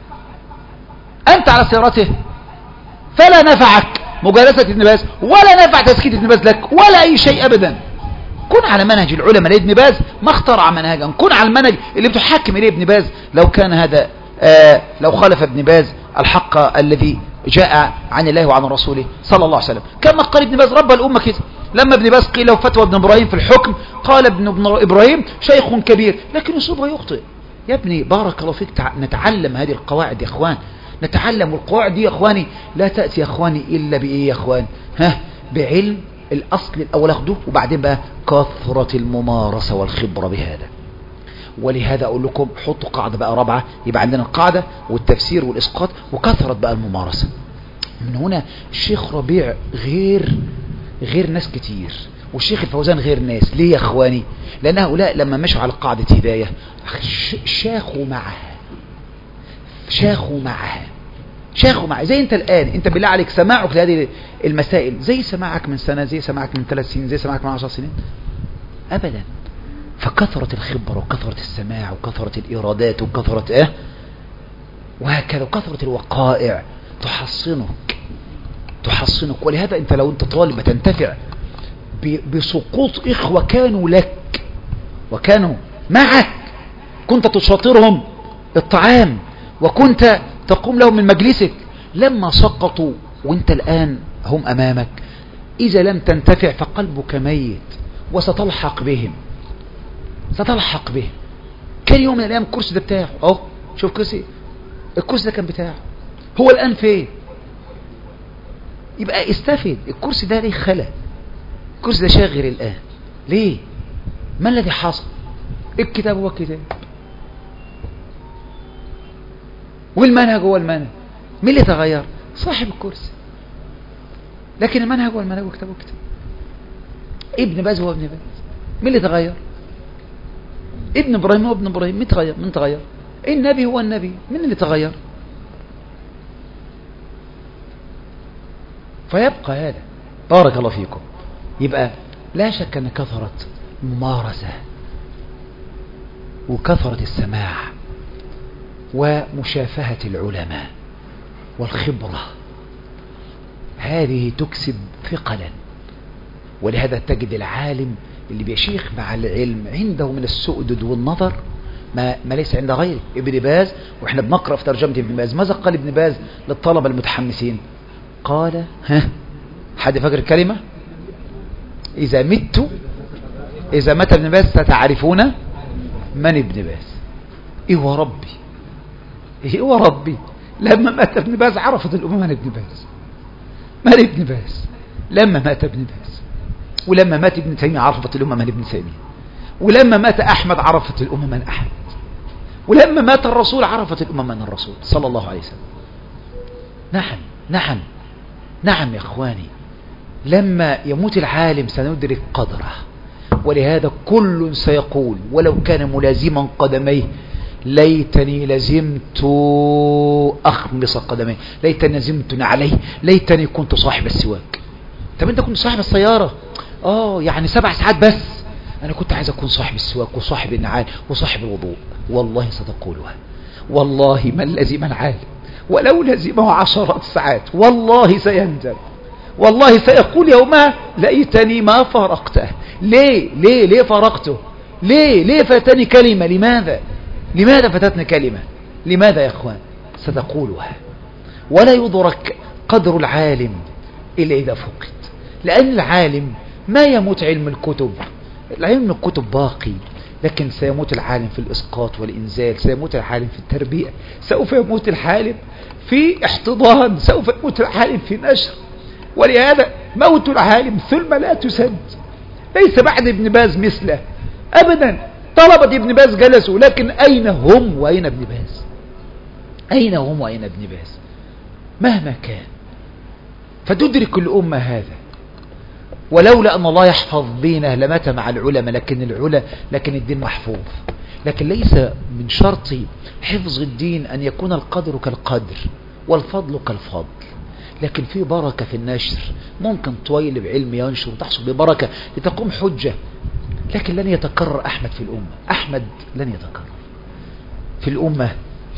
انت على سيرته، فلا نفعك مجالسة ابن باز، ولا نفع تسكيت ابن باز لك، ولا اي شيء ابدا. كن على منهج العلماء لابن باز، ما اخترع منهجا، كن على المنهج اللي بتحكم اليه ابن باز. لو كان هذا آه لو خالف ابن باز الحق الذي جاء عن الله وعن رسوله صلى الله عليه وسلم، كما قال ابن باز رب الأمة كده. لما ابن باز قيل له فتوى ابن إبراهيم في الحكم، قال ابن, ابن إبراهيم شيخ كبير لكن أسلوبه يخطئ. يا ابني بارك الله فيك، نتعلم هذه القواعد يا اخوان، نتعلم. والقواعد دي يا اخواني لا تأتي يا اخواني إلا بإيه يا اخوان؟ ها؟ بعلم الأصل الأول أخده، وبعدين بقى كثرة الممارسة والخبرة بهذا. ولهذا أقول لكم حطوا قاعدة بقى رابعة، يبقى عندنا القاعدة والتفسير والإسقاط وكثرة بقى الممارسة. من هنا الشيخ ربيع غير غير ناس كتير، والشيخ الفوزان غير ناس. ليه يا اخواني؟ لأن هؤلاء لما مشوا على قاعدة هداية شاخوا معها شاخوا معها شاخوا معها زي انت الآن. انت بالله عليك سماعك لهذه المسائل زي سماعك من سنة، زي سماعك من ثلاث سنين، زي سماعك من عشر سنين؟ أبدا. فكثرة الخبرة وكثرة السماع وكثرة الإيرادات وكثرة اه وهكذا وكثرة الوقائع تحصنك تحصنك. ولهذا انت لو انت طالب تنتفع بسقوط إخوة كانوا لك وكانوا معك، كنت تشاطرهم الطعام وكنت تقوم لهم من مجلسك، لما سقطوا وانت الآن هم أمامك، إذا لم تنتفع فقلبك ميت، وستلحق بهم ستلحق به. كان يوم من الأيام الكرسي ده بتاعه، اهو شوف كرسي، الكرسي ده كان بتاعه، هو الآن فين؟ يبقى استفد. الكرسي ده ليه خلل؟ الكرسي ده شاغر الآن ليه؟ ما الذي حصل؟ الكتاب هو الكتاب والمنهج هو المنهج. مين اللي تغير؟ صاحب الكرسي، لكن المنهج هو المنهج والكتاب هو الكتاب. ابن باز هو ابن باز، مين اللي تغير؟ ابن ابراهيم هو ابن ابراهيم، مين تغير؟ مين تغير؟ النبي هو النبي، مين اللي تغير؟ فيبقى هذا. بارك الله فيكم. يبقى لا شك ان كثرة الممارسة وكثرة السماع ومشافهة العلماء والخبرة هذه تكسب ثقلا. ولهذا تجد العالم اللي بيشيخ مع العلم عنده من السؤدد والنظر ما, ما ليس عند غيره. ابن باز، واحنا بنقرأ في ترجمة ابن باز، ماذا قال ابن باز للطلبة المتحمسين؟ قال ها حد فاكر الكلمة؟ إذا مت إذا مات ابن باز ستعرفون من ابن باز. إيه وربي إيه وربي لما مات ابن باز عرفت الأمة من ابن باز، من ابن باز لما مات ابن باز. ولما مات ابن تيمية عرفت الأمة من ابن تيمية. ولما مات أحمد عرفت الأمة من أحمد. ولما مات الرسول عرفت الأمة من الرسول صلى الله عليه وسلم. نعم نعم نعم يا اخواني، لما يموت العالم سندرك قدره. ولهذا كل سيقول ولو كان ملازما قدميه ليتني لزمت أخمص قدميه، ليتني لزمت عليه، ليتني كنت صاحب السواك. طب انت كنت صاحب السيارة، اه يعني سبع ساعات بس، انا كنت عايز اكون صاحب السواك وصاحب النعال وصاحب الوضوء. والله ستقولها، والله من لزم العالم ولو لزمه عشرات الساعات والله سيندم، والله سيقول يومها ليتني ما فارقته. ليه ليه ليه فارقته؟ ليه ليه فاتني كلمة؟ لماذا لماذا فاتتني كلمة؟ لماذا يا اخوان؟ ستقولها. ولا يدرك قدر العالم إلا إذا فقد، لأن العالم ما يموت علم الكتب، العلم الكتب باقي، لكن سيموت العالم في الإسقاط والإنزال، سيموت العالم في التربية، سوف يموت العالم في احتضان، سوف يموت العالم في نشر. ولهذا موت العالم ثم لا تسد. ليس بعد ابن باز مثله أبدا، طلبة ابن باز جلسوا، لكن أين هم وأين ابن باز؟ أين هم وأين ابن باز؟ مهما كان. فتدرك الأمة هذا. ولولا أن الله يحفظ دينه لمات مع العلماء، لكن العلا لكن الدين محفوظ. لكن ليس من شرط حفظ الدين أن يكون القدر كالقدر والفضل كالفضل، لكن في بركة في النشر. ممكن طويل بعلم ينشر وتحصل ببركة لتقوم حجة، لكن لن يتكرر أحمد في الأمة. أحمد لن يتكرر في الأمة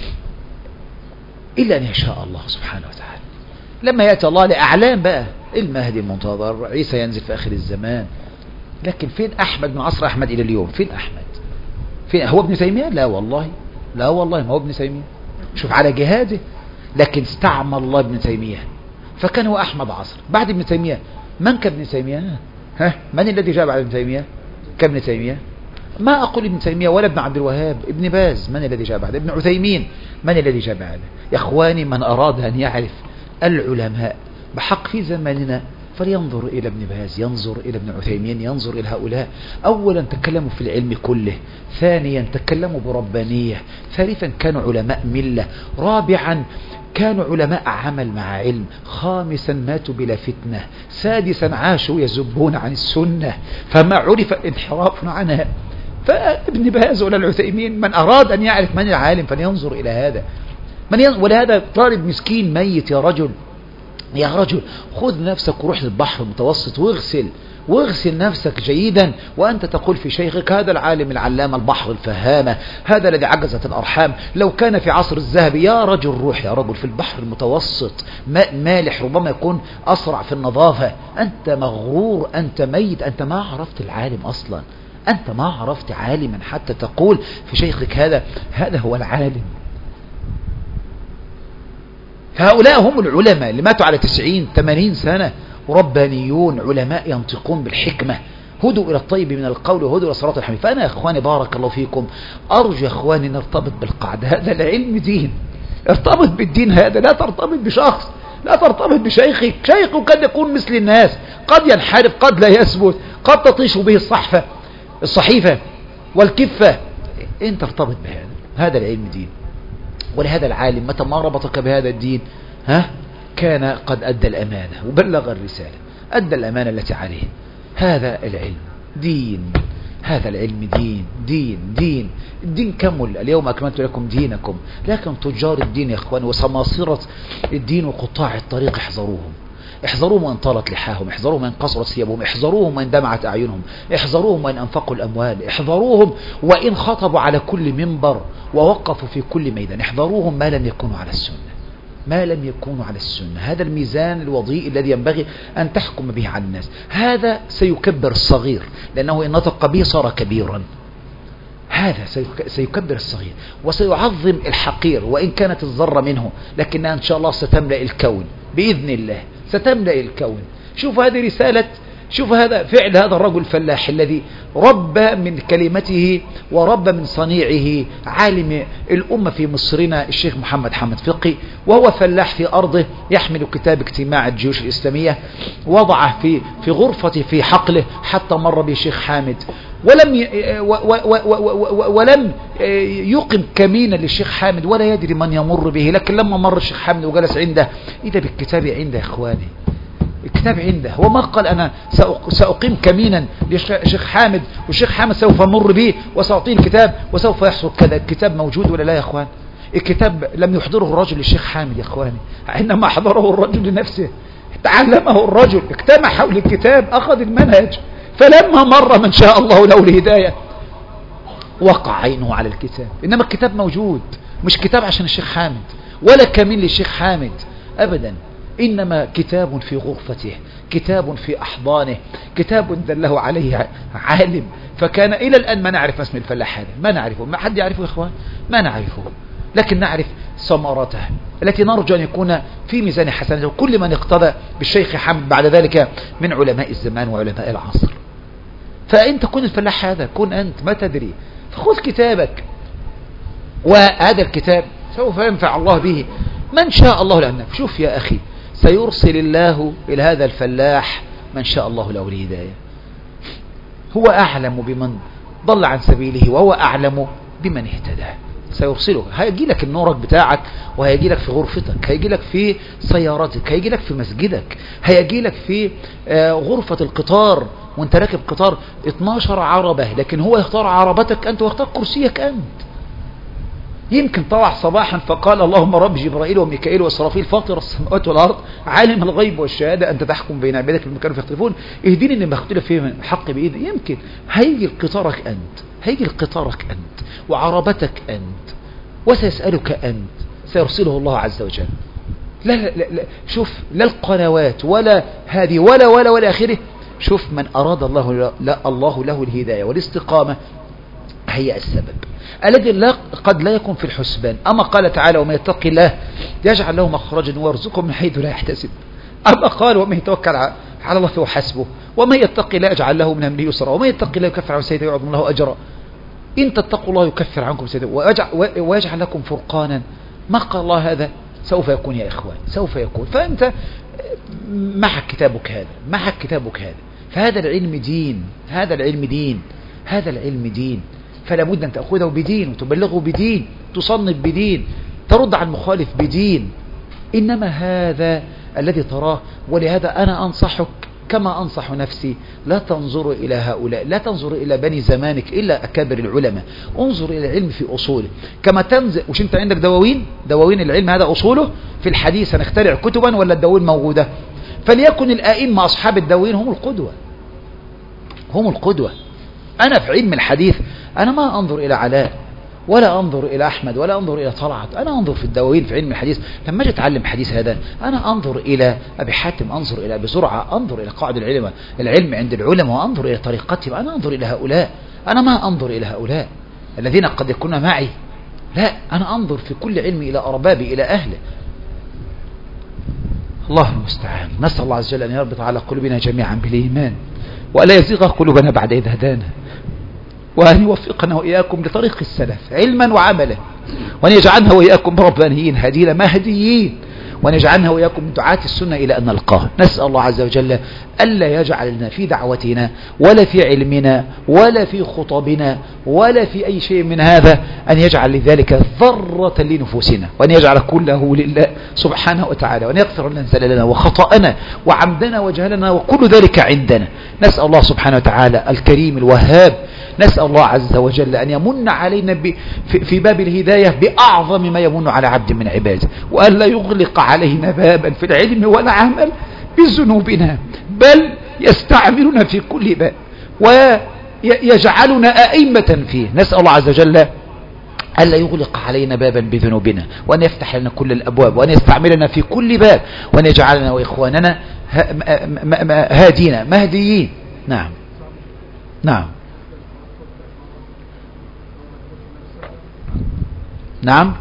إلا أن يشاء الله سبحانه وتعالى. لما يأتي الله لأعلام بقى، المهدي المنتظر، عيسى ينزل في آخر الزمان. لكن فين أحمد من عصر أحمد إلى اليوم؟ فين أحمد؟ فين هو ابن تيمية؟ لا والله، لا والله ما هو ابن تيمية. شوف على جهاده، لكن استعمل الله ابن تيمية، فكان هو أحمد عصر. بعد ابن تيمية من كابن تيمية؟ ها، من الذي جاء بعد ابن تيمية كابن تيمية؟ ما أقول ابن تيمية ولا ابن عبد الوهاب. ابن باز من الذي جاء بعد؟ ابن عثيمين من الذي جاء بعد؟ يا إخواني، من أراد أن يعرف العلماء بحق في زماننا فلينظر إلى ابن باز، ينظر إلى ابن عثيمين، ينظر إلى هؤلاء. أولا تكلموا في العلم كله، ثانيا تكلموا بربانية، ثالثا كانوا علماء ملة، رابعا كانوا علماء عمل مع علم، خامسا ماتوا بلا فتنة، سادسا عاشوا يزبون عن السنة فما عرف انحراف عنها. فابن باز ولا العثيمين، من أراد أن يعرف من العالم فلينظر إلى هذا. من ين... ولهذا طالب مسكين ميت يا رجل، يا رجل خذ نفسك وروح للبحر المتوسط واغسل واغسل نفسك جيدا، وأنت تقول في شيخك هذا العالم العلامة البحر الفهامة، هذا الذي عجزت الأرحام، لو كان في عصر الذهب. يا رجل روح يا رجل في البحر المتوسط، ماء مالح ربما يكون أسرع في النظافة. أنت مغرور، أنت ميت، أنت ما عرفت العالم أصلا، أنت ما عرفت عالما حتى تقول في شيخك هذا هذا هو العالم. هؤلاء هم العلماء اللي ماتوا على تسعين ثمانين سنة، ربانيون علماء ينطقون بالحكمة، هدوا إلى الطيب من القول وهدوا إلى صراط الحميد. فأنا يا إخواني بارك الله فيكم أرجو يا إخواني نرتبط بالقاعدة، هذا العلم دين، ارتبط بالدين هذا، لا ترتبط بشخص، لا ترتبط بشيخك. شيخك قد يكون مثل الناس، قد ينحرف، قد لا يثبت، قد تطيش به الصحفة الصحيفة والكفة. انت ارتبط بهذا، هذا العلم دين. ولهذا العالم متى ما ربطك بهذا الدين ها كان قد أدى الأمانة وبلغ الرسالة، أدى الأمانة التي عليه. هذا العلم دين، هذا العلم دين دين دين الدين كمل. اليوم أكملت لكم دينكم. لكن تجار الدين يا إخوان وسماصرة الدين وقطاع الطريق احذروهم، احذروهم وإن طالت لحاهم، احذروهم وإن قصرت ثيابهم، احذروهم وإن دمعت أعينهم، احذروهم وإن أنفقوا الأموال، احذروهم وإن خطبوا على كل منبر ووقفوا في كل ميدان، احذروهم ما لم يكونوا على السنة، ما لم يكونوا على السنة. هذا الميزان الوضيء الذي ينبغي أن تحكم به على الناس. هذا سيكبر الصغير، لأنه إن نطق به صار كبيرا. هذا سيكبر الصغير وسيعظم الحقير وإن كانت الذرة منه، لكنها إن شاء الله ستملأ الكون بإذن الله، ستملأ الكون. شوف هذه رسالة، شوف هذا فعل هذا الرجل الفلاح الذي ربى من كلمته وربى من صنيعه عالم الأمة في مصرنا الشيخ محمد حامد فقي، وهو فلاح في أرضه يحمل كتاب اجتماع الجيوش الإسلامية، وضعه في في غرفته في حقله حتى مر به الشيخ حامد، ولم ي... و... و... و... و... ولم يقم كمينا للشيخ حامد ولا يدري من يمر به. لكن لما مر الشيخ حامد وجلس عنده إذا بالكتاب عنده يا إخواني، الكتاب عنده. هو ما قال أنا سأقيم كمينا للشيخ حامد والشيخ حامد سوف يمر به وسأعطيه الكتاب وسوف يحصل كذا. الكتاب موجود ولا لا يا إخوان؟ الكتاب لم يحضره الرجل للشيخ حامد يا إخواني، إنما حضره الرجل لنفسه، تعلمه الرجل، اجتمع حول الكتاب، أخذ المنهج، فلما مر من شاء الله له الهداية وقع عينه على الكتاب. إنما الكتاب موجود، مش كتاب عشان الشيخ حامد ولا كمين للشيخ حامد أبدا، إنما كتاب في غرفته، كتاب في أحضانه، كتاب دله عليه عالم. فكان إلى الآن ما نعرف اسم الفلاح هذا، ما نعرفه، ما حد يعرفه يا إخوان، ما نعرفه، لكن نعرف ثمرته التي نرجو أن يكون في ميزان حسناته وكل من اقتدى بالشيخ حامد بعد ذلك من علماء الزمان وعلماء العصر. فأنت كن الفلاح هذا، كن أنت، ما تدري، فخذ كتابك، وهذا الكتاب سوف ينفع الله به من شاء الله لأنه. شوف يا أخي، سيرسل الله إلى هذا الفلاح من شاء الله له الهداية، هو أعلم بمن ضل عن سبيله وهو أعلم بمن اهتدى. سيرسله، هيجي لك النورك بتاعك، وهيجي لك في غرفتك، هيجي لك في سيارتك، هيجي لك في مسجدك، هيجي لك في غرفة القطار وانت راكب قطار اتناشر عربة، لكن هو يختار عربتك أنت ويختار كرسيك أنت. يمكن طلع صباحا فقال اللهم رب جبرائيل وميكائيل وإسرافيل فاطر السماوات والأرض عالم الغيب والشهادة أنت تحكم بين عبادك بما كانوا يختلفون اهديني ان ما اختلف فيه من حق بإيدي. يمكن هيجي قطارك أنت، هيجي قطارك أنت وعربتك أنت، وسيسألك أنت، سيرسله الله عز وجل. لا لا لا, لا. شوف، لا القنوات ولا هذه ولا ولا ولا آخره. شوف، من أراد الله لا الله له الهداية والاستقامة هي السبب الذي لا قد لا يكون في الحسبان. أما قال تعالى ومن يتق الله يجعل له مخرجا ويرزقه من حيث لا يحتسب. أما قال ومن يتوكل على الله فهو حسبه ومن يتق الله يجعل له من أمره يسرا ومن يتق الله يكفر عن سيئاته ويعظم له أجرا إن تتقوا الله يكفر عنكم سيئاته ويجعل لكم فرقانا. ما قال الله هذا؟ سوف يكون يا إخوان، سوف يكون. فأنت معك كتابك هذا، معك كتابك هذا، فهذا العلم دين، هذا العلم دين، هذا العلم دين، فلا بد أن تأخذه بدين وتبلغه بدين، تصنف بدين، ترد على المخالف بدين. إنما هذا الذي تراه. ولهذا أنا أنصحك كما أنصح نفسي، لا تنظر إلى هؤلاء، لا تنظر إلى بني زمانك إلا أكابر العلماء، انظر إلى العلم في أصوله. كما تنزل، وش أنت عندك دواوين، دواوين العلم هذا أصوله. في الحديث هنخترع كتبا ولا الدواوين موجودة؟ فليكن الآئمة أصحاب الدواوين هم القدوة، هم القدوة. أنا في علم الحديث أنا ما أنظر إلى علاء ولا أنظر إلى أحمد ولا أنظر إلى طلعت، أنا أنظر في الدواوين في علم الحديث. لما أجي أتعلم حديث هذا أنا أنظر إلى أبي حاتم، أنظر إلى أبي زرعة، أنظر إلى قاعدة العلم العلم عند العلماء، وأنظر إلى طريقتهم. أنا أنظر إلى هؤلاء، أنا ما أنظر إلى هؤلاء الذين قد يكونون معي، لا، أنا أنظر في كل علم إلى أربابي، إلى أهله. الله المستعان. نسأل الله عز وجل أن يربط على قلوبنا جميعا بالإيمان، وألا يزيغ قلوبنا بعد إذ هدانا، وأن يوفقنا وإياكم لطريق السلف علما وعملا، وأن يجعلنا وإياكم ربانيين هادين مهديين، وأن يجعلنا وإياكم دعاة السنة إلى أن نلقاه. نسأل الله عز وجل ألا يجعلنا في دعوتنا ولا في علمنا ولا في خطبنا ولا في أي شيء من هذا أن يجعل لذلك ذرة لنفوسنا، وأن يجعل كله لله سبحانه وتعالى، وأن يغفر لنا زللنا وخطأنا وعمدنا وجهلنا وكل ذلك عندنا. نسأل الله سبحانه وتعالى الكريم الوهاب، نسأل الله عز وجل أن يمن علينا في باب الهداية بأعظم ما يمن على عبد من عباده، وأن لا يغلق علينا بابا في العلم ولا عمل بذنوبنا، بل يستعملنا في كل باب ويجعلنا أئمة فيه. نسأل الله عز وجل ألا يغلق علينا بابا بذنوبنا، وأن يفتح لنا كل الأبواب، وأن يستعملنا في كل باب، وأن يجعلنا وإخواننا هادين مهديين. نعم نعم نعم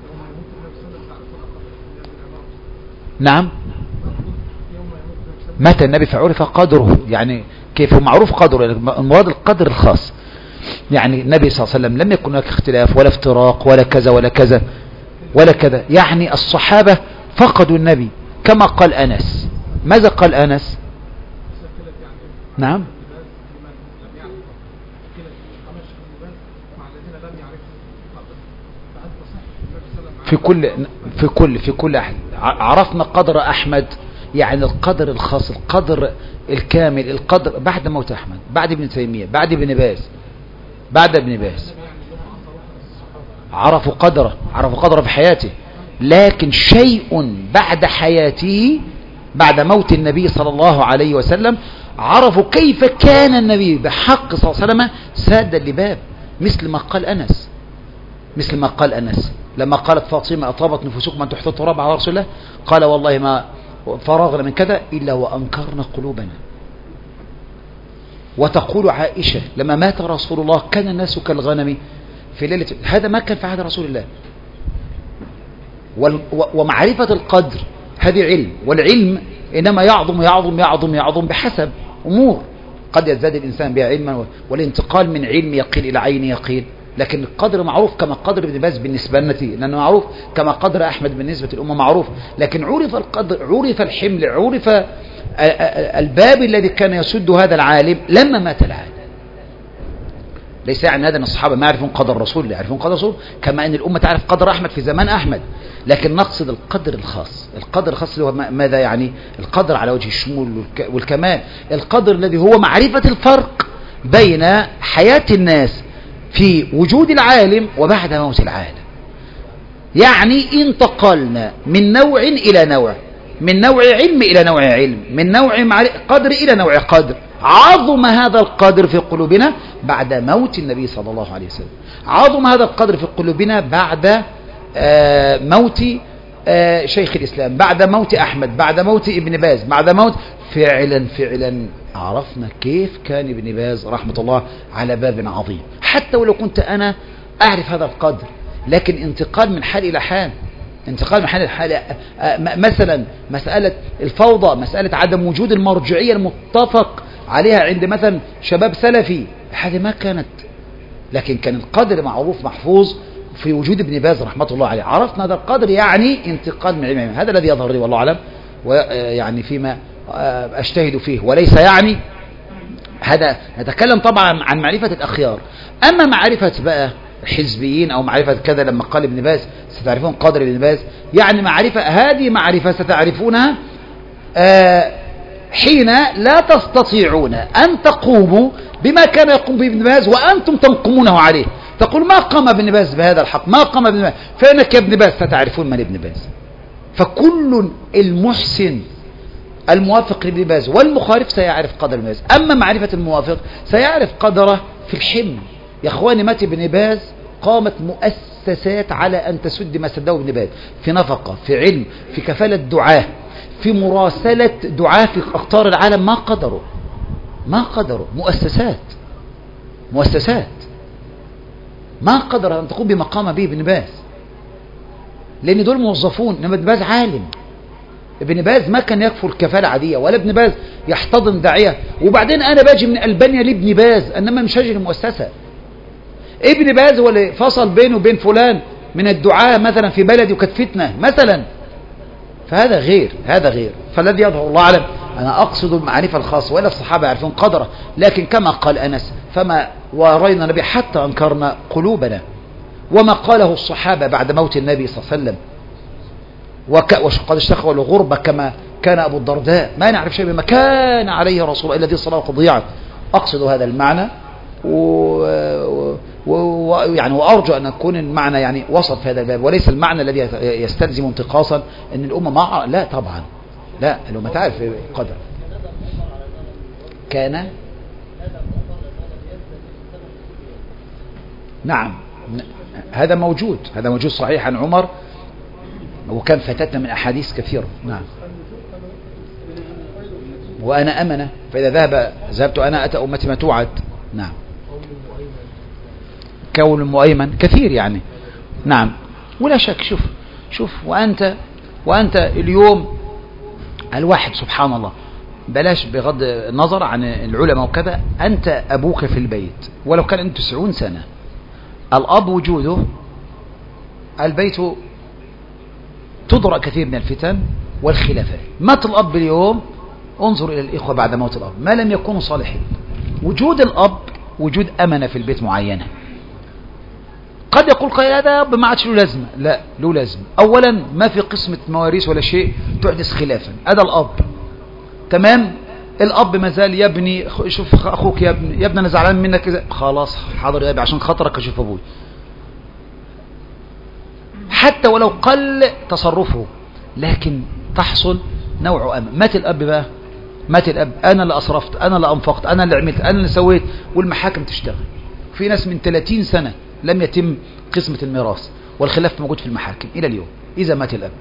نعم مات النبي فعرف قدره، يعني كيف معروف قدره، المراد القدر الخاص. يعني النبي صلى الله عليه وسلم لم يكن هناك اختلاف ولا افتراق ولا كذا ولا كذا ولا كذا. يعني الصحابة فقدوا النبي كما قال أنس. ماذا قال أنس؟ نعم في كل في كل في كل أحد عرفنا قدر أحمد، يعني القدر الخاص، القدر الكامل، القدر بعد موت أحمد، بعد ابن تيمية، بعد ابن باز، بعد ابن باز عرفوا قدره، عرفوا قدره في حياته. لكن شيء بعد حياته، بعد موت النبي صلى الله عليه وسلم، عرفوا كيف كان النبي بحق صلى الله عليه وسلم سادا لباب، مثل ما قال أنس، مثل ما قال أنس لما قالت فاطمة أطابت نفوسكم أن تحطوا التراب على رسول الله، قال والله ما فرغنا من كذا إلا وأنكرنا قلوبنا. وتقول عائشة لما مات رسول الله كان الناس كالغنم في ليلة، هذا ما كان في عهد رسول الله. ومعرفة القدر هذه علم، والعلم إنما يعظم يعظم يعظم يعظم بحسب أمور، قد يزداد الإنسان بها علما، والانتقال من علم يقين إلى عين يقين، لكن القدر معروف كما قدر ابن باز بالنسبة لنا، لأنه معروف كما قدر أحمد بالنسبة للأمة معروف، لكن عرف القدر، عرف الحمل، عرف الباب الذي كان يسد هذا العالم لما مات العالم. ليس يعني هذا أن الصحابة ما يعرفون قدر الرسول، يعرفون قدر الرسول كما أن الأمة تعرف قدر أحمد في زمان أحمد، لكن نقصد القدر الخاص. القدر الخاص هو ماذا يعني؟ القدر على وجه الشمول والكمال، القدر الذي هو معرفة الفرق بين حياة الناس في وجود العالم وبعد موت العالم. يعني انتقلنا من نوع إلى نوع، من نوع علم إلى نوع علم، من نوع قدر إلى نوع قدر. عظم هذا القدر في قلوبنا بعد موت النبي صلى الله عليه وسلم، عظم هذا القدر في قلوبنا بعد آه موت آه شيخ الإسلام، بعد موت أحمد، بعد موت ابن باز، بعد موت فعلا فعلا عرفنا كيف كان ابن باز رحمة الله على باب عظيم. حتى ولو كنت أنا أعرف هذا القدر، لكن انتقال من حال إلى حال، انتقال من حال إلى حال. مثلا مسألة الفوضى، مسألة عدم وجود المرجعية المتفق عليها عند مثلا شباب سلفي، هذه ما كانت، لكن كان القدر معروف محفوظ في وجود ابن باز رحمة الله عليه. عرفنا هذا القدر يعني انتقال من علم، هذا الذي يظهر لي والله أعلم، ويعني فيما أجتهد فيه، وليس يعني هذا نتكلم طبعا عن معرفة الأخيار. أما معرفة بقى حزبيين أو معرفة كذا، لما قال ابن باز ستعرفون قدر ابن باز، يعني معرفة، هذه معرفة ستعرفونها حين لا تستطيعون أن تقوموا بما كان يقوم به ابن باز وأنتم تنقمونه عليه. تقول ما قام ابن باز بهذا الحق، ما قام ابن باز، فإنك يا ابن باز ستعرفون من ابن باز. فكل المحسن الموافق لابن باز والمخالف سيعرف قدر ابن باز. أما معرفة الموافق سيعرف قدره في الحمل. يا اخواني مات ابن باز قامت مؤسسات على أن تسد ما سده ابن باز، في نفقة، في علم، في كفالة دعاة، في مراسلة دعاة في أقطار العالم. ما قدروا ما قدروا مؤسسات مؤسسات ما قدر أن تقوم بما قام به ابن باز، لأن دول موظفون. إنما ابن باز عالم. ابن باز ما كان يكفل كفالة عادية، ولا ابن باز يحتضن داعية. وبعدين أنا باجي من ألبانيا لابن باز، إنما مش هاجي لمؤسسة. ابن باز هو اللي فصل بينه وبين فلان من الدعاء مثلا في بلدي وكانت فتنة مثلا، فهذا غير، هذا غير. فالذي يظهر الله أعلم أنا أقصد المعرفة الخاصة، ولا الصحابة يعرفون قدره، لكن كما قال أنس فما ورينا النبي حتى أنكرنا قلوبنا. وما قاله الصحابة بعد موت النبي صلى الله عليه وسلم، وقد اشتكوا الغربة كما كان أبو الدرداء، ما نعرف شيء بما كان عليه رسول الله الذي صلاه قد ضيعت. أقصد هذا المعنى، ويعني وأرجو أن يكون المعنى يعني وسط في هذا الباب، وليس المعنى الذي يستلزم انتقاصا أن الأمة مع، لا طبعا، لا، الأمة تعرف قدر. كان نعم هذا موجود، هذا موجود صحيح عن عمر، وكان فتتنا من أحاديث كثيرة. نعم. وأنا أمنة، فإذا ذهب ذهبت أنا أتى أمتي ما توعد. نعم. كون مؤيمن كثير يعني. نعم. ولا شك. شوف شوف وأنت وأنت اليوم الواحد سبحان الله، بلاش بغض النظر عن العلماء وكذا، أنت أبوك في البيت ولو كان أنت تسعون سنة، الأب وجوده البيت تضرأ كثير من الفتن والخلافات. مات الأب اليوم، انظر إلى الإخوة بعد موت الأب ما لم يكونوا صالحين. وجود الأب وجود أمنة في البيت معينة. قد يقول قائل هذا أب ما عادش له لازمة، لا له لازمة. أولا ما في قسمة مواريث ولا شيء تحدث خلافا، هذا الأب تمام. الأب ما زال يبني، شوف أخوك يا ابني، يا ابني أنا زعلان منك كذا، خلاص حاضر يا أبي عشان خاطرك أشوف أبوي، حتى ولو قل تصرفه، لكن تحصل نوع أمن. مات الأب بقى، مات الأب، أنا اللي أصرفت، أنا اللي أنفقت، أنا اللي عملت، أنا اللي سويت، والمحاكم تشتغل. في ناس من ثلاثين سنة لم يتم قسمة الميراث، والخلاف موجود في المحاكم إلى اليوم إذا مات الأب.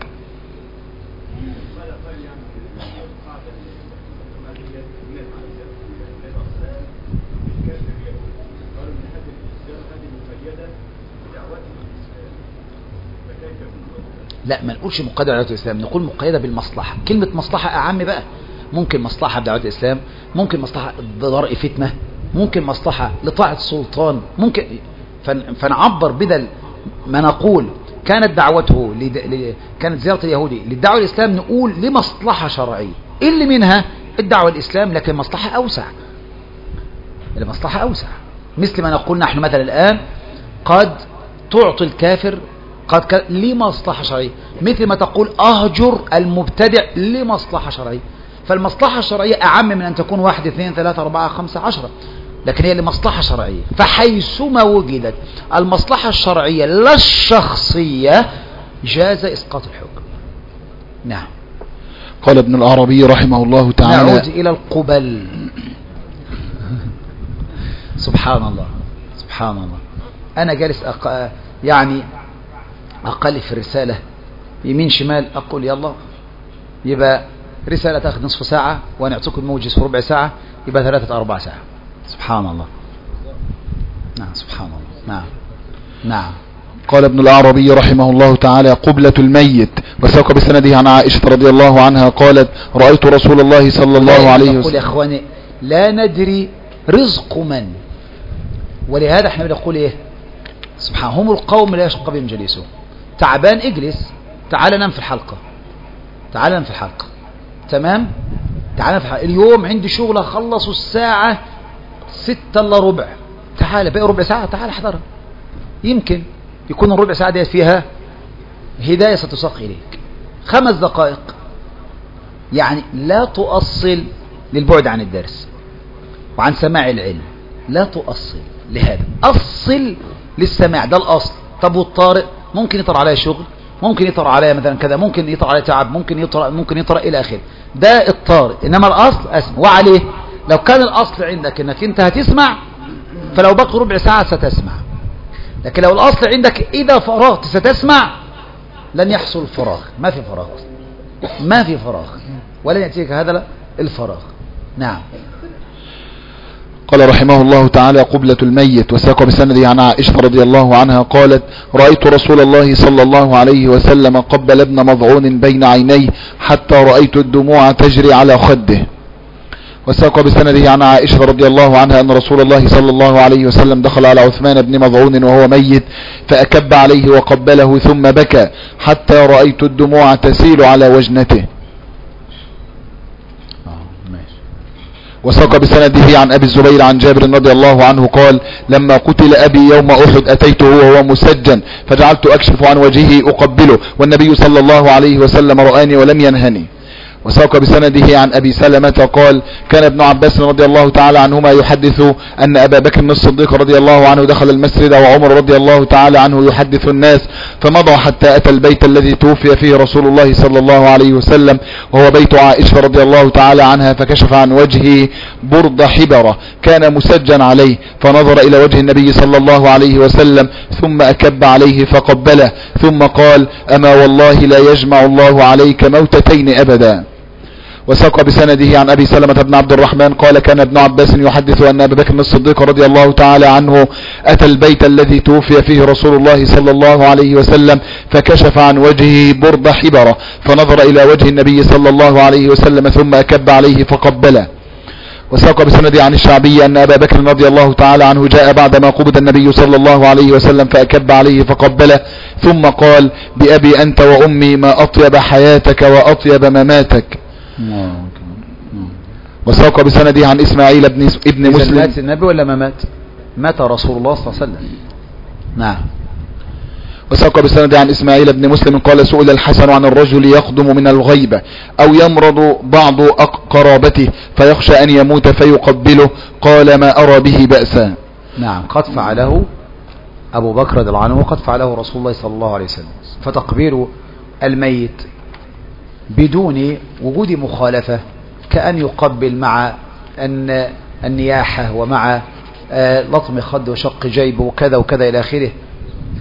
لا ما نقولش مقيدة بدعوة الإسلام، نقول مقيدة بالمصلحة. كلمة مصلحة أعم بقى، ممكن مصلحة بدعوة الإسلام، ممكن مصلحة ضرء فتنة، ممكن مصلحة لطاعة السلطان، ممكن فنعبر بدل ما نقول كانت دعوته لد... ل... كانت زيارة اليهودي للدعوة الإسلام، نقول لمصلحة شرعية اللي منها الدعوة الإسلام، لكن مصلحة أوسع، المصلحة أوسع. مثل ما نقول نحن مثلا الآن قد تعطي الكافر قد ك... لمصلحة شرعية، مثل ما تقول أهجر المبتدع لمصلحة شرعية. فالمصلحة الشرعية أعم من أن تكون واحد اثنين ثلاثة أربعة خمسة عشرة، لكن هي لمصلحة شرعية. فحيثما وجدت المصلحة الشرعية لا الشخصية جاز إسقاط الحكم. نعم. قال ابن العربي رحمه الله تعالى. نعود إلى القبل. سبحان الله سبحان الله. أنا جالس أق... يعني أقل في الرسالة يمين شمال، أقول يلا يبقى رسالة تأخذ نصف ساعة وأنا أعطيكم الموجز في ربع ساعة، يبقى ثلاثة أربع ساعة. سبحان الله. نعم سبحان الله. نعم نعم. قال ابن العربي رحمه الله تعالى: قبلة الميت. وساق بسنده عن عائشة رضي الله عنها قالت: رأيت رسول الله صلى الله عليه وسلم. نقول يا أخواني لا ندري رزق من، ولهذا احنا بنقول ايه؟ سبحان هم القوم لا يشق بهم جليسهم. تعبان اجلس، تعال نام في الحلقة، تعال نام في الحلقة، تمام؟ تعال في الحلقة. اليوم عندي شغل اخلصه الساعة ستة الا ربع، تعال بقى ربع ساعة، تعال احضرها. يمكن يكون الربع ساعة دي فيها هداية ستساق إليك، خمس دقائق، يعني لا تؤصل للبعد عن الدرس وعن سماع العلم، لا تؤصل لهذا، أصل للسماع، ده الأصل. طب والطارئ ممكن يطرأ عليه شغل، ممكن يطرأ عليه مثلا كذا، ممكن يطرأ عليه تعب، ممكن يطرأ ممكن يطرأ إلى آخره، ده الطارئ. إنما الأصل أسمع. وعليه لو كان الأصل عندك إنك أنت هتسمع، فلو بقي ربع ساعة ستسمع. لكن لو الأصل عندك إذا فرغت ستسمع، لن يحصل فراغ، ما في فراغ، ما في فراغ، ولن يأتيك هذا الفراغ. نعم. قال رحمه الله تعالى: قبلة الميت. وساق بسنده عن عائشة رضي الله عنها قالت: رأيت رسول الله صلى الله عليه وسلم قبل ابن مضعون بين عينيه حتى رأيت الدموع تجري على خده. وساق بسنده عن عائشة رضي الله عنها أن رسول الله صلى الله عليه وسلم دخل على عثمان بن مضعون وهو ميت فأكب عليه وقبله ثم بكى حتى رأيت الدموع تسيل على وجنته. وساق بسنده عن أبي الزبير عن جابر رضي الله عنه قال: لما قتل أبي يوم أحد أتيته وهو مسجن فجعلت أكشف عن وجهه أقبله والنبي صلى الله عليه وسلم رآني ولم ينهني. وساق بسنده عن أبي سلمة قال: كان ابن عباس رضي الله تعالى عنهما يحدث أن أبا بكر الصديق رضي الله عنه دخل المسجد وعمر رضي الله تعالى عنه يحدث الناس، فمضى حتى أتى البيت الذي توفي فيه رسول الله صلى الله عليه وسلم وهو بيت عائشة رضي الله تعالى عنها، فكشف عن وجهه برد حبرة كان مسجن عليه، فنظر إلى وجه النبي صلى الله عليه وسلم ثم أكب عليه فقبله ثم قال: أما والله لا يجمع الله عليك موتتين أبدا. وساق بسنده عن أبي سلمة بن عبد الرحمن قال: كان ابن عباس يحدث أن أبا بكر الصديق رضي الله تعالى عنه أتى البيت الذي توفي فيه رسول الله صلى الله عليه وسلم فكشف عن وجهه برد حبرة فنظر إلى وجه النبي صلى الله عليه وسلم ثم أكب عليه فقبله. وساق بسنده عن الشعبي أن أبا بكر رضي الله تعالى عنه جاء بعدما قبض النبي صلى الله عليه وسلم فأكب عليه فقبله ثم قال: بأبي أنت وأمي ما أطيب حياتك وأطيب مماتك. وساق بسنده عن إسماعيل ابن ابن مسلم. مات النبي ولا ما مات؟ مات رسول الله صلى الله عليه وسلم. نعم. وساق بسنده عن إسماعيل بن مسلم قال: سئل الحسن عن الرجل يقدم من الغيبة أو يمرض بعض قرابته فيخشى أن يموت فيقبله، قال: ما أرى به بأسا. نعم، قد فعله أبو بكر رضي الله عنه وقد فعله رسول الله صلى الله عليه وسلم. فتقبيل الميت بدون وجود مخالفة كأن يقبل مع أن النياحة ومع لطم خد وشق جيب وكذا وكذا إلى آخره،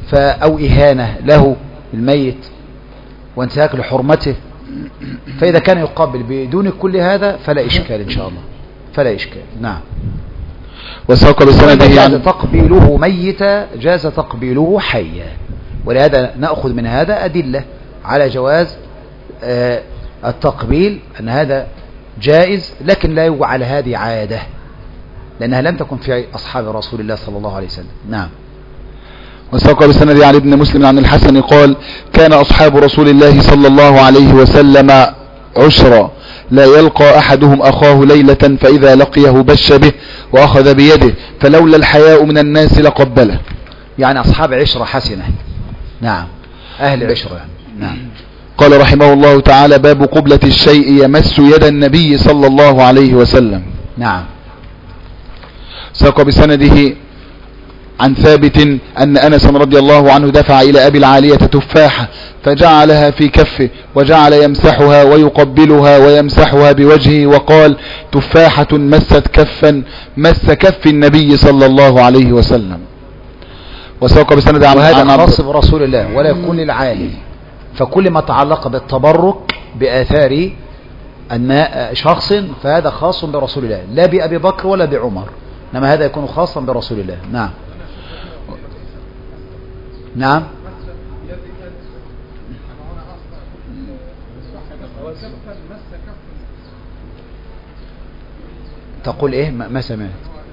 أو إهانة له الميت وانتهاك لحرمته، فإذا كان يقابل بدون كل هذا فلا إشكال إن شاء الله، فلا إشكال. نعم. وساق بسنده جاز تقبيله ميتا جاز تقبيله حيا، ولهذا نأخذ من هذا أدلة على جواز آه التقبيل، أن هذا جائز، لكن لا يجعل هذه عادة، لأنها لم تكن في أصحاب رسول الله صلى الله عليه وسلم. نعم. وساق بسند عن ابن مسلم عن الحسن قال: كان أصحاب رسول الله صلى الله عليه وسلم عشرا، لا يلقى أحدهم أخاه ليلة فإذا لقيه بش به وأخذ بيده، فلولا الحياء من الناس لقبله. يعني أصحاب عشرة حسنة. نعم، أهل عشرة يعني. نعم. قال رحمه الله تعالى: باب قبلة الشيء يمس يد النبي صلى الله عليه وسلم. نعم. ساق بسنده عن ثابت أن أنس رضي الله عنه دفع إلى أبي العالية تفاحة فجعلها في كفه وجعل يمسحها ويقبلها ويمسحها بوجهه، وقال: تفاحة مست كفا مس كف النبي صلى الله عليه وسلم. وساق بسند عن وهذا خاص برسول الله ولا يكون للعالم، فكل ما تعلق بالتبرك بآثار أن شخص فهذا خاص برسول الله، لا بأبي بكر ولا بعمر، إنما هذا يكون خاصا برسول الله. نعم. نعم. تقول ايه؟ ما سمعت.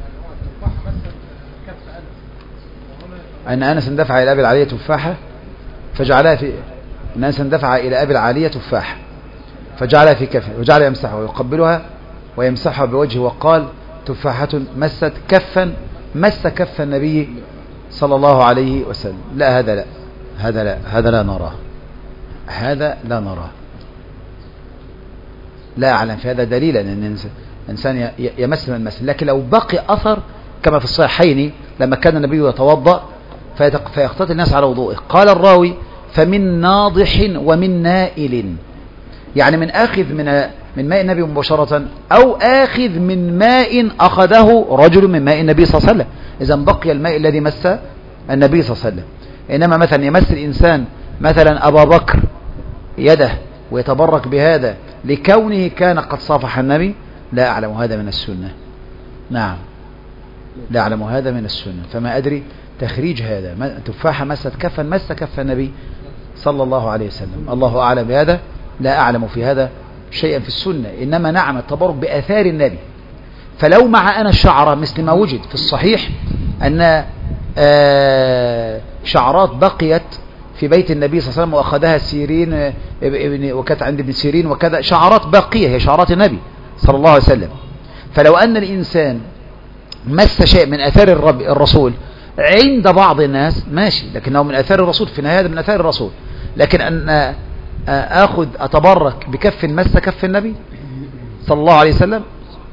ان انس اندفع الى ابي العالية تفاحة فجعلها في ان انس اندفع الى ابي العالية تفاحة فجعلها في كفه وجعل يمسحها ويقبلها ويمسحها بوجهه، وقال: تفاحة مست كفا مس كف النبي صلى الله عليه وسلم. لا، هذا لا هذا لا هذا لا نراه، هذا لا نراه، لا أعلم في هذا دليلا أن الإنسان يمس من مس. لكن لو بقي أثر كما في الصحيحين لما كان النبي يتوضأ فيقتتل الناس على وضوءه، قال الراوي: فمن ناضح ومن نائل، يعني من آخذ من من ماء النبي مباشرة، أو آخذ من ماء أخذه رجل من ماء النبي صلى الله عليه وسلم. إذا بقي الماء الذي مس النبي صلى الله عليه وسلم. إنما مثلا يمس الإنسان مثلا أبا بكر يده ويتبرك بهذا لكونه كان قد صافح النبي، لا أعلم هذا من السنة. نعم، لا أعلم هذا من السنة، فما أدري تخريج هذا. تفاحة مست كفا مس كف النبي صلى الله عليه وسلم، الله أعلم بهذا، لا أعلم في هذا شيئا في السنة. إنما نعم التبرك بآثار النبي. فلو مع أنا الشعر مثل ما وجد في الصحيح أن شعرات بقيت في بيت النبي صلى الله عليه وسلم وأخذها سيرين وكانت عند ابن سيرين وكذا، شعرات باقية هي شعرات النبي صلى الله عليه وسلم. فلو أن الإنسان مس شيء من أثار الرسول عند بعض الناس ماشي، لكنه من أثار الرسول في النهاية، من أثار الرسول. لكن أن أخذ أتبرك بكف مس كف النبي صلى الله عليه وسلم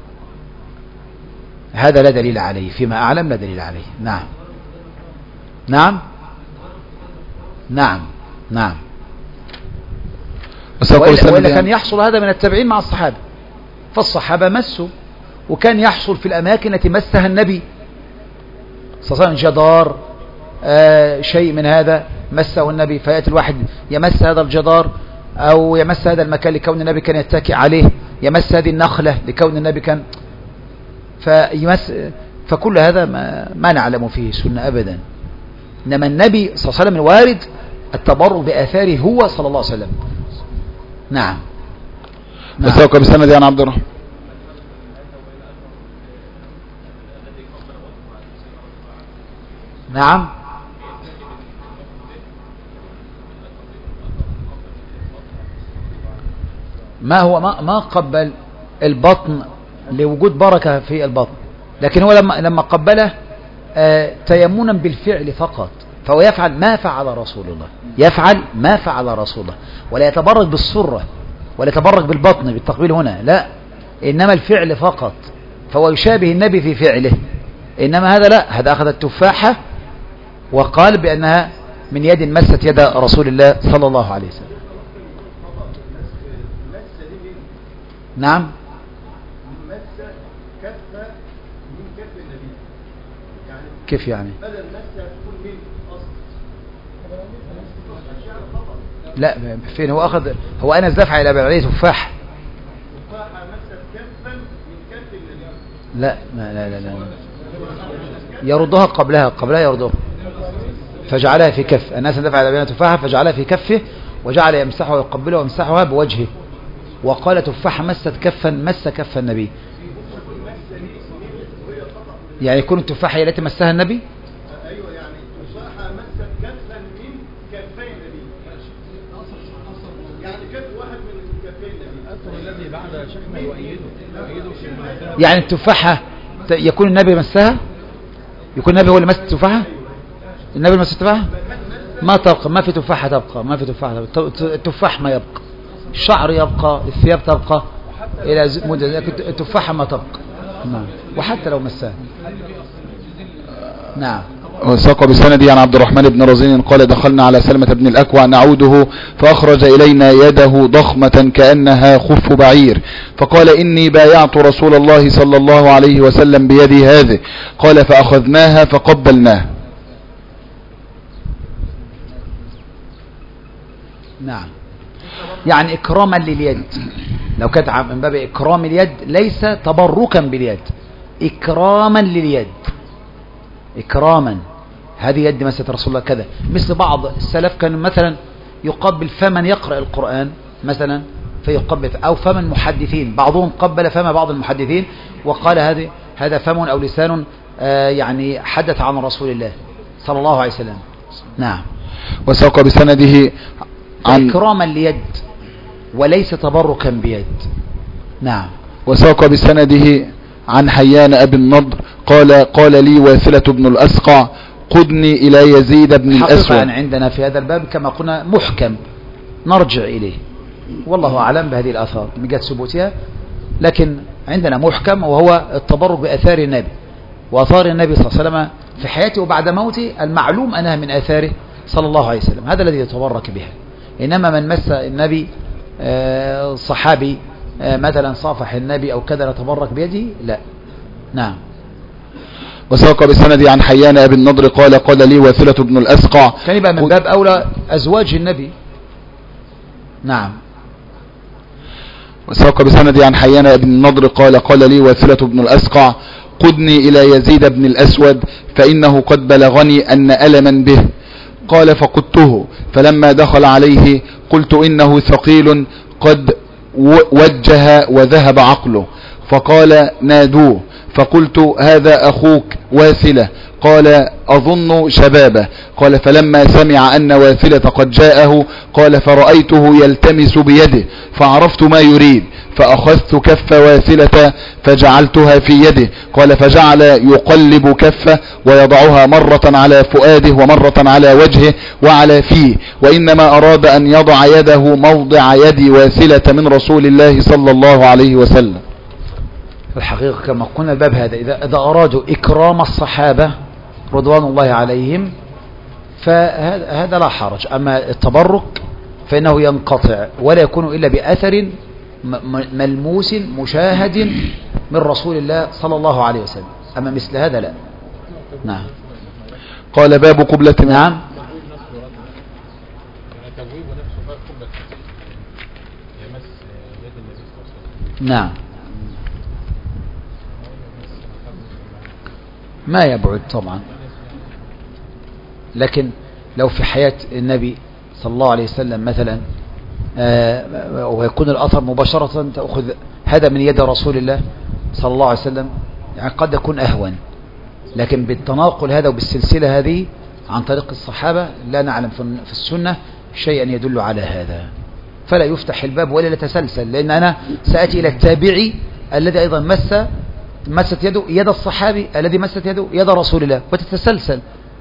هذا لا دليل عليه، فيما أعلم لا دليل عليه. نعم نعم نعم نعم. وإلا كان يحصل هذا من التابعين مع الصحابة، فالصحابة مسوا، وكان يحصل في الأماكن التي مسها النبي صلى الله عليه وسلم، جدار آه شيء من هذا مسه النبي، فيأتي الواحد يمس هذا الجدار أو يمس هذا المكان لكون النبي كان يتكئ عليه، يمس هذه النخلة لكون النبي كان فيمس. فكل هذا ما, ما نعلم فيه سنة أبدا. إنما النبي صلى الله عليه وسلم الوارد التبرك بآثاره هو صلى الله عليه وسلم. نعم. وساق بسند عن عبد الرحمن نعم ما هو ما, ما قبل البطن لوجود بركة في البطن، لكن هو لما لما قبله آه تيمنا بالفعل فقط، فهو يفعل ما فعل رسول الله، يفعل ما فعل رسول الله، ولا يتبرك بالسرة ولا يتبرك بالبطن بالتقبيل هنا، لا، إنما الفعل فقط، فهو يشابه النبي في فعله. إنما هذا لا، هذا أخذ التفاحة وقال بأنها من يد مست يد رسول الله صلى الله عليه وسلم. نعم. كيف يعني؟ لا فين هو أخذ هو أنا دفع إلى بعليه تفاح لا لا لا لا, لا. يردها قبلها قبلها يردها فجعلها في كف الناس دفع إلى بعليه تفاحة فجعلها في كفه وجعل يمسحها ويقبلها ويمسحها بوجهه وقال تفاحة مست كفا مس كف النبي يعني يكون التفاحة هي التي مسها النبي ايوه يعني تفاحة مست كفا من كفي النبي يعني كف واحد من كفي النبي اثر الذي بعد شحمه يؤيده يؤيده يعني التفاحة يكون النبي مسها يكون النبي هو اللي مس التفاحة النبي اللي مس التفاحة ما تبقى ما في تفاحة تبقى ما في تفاحة تبقى. التفاح ما يبقى الشعر يبقى الثياب تبقى إلى مدة التفاحة ما تبقى نعم وحتى لو مساه نعم. وساق بسندي عن عبد الرحمن بن رزين قال دخلنا على سلمة بن الأكوع نعوده فأخرج إلينا يده ضخمة كأنها خف بعير فقال إني بايعت رسول الله صلى الله عليه وسلم بيدي هذه قال فأخذناها فقبلناه. نعم يعني إكراما لليد لو كانت من باب إكرام اليد ليس تبركا باليد إكراما لليد إكراما هذه يد مسة رسول الله كذا مثل بعض السلف كانوا مثلا يقبل فمن يقرأ القرآن مثلا فيقبل أو فمن محدثين بعضهم قبل فم بعض المحدثين وقال هذا هذا فم أو لسان آه يعني حدث عن رسول الله صلى الله عليه وسلم. نعم. وساق بسنده عن إكراما ليد وليس تبركا بيد. نعم. وساق بسنده عن حيان أبي النضر قال قال لي واثلة بن الأسقع قدني إلى يزيد بن الأسود. حقيقة عندنا في هذا الباب كما قلنا محكم نرجع إليه والله أعلم بهذه الآثار من جهة ثبوتها لكن عندنا محكم وهو التبرك بآثار النبي وآثار النبي صلى الله عليه وسلم في حياته وبعد موته المعلوم أنها من آثاره صلى الله عليه وسلم هذا الذي يتبرك بها. إنما من مس النبي آه صحابي آه مثلا صافح النبي أو كذا نتبرك بيده لا. نعم. وساق بسندي عن حيان أبي النضر قال قال لي واثلة بن الأسقع كان يبقى من باب أولى أزواج النبي. نعم. وساق بسندي عن حيان أبي النضر قال قال لي واثلة بن الأسقع قدني إلى يزيد بن الأسود فإنه قد بلغني أن ألما به قال فقدته فلما دخل عليه قلت إنه ثقيل قد وجه وذهب عقله فقال نادوه فقلت هذا أخوك واثلة قال أظن شبابه قال فلما سمع أن واثلة قد جاءه قال فرأيته يلتمس بيده فعرفت ما يريد فأخذت كف واثلة فجعلتها في يده قال فجعل يقلب كفه ويضعها مرة على فؤاده ومرة على وجهه وعلى فيه وإنما أراد أن يضع يده موضع يد واثلة من رسول الله صلى الله عليه وسلم. الحقيقة كما قلنا الباب هذا إذا, إذا أرادوا إكرام الصحابة رضوان الله عليهم فهذا لا حرج. أما التبرك فإنه ينقطع ولا يكون إلا بأثر ملموس مشاهد من رسول الله صلى الله عليه وسلم. أما مثل هذا لا. نعم. قال باب قبلة. نعم. نعم. ما يبعد طبعا لكن لو في حياة النبي صلى الله عليه وسلم مثلا آه ويكون الأثر مباشرة تأخذ هذا من يد رسول الله صلى الله عليه وسلم يعني قد يكون أهون لكن بالتناقل هذا وبالسلسلة هذه عن طريق الصحابة لا نعلم في السنة شيئا يدل على هذا فلا يفتح الباب ولا يتسلسل لأن أنا سأتي إلى التابعي الذي أيضا مس مست يده يد الصحابي الذي مست يده يد رسول الله وتتسلسل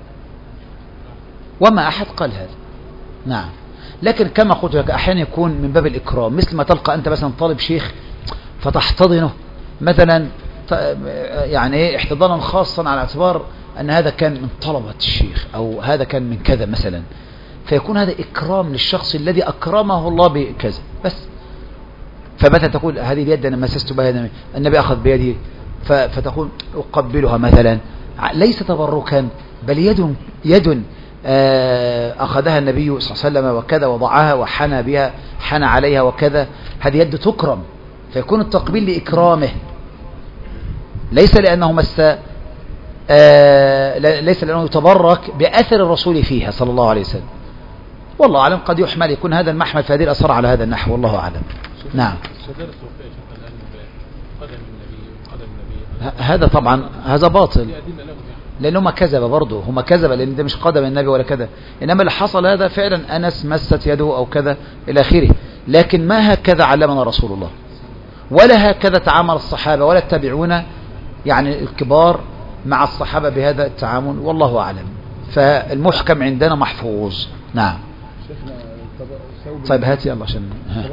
وما أحد قال هذا. نعم. لكن كما قلت لك أحيانا يكون من باب الإكرام مثل ما تلقى أنت مثلا طالب شيخ فتحتضنه مثلا يعني احتضانا خاصا على اعتبار أن هذا كان من طلبة الشيخ أو هذا كان من كذا مثلا فيكون هذا إكرام للشخص الذي أكرمه الله بكذا بس. فمثلا تقول هذه اليد أنا مسست بها النبي أخذ بيدي فتقول أقبلها مثلا ليس تبركا بل يد يد أخذها النبي صلى الله عليه وسلم وكذا وضعها وحنى بها حنى عليها وكذا، هذه يد تكرم، فيكون التقبيل لإكرامه ليس لأنه مس ليس لأنه يتبرك بأثر الرسول فيها صلى الله عليه وسلم. والله أعلم، قد يحمل يكون هذا المحمل في هذه الأثر على هذا النحو، والله أعلم. نعم. هذا طبعا هذا باطل، لأنه ما كذب برضه، هم كذب لأن ده مش قدم النبي ولا كذا، إنما اللي حصل هذا فعلا أنس مست يده أو كذا إلى آخره، لكن ما هكذا علمنا رسول الله، ولا هكذا تعامل الصحابة ولا التابعون يعني الكبار مع الصحابة بهذا التعامل، والله أعلم. فالمحكم عندنا محفوظ. نعم. طيب هات يلا عشان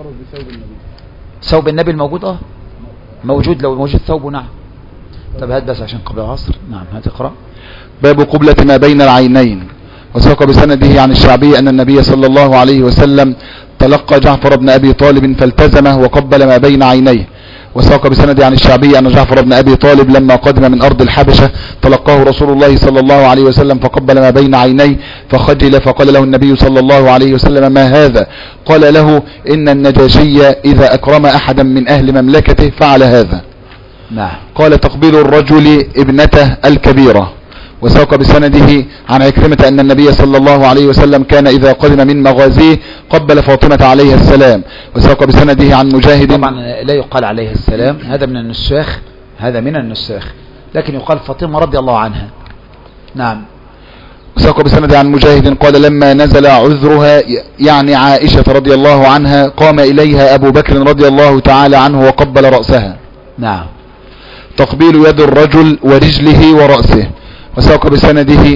ثوب النبي الموجود اه موجود، لو موجود ثوبه. نعم. طب هات بس عشان قبل العصر. نعم هات اقرأ. باب قبلة ما بين العينين. وساق بسنده عن الشعبي أن النبي صلى الله عليه وسلم تلقى جعفر بن أبي طالب فالتزمه وقبل ما بين عينيه. وساق بسنده عن الشعبي أن جعفر بن أبي طالب لما قدم من أرض الحبشة تلقاه رسول الله صلى الله عليه وسلم فقبل ما بين عينيه فخجل، فقال له النبي صلى الله عليه وسلم ما هذا؟ قال له إن النجاشي إذا أكرم أحدا من أهل مملكته فعل هذا. نعم. قال تقبيل الرجل ابنته الكبيرة. وساق بسنده عن عكرمة أن النبي صلى الله عليه وسلم كان إذا قدم من مغازيه قبل فاطمة عليه السلام. وساق بسنده عن مجاهد. طبعا لا يقال عليه السلام، هذا من النساخ، هذا من النساخ، لكن يقال فاطمة رضي الله عنها. نعم. وساق بسنده عن مجاهد قال لما نزل عذرها يعني عائشة رضي الله عنها قام إليها أبو بكر رضي الله تعالى عنه وقبل رأسها. نعم. تقبيل يد الرجل ورجله ورأسه. وساق بسنده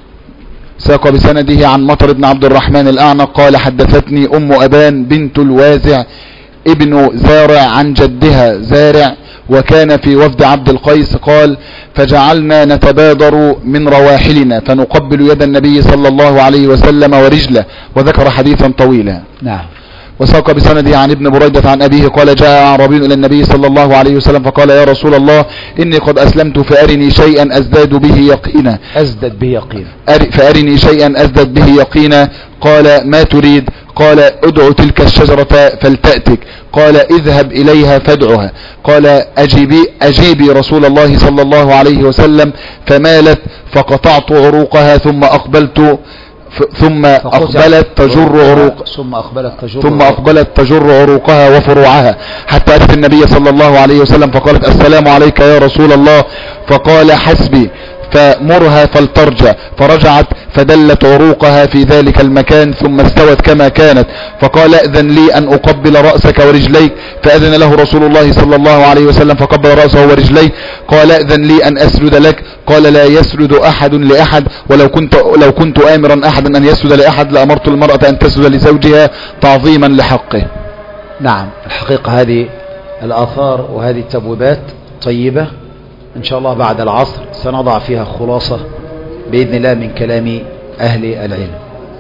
ساق بسنده عن مطر بن عبد الرحمن الأعنق قال حدثتني أم أبان بنت الوازع ابن زارع عن جدها زارع وكان في وفد عبد القيس قال فجعلنا نتبادر من رواحلنا فنقبل يد النبي صلى الله عليه وسلم ورجله، وذكر حديثا طويلا. نعم. وساق بسنده عن ابن بريدة عن أبيه قال جاء أعرابي إلى النبي صلى الله عليه وسلم فقال يا رسول الله إني قد أسلمت فأرني شيئا أزداد به يقينا أزداد به يقينا فأرني شيئا أزداد به يقينا. قال ما تريد؟ قال ادعو تلك الشجرة فلتأتك. قال اذهب إليها فادعها. قال أجيبي, أجيبي رسول الله صلى الله عليه وسلم فمالت فقطعت عروقها ثم أقبلت ثم أقبلت تجر عروق ثم أقبلت تجر ثم أقبلت تجر عروقها وفروعها حتى أتت النبي صلى الله عليه وسلم فقالت السلام عليك يا رسول الله. فقال حسبي فمرها فلترجع. فرجعت فدلت عروقها في ذلك المكان ثم استوت كما كانت. فقال أذن لي أن أقبل رأسك ورجليك. فأذن له رسول الله صلى الله عليه وسلم فقبل رأسه ورجليه. قال أذن لي أن أسجد لك. قال لا يسجد أحد لأحد ولو كنت لو كنت آمرا أحدا أن يسجد لأحد لأمرت المرأة أن تسجد لزوجها تعظيما لحقه. نعم. الحقيقة هذه الآثار وهذه التبويبات طيبة، إن شاء الله بعد العصر سنضع فيها خلاصة بإذن الله من كلام أهل العلم.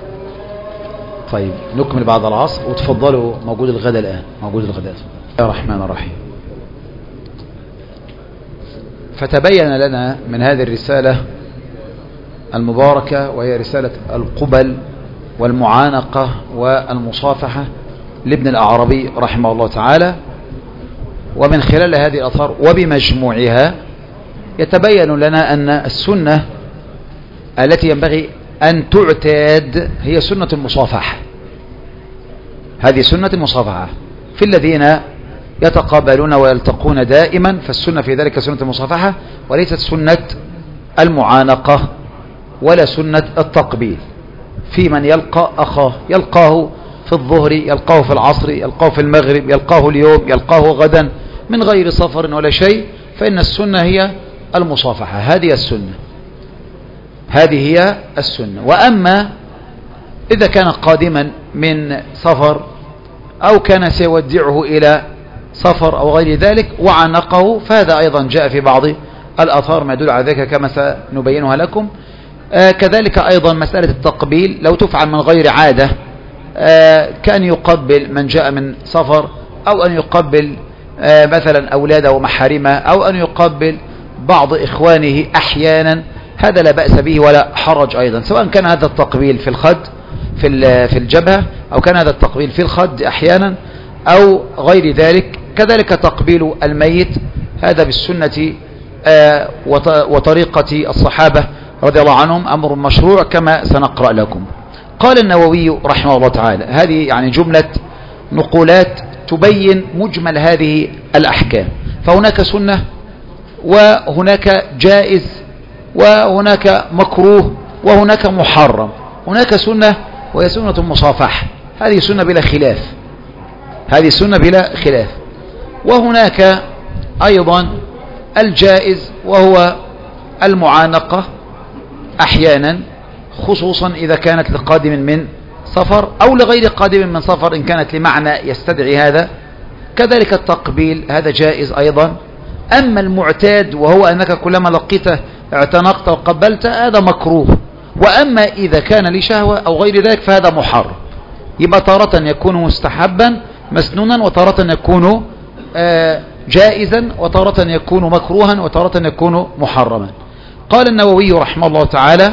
طيب نكمل بعد العصر، وتفضلوا موجود الغداء الآن، موجود الغداء. بسم الله الرحمن الرحيم. فتبين لنا من هذه الرسالة المباركة وهي رسالة القبل والمعانقة والمصافحة لابن الأعرابي رحمه الله تعالى، ومن خلال هذه الأثار وبمجموعها يتبين لنا أن السنة التي ينبغي أن تعتاد هي سنة المصافحة. هذه سنة المصافحة في الذين يتقابلون ويلتقون دائما، فالسنة في ذلك سنة المصافحة وليست سنة المعانقة ولا سنة التقبيل. في من يلقى أخاه، يلقاه في الظهر، يلقاه في العصر، يلقاه في المغرب، يلقاه اليوم، يلقاه غدا من غير سفر ولا شيء، فإن السنة هي المصافحة. هذه السنة، هذه هي السنة. وأما إذا كان قادما من سفر أو كان سيودعه إلى سفر أو غير ذلك وعنقه، فهذا أيضا جاء في بعض الآثار ما يدل على ذلك كما سنبينها لكم. آه كذلك أيضا مسألة التقبيل لو تفعل من غير عادة، آه كان يقبل من جاء من سفر، أو أن يقبل آه مثلا أولاده ومحارمه، أو أن يقبل بعض إخوانه أحيانا هذا لا بأس به ولا حرج أيضا، سواء كان هذا التقبيل في الخد في في الجبهة، أو كان هذا التقبيل في الخد أحيانا أو غير ذلك. كذلك تقبيل الميت، هذا بالسنة وطريقة الصحابة رضي الله عنهم أمر مشروع كما سنقرأ لكم. قال النووي رحمه الله تعالى، هذه يعني جملة نقولات تبين مجمل هذه الأحكام. فهناك سنة وهناك جائز وهناك مكروه وهناك محرم. هناك سنة وهي سنة المصافحة، هذه سنة بلا خلاف، هذه سنة بلا خلاف. وهناك أيضا الجائز وهو المعانقة أحيانا، خصوصا إذا كانت لقادم من سفر أو لغير قادم من سفر إن كانت لمعنى يستدعي هذا. كذلك التقبيل هذا جائز أيضا. أما المعتاد وهو أنك كلما لقيته اعتنقت وقبلت هذا مكروه. وأما إذا كان لشهوة أو غير ذلك فهذا محرم. يبقى تارة يكون مستحبا مسنونا، وتارة يكون جائزا، وتارة يكون مكروها، وتارة يكون محرما. قال النووي رحمه الله تعالى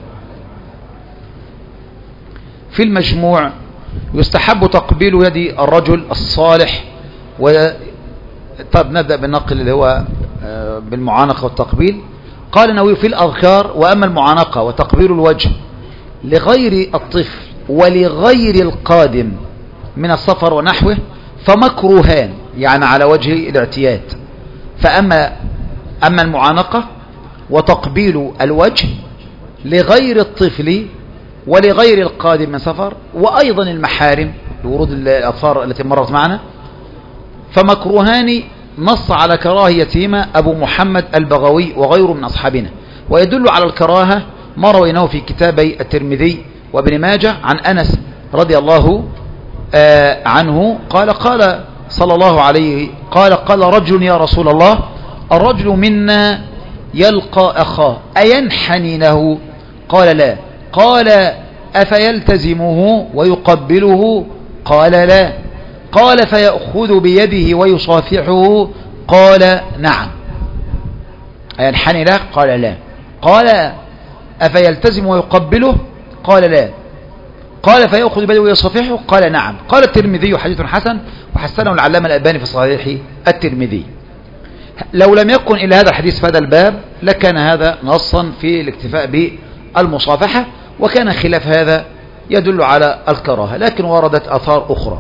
في المجموع: يستحب تقبيل يد الرجل الصالح. و... طب نبدأ بالنقل اللي هو بالمعانقة والتقبيل. قال النووي في الأذكار: وأما المعانقة وتقبيل الوجه لغير الطفل ولغير القادم من السفر ونحوه فمكروهان، يعني على وجه الاعتياد. فأما أما المعانقة وتقبيل الوجه لغير الطفل ولغير القادم من سفر وأيضا المحارم لورود الأطفال التي مرت معنا فمكروهان، نص على كراهيتهما أبو محمد البغوي وغيره من أصحابنا. ويدل على الكراهة ما رويناه في كتابي الترمذي وابن ماجه عن أنس رضي الله آه عنه قال قال صلى الله عليه قال قال رجل: يا رسول الله، الرجل منا يلقى أخاه أينحني له؟ قال: لا. قال: أفيلتزمه ويقبله؟ قال: لا. قال: فيأخذ بيده ويصافحه؟ قال: نعم. أينحني له؟ قال: لا. قال: أفيلتزم ويقبله؟ قال: لا. قال: فيأخذ بيده ويصافحه؟ قال: نعم. قال الترمذي: حديث حسن، وحسنه العلامة الألباني في صحيح الترمذي. لو لم يكن إلا هذا الحديث في هذا الباب لكان هذا نصا في الاكتفاء بالمصافحة، وكان خلاف هذا يدل على الكراهة، لكن وردت آثار أخرى.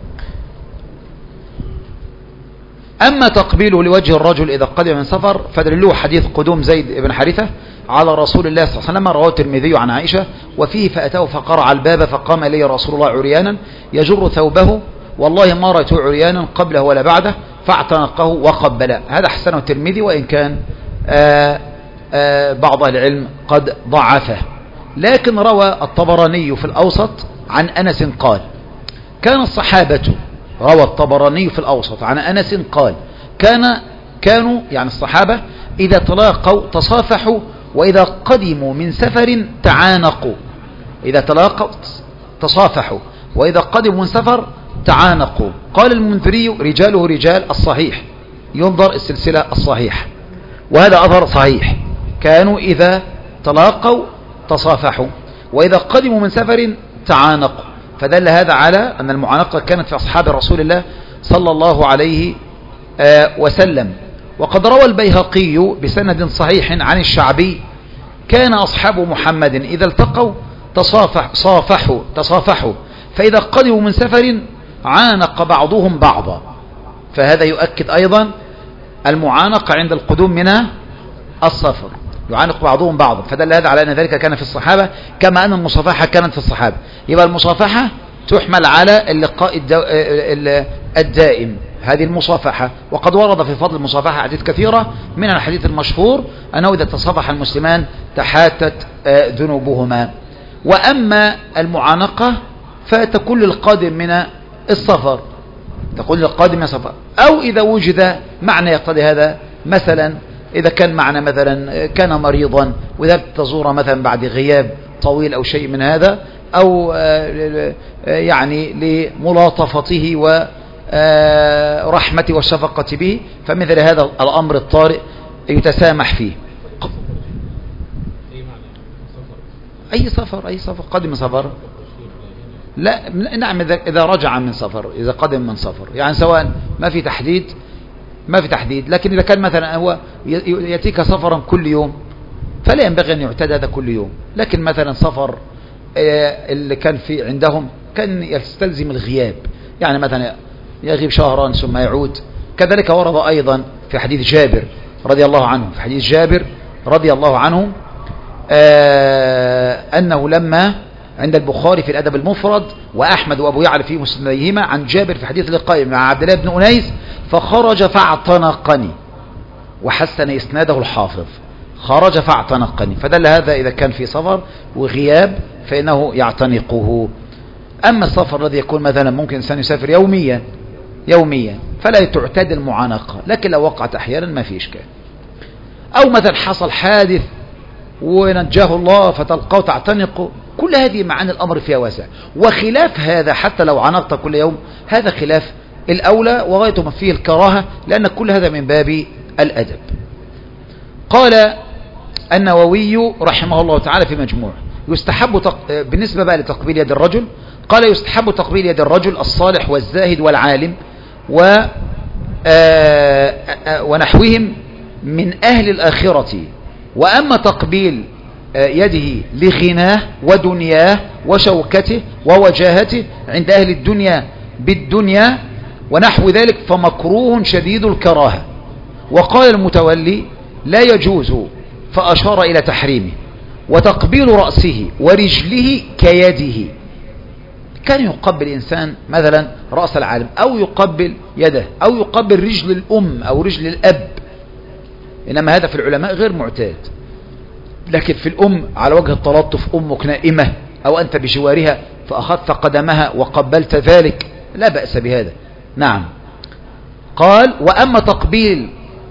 أما تقبيله لوجه الرجل إذا قدم من سفر فدلله حديث قدوم زيد بن حارثة على رسول الله صلى الله عليه وسلم، رواه الترمذي عن عائشة، وفيه: فأتاه فقرع الباب فقام إليه رسول الله عريانا يجر ثوبه، والله ما رأيته عريانا قبله ولا بعده، فاعتنقه وقبله. هذا حسنه الترمذي، وإن كان آآ آآ بعض أهل العلم قد ضعفه. لكن روى الطبراني في الأوسط عن أنس قال: كان الصحابة روى الطبراني في الأوسط عن أنس قال: كان كانوا يعني الصحابة إذا تلاقوا تصافحوا، وإذا قدموا من سفر تعانقوا. إذا تلاقوا تصافحوا، وإذا قدموا من سفر تعانقوا. قال المنذري: رجاله رجال الصحيح، ينظر السلسلة الصحيح، وهذا أثر صحيح. كانوا إذا تلاقوا تصافحوا، وإذا قدموا من سفر تعانقوا. فدل هذا على أن المعانقة كانت في أصحاب رسول الله صلى الله عليه وسلم. وقد روى البيهقي بسند صحيح عن الشعبي: كان أصحاب محمد إذا التقوا تصافح صافحوا تصافحوا، فإذا قدموا من سفر عانق بعضهم بعضا. فهذا يؤكد أيضا المعانقة عند القدوم من السفر، يعانق بعضهم بعضا. فدل هذا على أن ذلك كان في الصحابة، كما أن المصافحة كانت في الصحابة. يبقى المصافحة تحمل على اللقاء الدائم، هذه المصافحة. وقد ورد في فضل المصافحة حديث كثيرة، من الحديث المشهور أنه إذا تصافح المسلمان تحاتت ذنوبهما. وأما المعانقة فتكون للقادم من السفر، تكون للقادم من السفر، أو إذا وجد معنى يقتضي هذا، مثلا إذا كان معنى مثلا كان مريضا وذهبت تزور مثلا بعد غياب طويل أو شيء من هذا، أو يعني لملاطفته ورحمته والشفقة به، فمثل هذا الأمر الطارئ يتسامح فيه. أي سفر أي سفر قادم من سفر. لا نعم إذا رجع من سفر، إذا قدم من سفر يعني سواء ما في تحديد ما في تحديد، لكن إذا كان مثلا هو يأتيك سفرا كل يوم فلا ينبغي أن يعتاد هذا كل يوم. لكن مثلا سفر اللي كان في عندهم كان يستلزم الغياب، يعني مثلا يغيب شهرا ثم يعود. كذلك ورد أيضا في حديث جابر رضي الله عنه في حديث جابر رضي الله عنه أنه لما عند البخاري في الأدب المفرد وأحمد وأبو يعلى في مسنديهما عن جابر في حديث اللقاء مع عبد الله بن أنيس فخرج فاعتنقني، وحسن إسناده الحافظ، خرج فاعتنقني، فدل هذا إذا كان في سفر وغياب فإنه يعتنقه. أما السفر الذي يكون مثلا ممكن إنسان يسافر يوميا يوميا فلا تعتاد المعانقة، لكن لو وقعت أحيانا ما في إشكال. أو مثلا حصل حادث ونجاه الله فتلقاه تعتنقه، كل هذه معاني الأمر فيها واسع. وخلاف هذا حتى لو عنقت كل يوم هذا خلاف الأولى وغاية ما فيه الكراهة، لأن كل هذا من باب الأدب. قال النووي رحمه الله تعالى في مجموع يستحب تق... بالنسبة بقى لتقبيل يد الرجل، قال يستحب تقبيل يد الرجل الصالح والزاهد والعالم و آ... آ... ونحوهم من أهل الآخرة. وأما تقبيل يده لغناه ودنياه وشوكته ووجاهته عند أهل الدنيا بالدنيا ونحو ذلك فمكروه شديد الكراهة. وقال المتولي لا يجوز فأشار إلى تحريمه. وتقبيل رأسه ورجله كيده، كان يقبل إنسان مثلا رأس العالم أو يقبل يده أو يقبل رجل الأم أو رجل الأب، إنما هذا في العلماء غير معتاد. لكن في الأم على وجه التلطف، أمك نائمة أو أنت بجوارها فأخذت قدمها وقبلت ذلك لا بأس بهذا. نعم. قال وأما تقبيل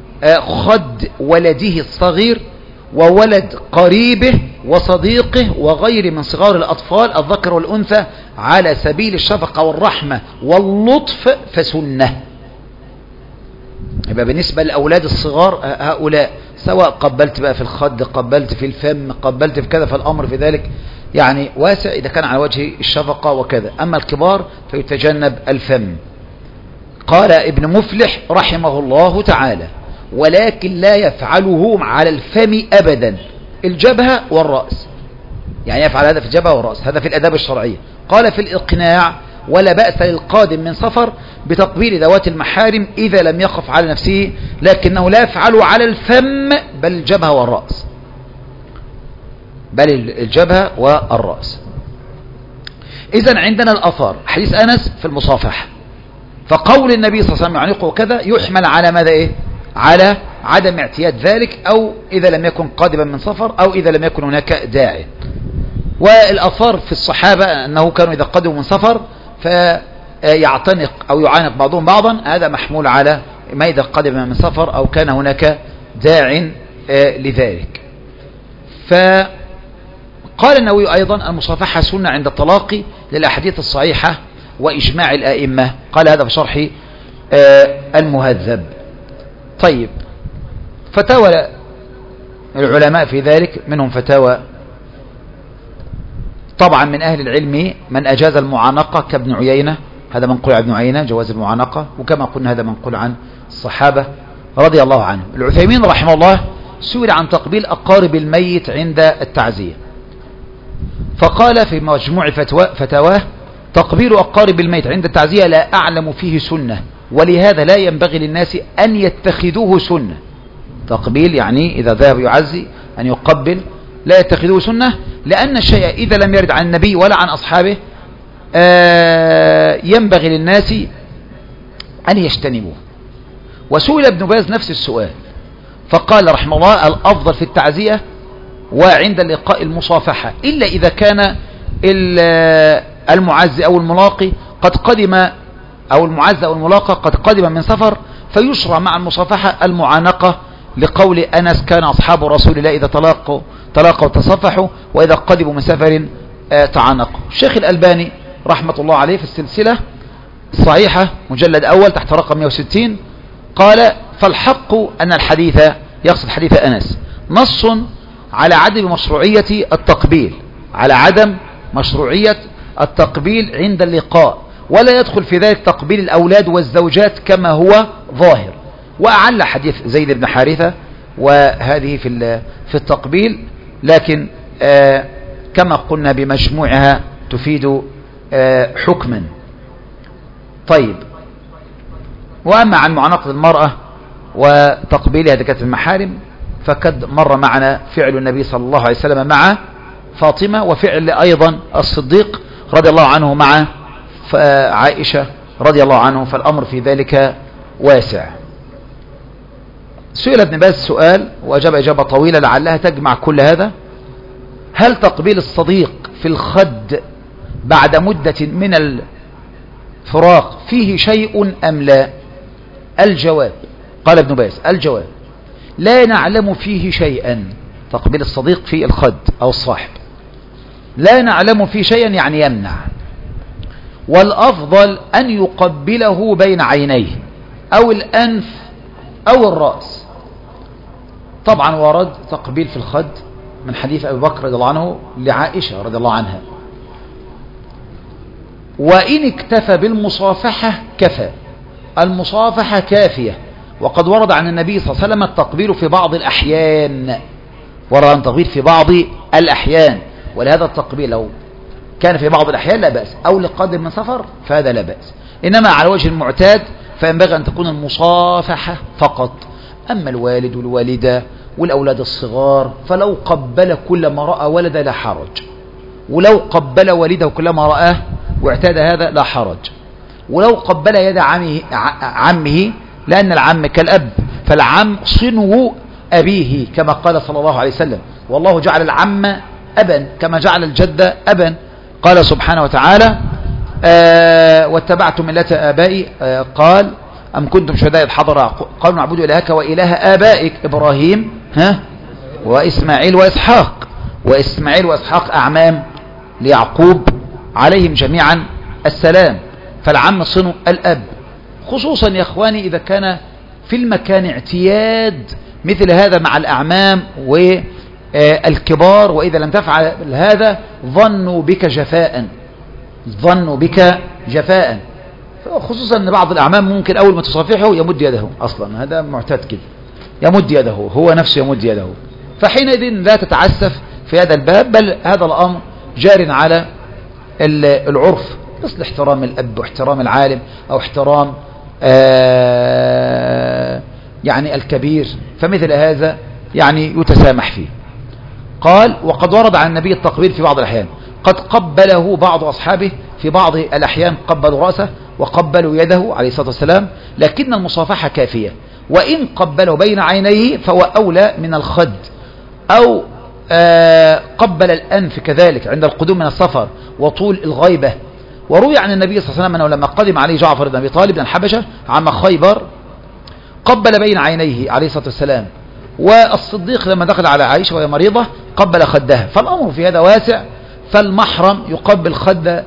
خد ولده الصغير وولد قريبه وصديقه وغير من صغار الأطفال الذكر والأنثى على سبيل الشفقة والرحمة واللطف فسنة. يبقى بالنسبة للأولاد الصغار هؤلاء سواء قبلت بقى في الخد، قبلت في الفم، قبلت في كذا، فالأمر في ذلك يعني واسع إذا كان على وجه الشفقة وكذا. أما الكبار فيتجنب الفم. قال ابن مفلح رحمه الله تعالى ولكن لا يفعله على الفم أبدا، الجبهة والرأس، يعني يفعل هذا في الجبهة والرأس، هذا في الأداب الشرعية. قال في الإقناع ولا بأس للقادم من سفر بتقبيل ذوات المحارم إذا لم يخف على نفسه، لكنه لا يفعله على الفم بل الجبهة والرأس، بل الجبهة والرأس. إذن عندنا الأثار حديث أنس في المصافحة، فقول النبي صلى الله عليه وسلم يعنقه كذا يحمل على ماذا إيه؟ على عدم اعتياد ذلك، أو إذا لم يكن قادما من سفر، أو إذا لم يكن هناك داعي. والأثار في الصحابة أنه كانوا إذا قدموا من سفر فيعتنق أو يعانق بعضهم بعضا، هذا محمول على ما إذا قدم من سفر أو كان هناك داع لذلك. فقال النووي أيضا المصافحة سنة عند الطلاق للأحاديث الصحيحة وإجماع الآئمة، قال هذا في شرح المهذب. طيب، فتاوى العلماء في ذلك، منهم فتاوى طبعا من أهل العلم من أجاز المعانقة كابن عيينة، هذا منقول عن ابن عيينة جواز المعانقة، وكما قلنا هذا منقول عن الصحابة رضي الله عنهم. العثيمين رحمه الله سئل عن تقبيل أقارب الميت عند التعزية، فقال في مجموع فتاواه تقبيل أقارب الميت عند التعزية لا أعلم فيه سنة، ولهذا لا ينبغي للناس أن يتخذوه سنة. تقبيل يعني إذا ذهب يعزي أن يقبل، لا يتخذوه سنة، لأن الشيء إذا لم يرد عن النبي ولا عن أصحابه ينبغي للناس أن يجتنبوه. وسئل ابن باز نفس السؤال فقال رحمه الله الأفضل في التعزية وعند اللقاء المصافحة، إلا إذا كان المعزي أو الملاقي قد قدم أو المعزى أو الملاقى قد قدم من سفر، فيشرع مع المصافحة المعانقة، لقول أنس كان أصحاب رسول الله إذا تلاقوا تلاقوا تصفحوا وإذا قدموا من سفر تعانقوا. الشيخ الألباني رحمة الله عليه في السلسلة الصحيحة مجلد أول تحت رقم مئة وستين قال فالحق أن الحديث، يقصد حديث أنس، نص على عدم مشروعية التقبيل على عدم مشروعية التقبيل عند اللقاء، ولا يدخل في ذلك تقبيل الأولاد والزوجات كما هو ظاهر. وأعل حديث زيد بن حارثة وهذه في في التقبيل، لكن آه كما قلنا بمجموعها تفيد آه حكما. طيب، وأما عن معانقة المرأة وتقبيلها إذا كانت المحارم فقد مر معنا فعل النبي صلى الله عليه وسلم مع فاطمة، وفعل أيضا الصديق رضي الله عنه مع عائشة رضي الله عنه، فالأمر في ذلك واسع. سئل ابن باز سؤال وأجاب إجابة طويلة لعلها تجمع كل هذا: هل تقبيل الصديق في الخد بعد مدة من الفراق فيه شيء أم لا؟ الجواب، قال ابن باز: الجواب لا نعلم فيه شيئا. تقبيل الصديق في الخد أو الصاحب لا نعلم فيه شيئا يعني يمنع، والأفضل أن يقبله بين عينيه أو الأنف أو الرأس. طبعا ورد تقبيل في الخد من حديث أبي بكر رضي الله عنه لعائشة رضي الله عنها، وإن اكتفى بالمصافحة كفى، المصافحة كافية. وقد ورد عن النبي صلى الله عليه وسلم التقبيل في بعض الأحيان، ورد عن التقبيل في بعض الأحيان، ولهذا التقبيل لو كان في بعض الأحيان لا بأس، أو لقادم من سفر فهذا لا بأس. إنما على وجه المعتاد فينبغي أن تكون المصافحة فقط. أما الوالد والوالدة والأولاد الصغار فلو قبل كلما رأى ولد لا حرج، ولو قبل والده كلما رآه واعتاد هذا لا حرج، ولو قبل يد عمه, عمه لأن العم كالأب، فالعم صنو أبيه كما قال صلى الله عليه وسلم: والله جعل العم أبا كما جعل الجد أبا. قال سبحانه وتعالى: آه واتبعتم ملة آبائي، آه قال: أم كنتم شهداء إذ حضر قالوا نعبد إلهك وإله آبائك إبراهيم ها وإسماعيل وإسحاق. وإسماعيل وإسحاق أعمام ليعقوب عليهم جميعا السلام، فالعم صنو الأب. خصوصا يا إخواني إذا كان في المكان اعتياد مثل هذا مع الأعمام والكبار، وإذا لم تفعل هذا ظنوا بك جفاء، ظنوا بك جفاء. خصوصا أن بعض الأعمام ممكن أول ما تصافحه يمد يده، أصلا هذا معتاد كده، يمد يده هو نفسه يمد يده، فحينئذ لا تتعسف في هذا الباب، بل هذا الأمر جار على العرف، مثل احترام الأب واحترام العالم أو احترام آه يعني الكبير، فمثل هذا يعني يتسامح فيه. قال: وقد ورد عن النبي التقبيل في بعض الأحيان، قد قبله بعض أصحابه في بعض الأحيان، قبلوا رأسه وقبلوا يده عليه الصلاة والسلام، لكن المصافحة كافية. وإن قبلوا بين عينيه فهو أولى من الخد، أو آه قبل الأنف كذلك عند القدوم من السفر وطول الغيبة. وروي عن النبي صلى الله عليه وسلم أنه لما قدم عليه جعفر بن أبي طالب بن الحبشة عام خيبر قبل بين عينيه عليه الصلاة والسلام، والصديق لما دخل على عائشة وهي مريضة قبل خدها، فالأمر في هذا واسع. فالمحرم يقبل خد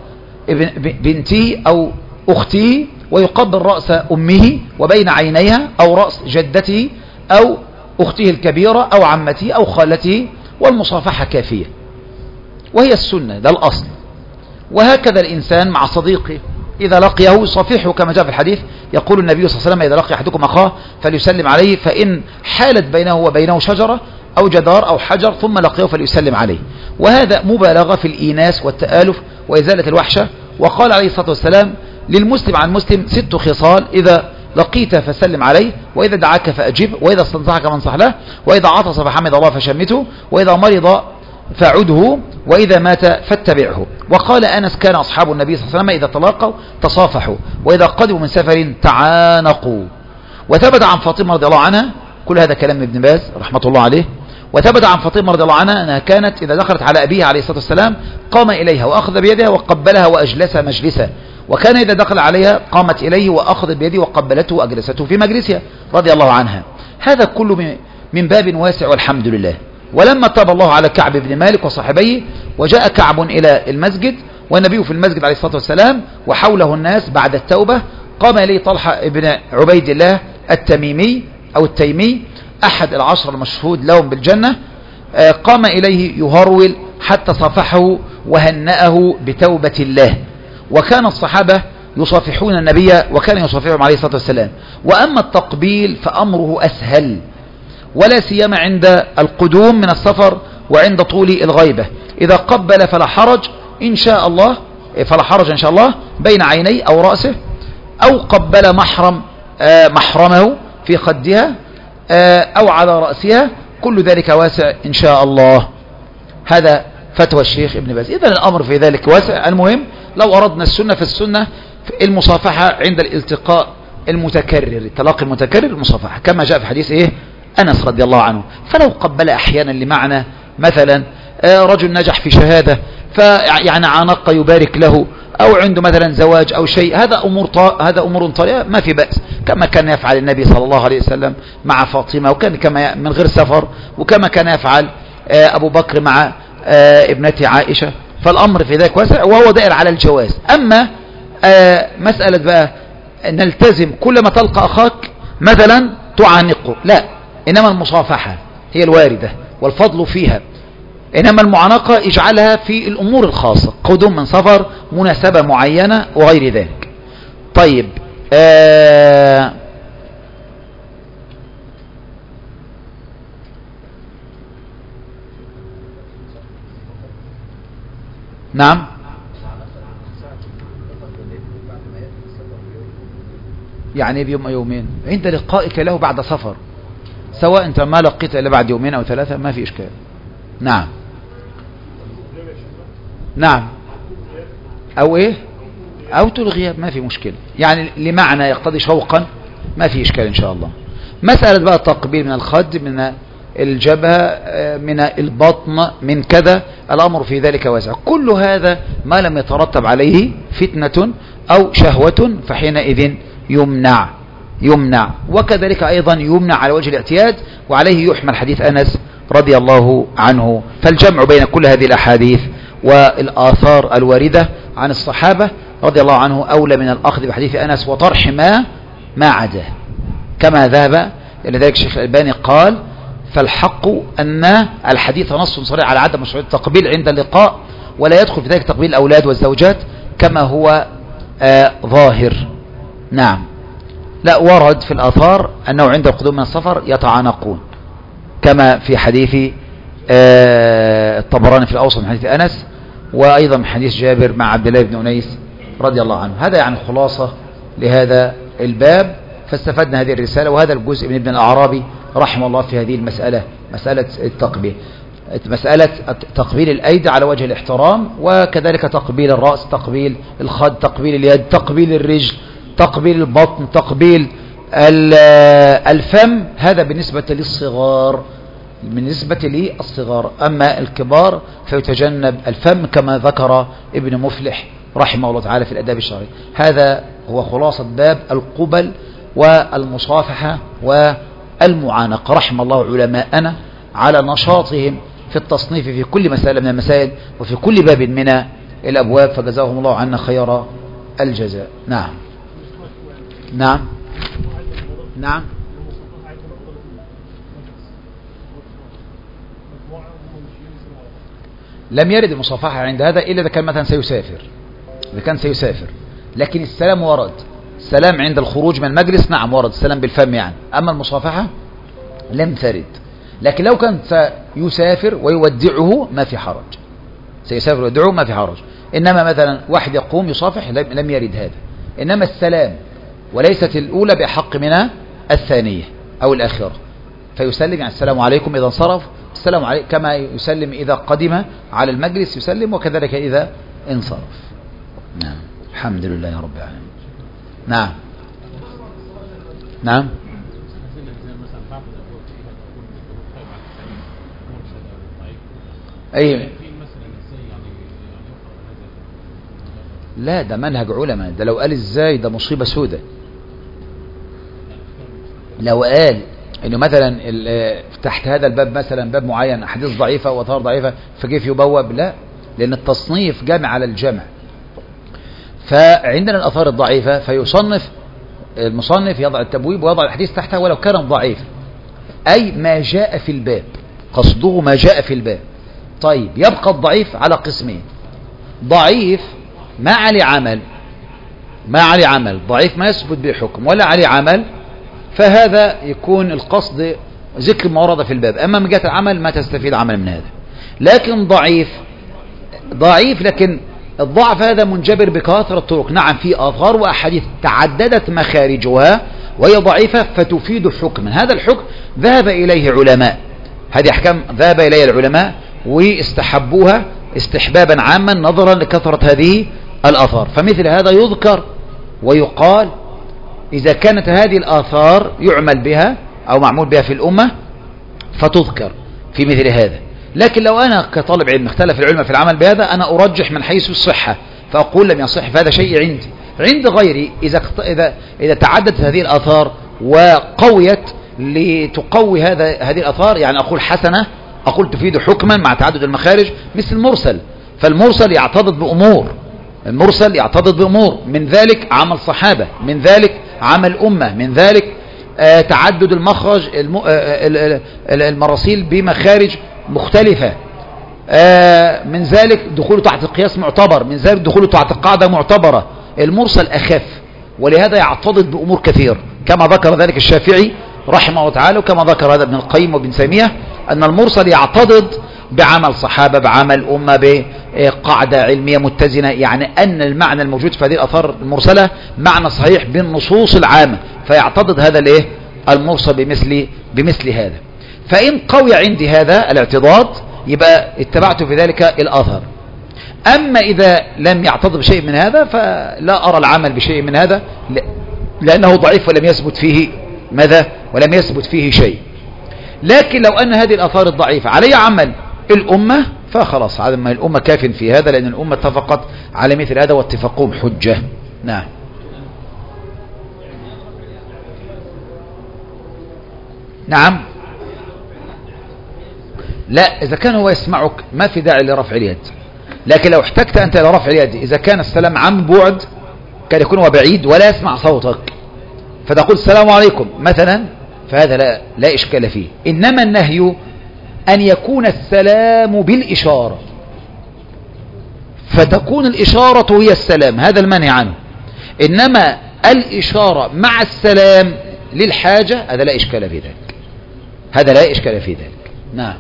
بنته أو أخته، ويقبل رأس أمه وبين عينيها، أو رأس جدته أو أخته الكبيرة أو عمته أو خالته، والمصافحة كافية وهي السنة، ده الأصل. وهكذا الإنسان مع صديقه إذا لقيه يصافحه كما جاء في الحديث، يقول النبي صلى الله عليه وسلم: إذا لقي أحدكم أخاه فليسلم عليه، فإن حالت بينه وبينه شجرة أو جدار أو حجر ثم لقيه فليسلم عليه. وهذا مبالغة في الإيناس والتآلف وإزالة الوحشة. وقال عليه الصلاة والسلام: للمسلم عن مسلم ست خصال: إذا لقيت فسلم عليه، وإذا دعاك فأجب، وإذا استنصحك فانصح له، وإذا عطس فحمد الله فشمته، وإذا مرض فعده، وإذا مات فاتبعه. وقال أنس: كان أصحاب النبي صلى الله عليه وسلم إذا تلاقوا تصافحوا، وإذا قدموا من سفر تعانقوا. وثبت عن فاطمة رضي الله عنها، كل هذا كلام ابن باز رحمة الله عليه، وثبت عن فاطمة رضي الله عنها أنها كانت إذا دخلت على أبيها عليه الصلاة والسلام قام إليها وأخذ بيدها وقبلها وأجلسها مجلسا، وكان إذا دخل عليها قامت إليه وأخذت بيده وقبلته وأجلسته في مجلسها رضي الله عنها. هذا كله من باب واسع والحمد لله. ولما تاب الله على كعب بن مالك وصاحبيه، وجاء كعب إلى المسجد والنبي في المسجد عليه الصلاة والسلام وحوله الناس بعد التوبة، قام إليه طلحة بن عبيد الله التميمي أو التيمي أحد العشر المشهود لهم بالجنة، قام إليه يهرول حتى صافحه وهنأه بتوبة الله. وكان الصحابة يصافحون النبي وكان يصافحهم عليه الصلاة والسلام. وأما التقبيل فأمره أسهل، ولا سيما عند القدوم من السفر وعند طول الغيبة. إذا قبل فلا حرج إن شاء الله، فلا حرج إن شاء الله بين عيني أو رأسه، أو قبل محرم آه محرمه في خدها آه أو على رأسها، كل ذلك واسع إن شاء الله. هذا فتوى الشيخ ابن باز. إذن الأمر في ذلك واسع. المهم لو أردنا السنة في السنة المصافحة عند الالتقاء المتكرر، التلاقي المتكرر المصافحة، كما جاء في حديث إيه أنس رضي الله عنه. فلو قبل أحيانا لمعنى مثلا رجل نجح في شهادة فيعني عانق يبارك له، أو عنده مثلا زواج أو شيء، هذا أمور هذا أمور طارئة ما في بأس، كما كان يفعل النبي صلى الله عليه وسلم مع فاطمة، وكان كما من غير سفر، وكما كان يفعل أبو بكر مع ابنته عائشة. فالأمر في ذلك واسع وهو دائر على الجواز. أما مسألة بقى نلتزم كل ما تلقى أخاك مثلا تعانقه، لا، إنما المصافحة هي الواردة والفضل فيها، إنما المعانقة اجعلها في الأمور الخاصة، قدوم من سفر، مناسبة معينة وغير ذلك. طيب آه نعم يعني بيوم يومين عند لقائك له بعد سفر، سواء انت ما لقيت الا بعد يومين او ثلاثة ما في اشكال. نعم نعم او ايه او الغياب ما في مشكلة، يعني لمعنى يقتضي شوقا ما في اشكال ان شاء الله. مسألة بقى التقبيل من الخد، من الجبهة، من البطن، من كذا، الامر في ذلك واسع. كل هذا ما لم يترتب عليه فتنة او شهوة فحينئذ يمنع يمنع وكذلك ايضا يمنع على وجه الاعتياد، وعليه يحمل حديث انس رضي الله عنه. فالجمع بين كل هذه الاحاديث والآثار الواردة عن الصحابة رضي الله عنه أولى من الأخذ بحديث أنس وطرح ما ما عداه، كما ذهب إلى ذلك الشيخ الألباني قال: فالحق أن الحديث نص صريح على عدم مشروعية التقبيل عند اللقاء، ولا يدخل في ذلك تقبيل الأولاد والزوجات كما هو آه ظاهر. نعم، لا، ورد في الآثار أنه عند القدوم من السفر يتعانقون، كما في حديث آه الطبراني في الأوسط من حديث أنس، وأيضا من حديث جابر مع عبد الله بن أنيس رضي الله عنه. هذا يعني خلاصة لهذا الباب، فاستفدنا هذه الرسالة وهذا الجزء من ابن الأعرابي رحمه الله في هذه المسألة، مسألة التقبيل، مسألة تقبيل الأيدي على وجه الاحترام، وكذلك تقبيل الرأس، تقبيل الخد، تقبيل اليد، تقبيل الرجل، تقبيل البطن، تقبيل الفم. هذا بالنسبة للصغار، بالنسبة للصغار. أما الكبار فيتجنب الفم كما ذكر ابن مفلح رحمه الله تعالى في الأداب الشرعي. هذا هو خلاصة باب القبل والمصافحة والمعانقة. رحم الله علماءنا على نشاطهم في التصنيف في كل مسألة من المسائل وفي كل باب من الأبواب، فجزاهم الله عنا خير الجزاء. نعم نعم نعم لم يرد المصافحة عند هذا إلا إذا كان مثلا سيسافر، إذا كان سيسافر، لكن السلام ورد، السلام عند الخروج من المجلس نعم ورد، السلام بالفم يعني. أما المصافحة لم ترد، لكن لو كان سيسافر ويودعه ما في حرج، سيسافر ويودعه ما في حرج. إنما مثلا واحد يقوم يصافح لم يرد هذا. إنما السلام، وليست الأولى بحق من الثانية أو الآخرة، فيسلم يعني السلام عليكم إذا انصرف، السلام عليكم كما يسلم إذا قدم على المجلس يسلم، وكذلك إذا انصرف. نعم، الحمد لله رب العالمين. نعم نعم أي لا، ده منهج علماء، ده لو قال ازاي ده مصيبة سودة. لو قال انه مثلا تحت هذا الباب مثلا باب معين احاديث ضعيفة واثار ضعيفة فكيف يبوب؟ لا، لان التصنيف جامع على الجمع. فعندنا الاثار الضعيفة فيصنف المصنف، يضع التبويب ويضع الحديث تحتها ولو كان ضعيف، اي ما جاء في الباب، قصده ما جاء في الباب. طيب يبقى الضعيف على قسمين: ضعيف ما عليه عمل، ما عليه عمل، ضعيف ما يثبت به حكم ولا عليه عمل، فهذا يكون القصد ذكر ما ورد في الباب. أما من جهة العمل ما تستفيد عمل من هذا. لكن ضعيف ضعيف لكن الضعف هذا منجبر بكثرة الطرق. نعم في آثار وأحاديث تعددت مخارجها وهي ضعيفة فتفيد حكما، هذا الحكم ذهب إليه علماء، هذه أحكام ذهب إليه العلماء واستحبوها استحبابا عاما نظرا لكثرة هذه الآثار. فمثل هذا يذكر ويقال إذا كانت هذه الآثار يعمل بها أو معمول بها في الأمة فتذكر في مثل هذا. لكن لو أنا كطالب علم اختلف العلماء في العمل بهذا، أنا أرجح من حيث الصحة فأقول لم يصح، فهذا شيء عندي. عند غيري إذا إذا إذا تعددت هذه الآثار وقويت لتقوي هذا هذه الآثار، يعني أقول حسنة، أقول تفيد حكما مع تعدد المخارج، مثل المرسل. فالمرسل يعتضد بأمور، المرسل يعتضد بأمور، من ذلك عمل صحابة، من ذلك عمل أمة، من ذلك آه تعدد المخرج الم... آه المراسيل بمخارج مختلفة، آه من ذلك دخوله تحت القياس معتبر، من ذلك دخوله تحت القاعدة معتبرة. المرسل أخف ولهذا يعتضد بأمور كثير كما ذكر ذلك الشافعي رحمه الله تعالى، وكما ذكر هذا ابن القيم وابن تيمية، أن المرسل يعتضد بعمل صحابة، بعمل أمة، بقاعدة علمية متزنة، يعني أن المعنى الموجود في هذه الآثار المرسلة معنى صحيح بالنصوص العامة، فيعتضد هذا الايه المرسل بمثل بمثل هذا. فإن قوي عندي هذا الاعتضاد يبقى اتبعت في ذلك الآثار. أما إذا لم يعتضد بشيء من هذا فلا أرى العمل بشيء من هذا، لأنه ضعيف ولم يثبت فيه ماذا ولم يثبت فيه شيء. لكن لو أن هذه الآثار الضعيفة علي عمل الأمة فخلاص، عدم الأمة كاف في هذا، لأن الأمة اتفقت على مثل هذا واتفاقهم حجة. نعم. نعم. لا، إذا كان هو يسمعك ما في داعي لرفع اليد، لكن لو احتجت أنت إلى رفع اليد إذا كان السلام عن بعد، كان يكون هو بعيد ولا يسمع صوتك فتقول السلام عليكم مثلا، فهذا لا, لا إشكال فيه. إنما النهي أن يكون السلام بالإشارة، فتكون الإشارة هي السلام، هذا المنهي عنه. إنما الإشارة مع السلام للحاجة هذا لا إشكال في ذلك، هذا لا إشكال في ذلك. نعم.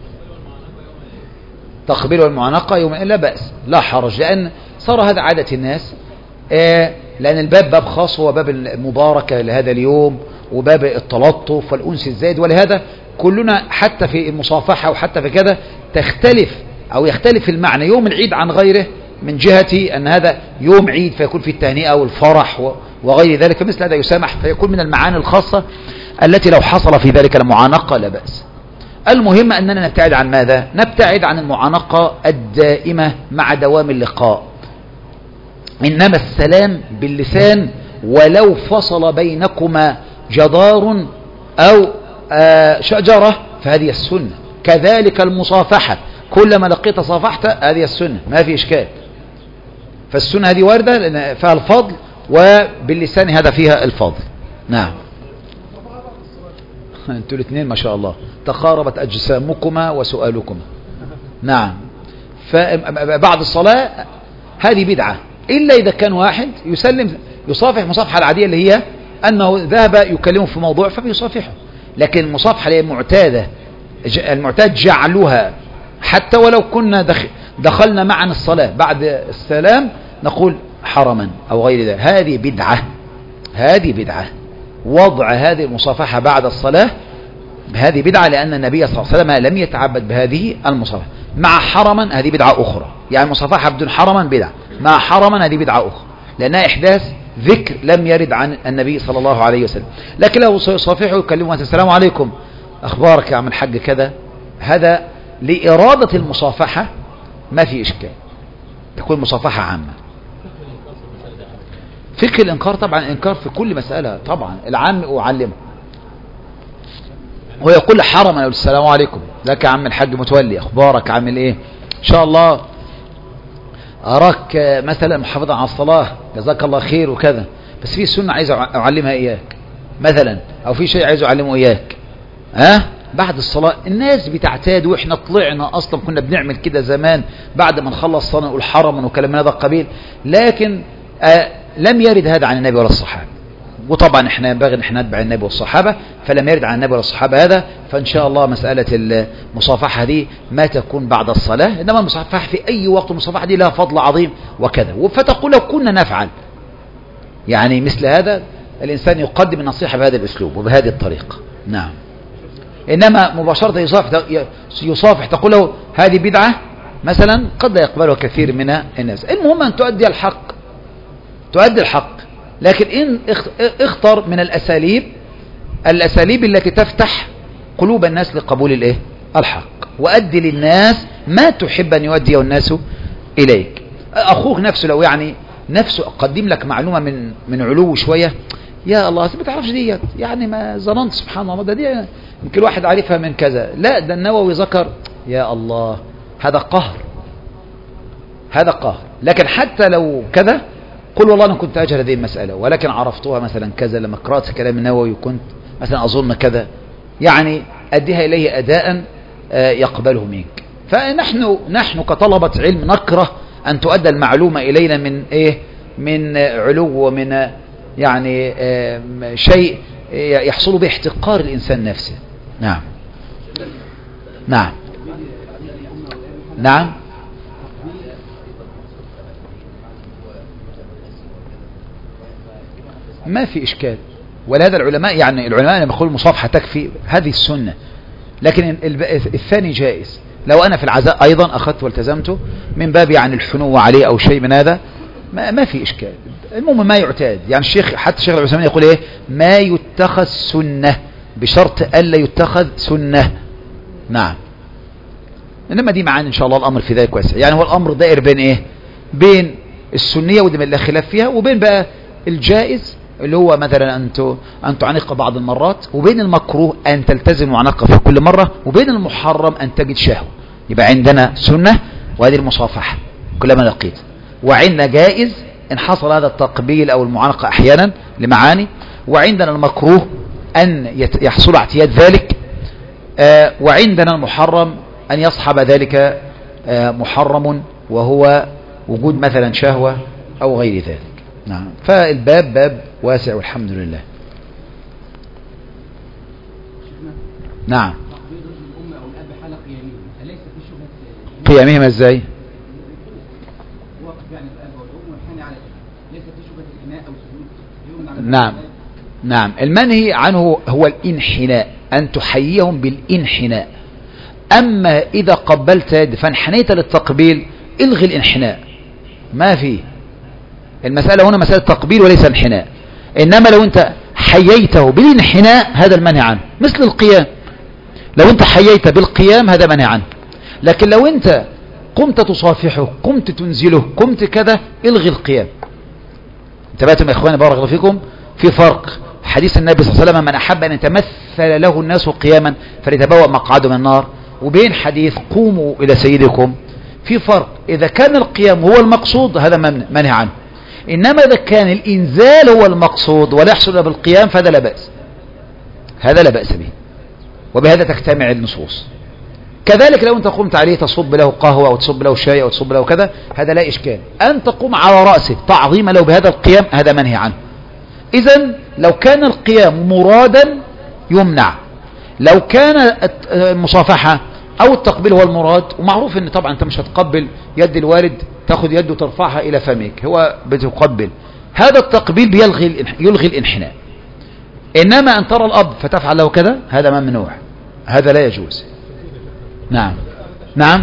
تقبيل والمعانقة يوم لا بأس، لا حرج، لأن صار هذا عادة الناس، آه لأن الباب باب خاص هو باب المباركة لهذا اليوم وباب التلطف والأنس الزايد، ولهذا كلنا حتى في المصافحة وحتى في كذا تختلف أو يختلف المعنى يوم العيد عن غيره، من جهة أن هذا يوم عيد فيكون في التهنئة والفرح وغير ذلك، فمثل هذا يسامح، فيكون من المعاني الخاصة التي لو حصل في ذلك المعانقة لا بأس. المهم أننا نبتعد عن ماذا؟ نبتعد عن المعانقة الدائمة مع دوام اللقاء. إنما السلام باللسان ولو فصل بينكما جدار أو آه شجرة فهذه السنة. كذلك المصافحة، كلما لقيت صافحت هذه السنة، ما في إشكال. فالسنة هذه واردة لأن فيها الفضل، وباللسان هذا فيها الفضل. نعم. انتوا الاثنين ما شاء الله تقاربت أجسامكما وسؤالكما. نعم. فبعد الصلاة هذه بدعة، إلا إذا كان واحد يسلم يصافح مصافحة العادية اللي هي أنه ذهب يكلمه في موضوع فبيصافحه، لكن المصافحة اللي هي معتادة، المعتاد جعلها حتى ولو كنا دخلنا معا الصلاة بعد السلام نقول حرما أو غير ذلك، هذه بدعة، هذه بدعة. وضع هذه المصافحة بعد الصلاة هذه بدعة، لأن النبي صلى الله عليه وسلم لم يتعبد بهذه المصافحة. مع حرما هذه بدعة أخرى، يعني المصافحة بدون حرما بدعة، مع حرما هذه بدعة أخرى، لأنها إحداث ذكر لم يرد عن النبي صلى الله عليه وسلم. لكن لو يصافحه يكلمه السلام عليكم أخبارك يا عم الحاج كذا، هذا لإرادة المصافحة ما في إشكال، تكون مصافحة عامة. فقه الإنكار طبعا، إنكار في كل مسألة طبعا، العام أعلمه ويقول حرما السلام عليكم لك يا عم الحاج متولي، أخبارك عامل إيه إن شاء الله، أراك مثلا محافظا على الصلاة جزاك الله خير وكذا، بس في سنة عايز أعلمها إياك مثلا، أو في شيء عايز أعلمه إياك، ها بعد الصلاة الناس بتعتاد، واحنا طلعنا اصلا كنا بنعمل كده زمان بعد ما نخلص صلاة نقول حرما وكلام من هذا القبيل، لكن آه لم يرد هذا عن النبي ولا الصحابة. وطبعا احنا ينبغي ان احنا نتبع النبي والصحابة، فلم يرد عن النبي ولا الصحابة هذا. فان شاء الله مسألة المصافحة دي ما تكون بعد الصلاة، انما المصافحة في اي وقت، المصافحة دي لها فضل عظيم وكذا. فتقول لو كنا نفعل يعني مثل هذا، الانسان يقدم النصيحة بهذا الاسلوب وبهذه الطريقة. نعم. انما مباشرة يصافح, يصافح تقول له هذه بدعة مثلا، قد لا يقبلها كثير من الناس. المهم ان تؤدي الحق، تؤدي الحق، لكن إن اختر من الأساليب الأساليب التي تفتح قلوب الناس لقبول الإيه؟ الحق، وأدي للناس ما تحب أن يؤديه الناس إليك. أخوك نفسه لو يعني نفسه قدم لك معلومة من من علو شوية، يا الله ما تعرفش ديت، يعني ما ظننت سبحان الله ده دي يمكن واحد عارفها من كذا، لا ده النووي ذكر، يا الله هذا قهر، هذا قهر. لكن حتى لو كذا قل والله أنا كنت أجهل هذه المسألة، ولكن عرفتها مثلا كذا لما قرأت كلام النووي وكنت مثلا أظن كذا، يعني أديها إليه أداء يقبله منك. فنحن نحن كطلبة علم نكره أن تؤدى المعلومة إلينا من إيه؟ من علو ومن يعني شيء يحصل به احتقار الإنسان نفسه. نعم نعم نعم ما في إشكال. ولهذا العلماء يعني العلماء لما يقولوا المصافحة تكفي هذه السنة، لكن الثاني جائز. لو أنا في العزاء أيضا أخذت والتزمته من باب يعني الحنو عليه أو شيء من هذا، ما, ما في إشكال. المهم ما يعتاد، يعني الشيخ حتى الشيخ العثيمين يقول إيه؟ ما يتخذ سنة بشرط ألا يتخذ سنة. نعم. إنما دي معانا إن شاء الله الأمر في ذلك واسع، يعني هو الأمر دائر بين إيه؟ بين السنية ودي لا خلاف فيها، وبين بقى الجائز اللي هو مثلا أن أن تعانق بعض المرات، وبين المكروه أن تلتزم وعنق في كل مرة، وبين المحرم أن تجد شهوة. يبقى عندنا سنة وهذه المصافحة كلما لقيت، وعندنا جائز إن حصل هذا التقبيل أو المعانقة أحيانا لمعاني، وعندنا المكروه أن يحصل اعتياد ذلك، آه وعندنا المحرم أن يصحب ذلك آه محرم وهو وجود مثلا شهوة أو غير ذلك. نعم. فالباب باب واسع والحمد لله. نعم. قيامهما ازاي؟ نعم نعم. المنهي عنه هو الانحناء، أن تحييهم بالانحناء. أما إذا قبلت يد فانحنيت للتقبيل الغي الانحناء، ما فيه. المسألة هنا مسألة تقبيل وليس انحناء. إنما لو أنت حييته بالانحناء هذا المنهي عنه، مثل القيام. لو أنت حييت بالقيام هذا منهي عنه. لكن لو أنت قمت تصافحه، قمت تنزله، قمت كذا، الغي القيام. انتبهتم يا إخواني بارك الله فيكم؟ في فرق. حديث النبي صلى الله عليه وسلم من أحب أن يتمثل له الناس قياما فليتبوأ مقعده من النار، وبين حديث قوموا إلى سيدكم في فرق. إذا كان القيام هو المقصود هذا منهي عنه، إنما إذا كان الإنزال هو المقصود ولا يحصل بالقيام فهذا لا بأس، هذا لا بأس به، وبهذا تجتمع النصوص. كذلك لو أنت قمت عليه تصب له قهوة أو تصب له شاي أو تصب له كذا، هذا لا إشكال. أن تقوم على رأسه تعظيما له بهذا القيام هذا منهي عنه. إذن لو كان القيام مرادا يمنع. لو كان المصافحة أو التقبيل هو المراد، ومعروف أن طبعا أنت مش هتقبل يد الوالد تأخذ يده وترفعها إلى فمك، هو بتقبل، هذا التقبيل بيلغي يلغي الانحناء. إنما أن ترى الأب فتفعل له كذا هذا ممنوع، هذا لا يجوز. نعم نعم.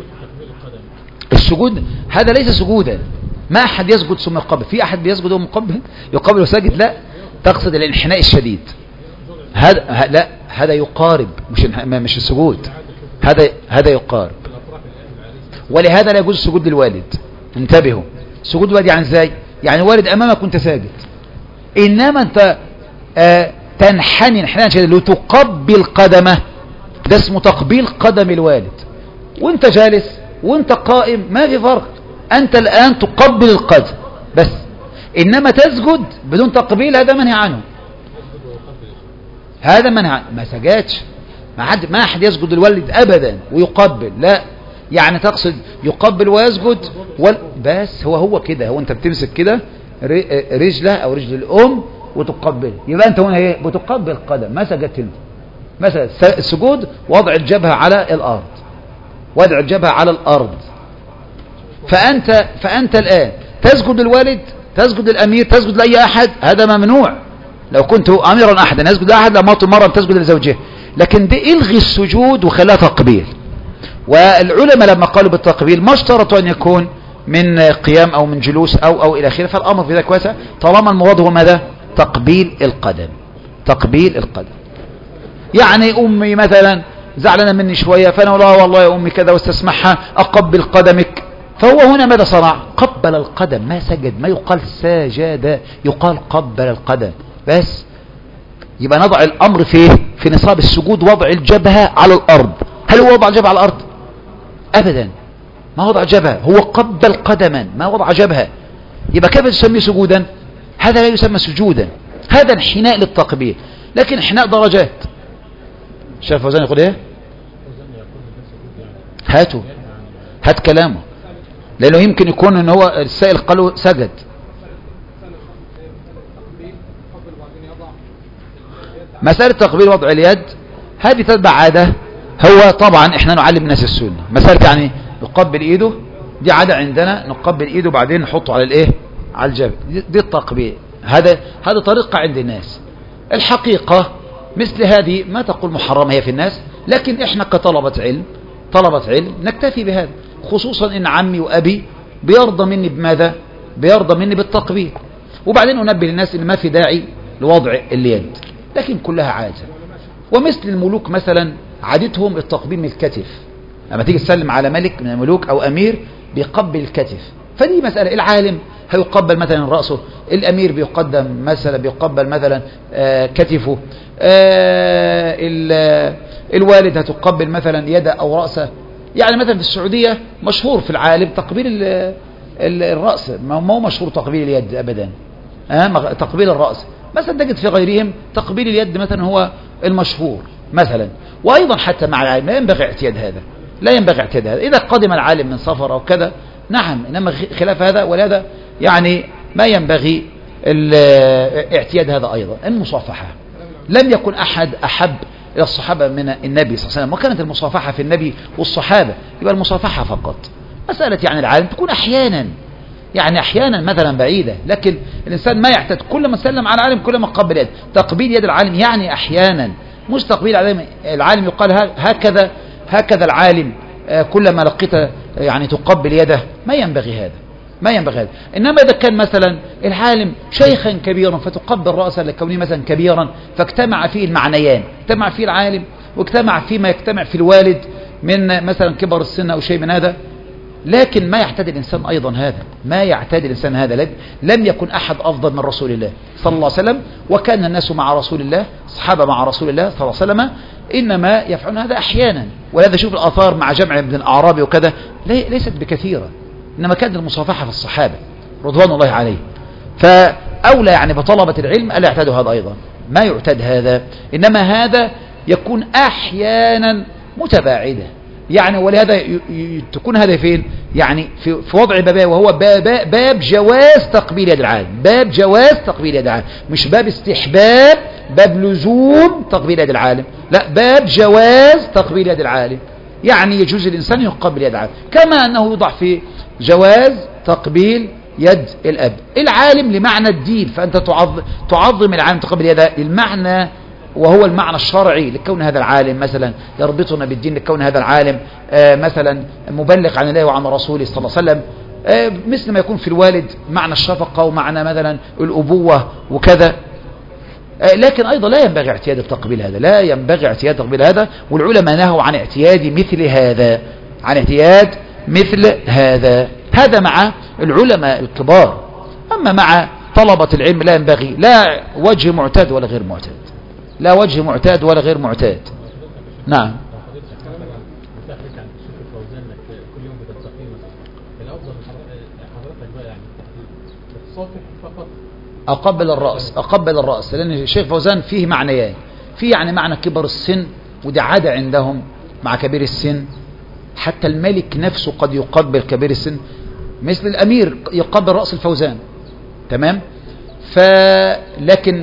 السجود هذا ليس سجودا، ما أحد يسجد ثم يقبل. في أحد بيسجد ومقبل يقبل وساجد؟ لا، تقصد الانحناء الشديد. هذا لا، هذا يقارب مش مش السجود، هذا هذا يقارب. ولهذا لا يجوز السجود للوالد. انتبهوا، سجود الوالد يعني ازاي؟ يعني الوالد امامك وانت ساجد، انما انت آه تنحني انحناء شديد لتقبل قدمه، ده اسمه تقبيل قدم الوالد. وانت جالس وانت قائم ما في فرق، انت الان تقبل القدم بس. انما تسجد بدون تقبيل هذا منهي عنه، هذا منهي عنه. ما سجدش ما حد ما أحد يسجد للوالد أبدا ويقبل، لا، يعني تقصد يقبل ويسجد وال... بس هو هو كده، هو أنت بتمسك كده رجله أو رجل الأم وتقبل، يبقى أنت هنا إيه؟ بتقبل القدم، ما سجدت له. مثلا السجود وضع الجبهة على الأرض، وضع الجبهة على الأرض. فأنت فأنت الآن تسجد للوالد، تسجد للأمير، تسجد لأي أحد، هذا ممنوع. لو كنت أميرا أحدا يسجد لأحد لما المرأة تسجد لزوجها، لكن دي إلغي السجود وخلاها تقبيل. والعلماء لما قالوا بالتقبيل ما اشترطوا أن يكون من قيام أو من جلوس أو أو إلى آخره، فالأمر في ذلك واسع طالما المراد هو ماذا؟ تقبيل القدم، تقبيل القدم. يعني أمي مثلا زعلنا مني شوية، فأنا لا والله يا أمي كذا واستسمحها أقبل قدمك، فهو هنا ماذا صنع؟ قبل القدم، ما سجد، ما يقال سجد، يقال قبل القدم بس. يبقى نضع الأمر فيه في نصاب السجود وضع الجبهة على الأرض. هل هو وضع الجبهة على الأرض؟ أبدا، ما وضع جبهة، هو قبل قدما، ما وضع جبهة. يبقى كيف تسميه سجودا؟ هذا لا يسمى سجودا، هذا انحناء للتقبيل، لكن انحناء درجات. شايف فوزان يقول ايه؟ هاتوا هات كلامه، لأنه يمكن يكون ان هو السائل قالوا سجد. مسألة تقبيل وضع اليد هذه تتبع عادة. هو طبعا احنا نعلم الناس السنة، مسألة يعني يقبل ايده دي عادة عندنا، نقبل ايده بعدين نحطه على الايه؟ على الجبهة، دي التقبيل. هذا هذا طريقة عند الناس. الحقيقة مثل هذه ما تقول محرمة هي في الناس، لكن احنا كطلبة علم طلبة علم نكتفي بهذا، خصوصا ان عمي وابي بيرضى مني بماذا؟ بيرضى مني بالتقبيل. وبعدين انبه للناس ان ما في داعي لوضع اليد، لكن كلها عادة. ومثل الملوك مثلا عادتهم التقبيل من الكتف، لما تيجي تسلم على ملك من الملوك او امير بيقبل الكتف، فدي مسألة. العالم هيقبل مثلا رأسه، الامير بيقدم مثلا بيقبل مثلا آه كتفه، آه الوالد هتقبل مثلا يده او رأسه. يعني مثلا في السعودية مشهور في العالم تقبيل ال ال الرأس، ما هو مشهور تقبيل اليد ابدا، آه تقبيل الرأس. مثلا تجد في غيرهم تقبيل اليد مثلا هو المشهور مثلا. وايضا حتى مع العالم لا ينبغي اعتياد هذا، لا ينبغي اعتياد هذا. اذا قدم العالم من سفر او كذا نعم، انما خلاف هذا ولهذا يعني ما ينبغي اعتياد هذا. ايضا المصافحة لم يكن احد احب الى الصحابة من النبي صلى الله عليه وسلم، وكانت المصافحة في النبي والصحابة، يبقى المصافحة فقط. مسألة يعني العالم تكون احيانا، يعني احيانا مثلا بعيدة، لكن الانسان ما يعتد كل ما سلم على العالم كل ما قبل يد. تقبيل يد العالم يعني احيانا، مش تقبيل العالم يقال هكذا هكذا العالم كلما لقيت يعني تقبل يده، ما ينبغي هذا، ما ينبغي هذا. إنما إذا كان مثلا العالم شيخا كبيرا فتقبل رأسه لكونه مثلا كبيرا، فاجتمع فيه المعنيان، اجتمع فيه العالم واجتمع فيه ما يجتمع في الوالد من مثلا كبر السن أو شيء من هذا. لكن ما يعتاد الإنسان أيضا هذا، ما يعتاد الإنسان هذا. لم يكن أحد أفضل من رسول الله صلى الله عليه وسلم، وكان الناس مع رسول الله، صحابة مع رسول الله صلى الله عليه وسلم، إنما يفعلون هذا أحيانا. ولهذا شوف الآثار مع جمع ابن الأعرابي وكذا ليست بكثيرة، إنما كانت المصافحة في الصحابة رضوان الله عليه. فأولى يعني بطلبة العلم ألا يعتادوا هذا أيضا، ما يعتاد هذا، إنما هذا يكون أحيانا متباعدة يعني. ولهذا تكون هذا فين؟ يعني في, في وضع بابه، وهو باب, باب جواز تقبيل يد العالم، باب جواز تقبيل يد العالم، مش باب استحباب، باب لزوم تقبيل يد العالم، لا، باب جواز تقبيل يد العالم. يعني يجوز الإنسان يقبل يد العالم، كما أنه يوضع في جواز تقبيل يد الأب. العالم لمعنى الدين، فأنت تعظم, تعظم العالم تقبل يده المعنى، وهو المعنى الشرعي، لكون هذا العالم مثلا يربطنا بالدين، لكون هذا العالم آه مثلا مبلغ عن الله وعن رسوله صلى الله عليه وسلم، آه مثل ما يكون في الوالد معنى الشفقة ومعنى مثلا الأبوة وكذا. آه لكن أيضا لا ينبغي اعتياد التقبيل هذا، لا ينبغي اعتياد تقبيل هذا. والعلماء نهوا عن اعتياد مثل هذا، عن اعتياد مثل هذا. هذا مع العلماء الكبار، أما مع طلبة العلم لا ينبغي، لا وجه معتاد ولا غير معتاد، لا وجه معتاد ولا غير معتاد. نعم. أقبل الرأس، أقبل الرأس، لأن الشيخ فوزان فيه معنيان، فيه يعني معنى كبر السن ودي عادة عندهم مع كبير السن. حتى الملك نفسه قد يقبل كبير السن، مثل الأمير يقبل رأس الفوزان. تمام. فلكن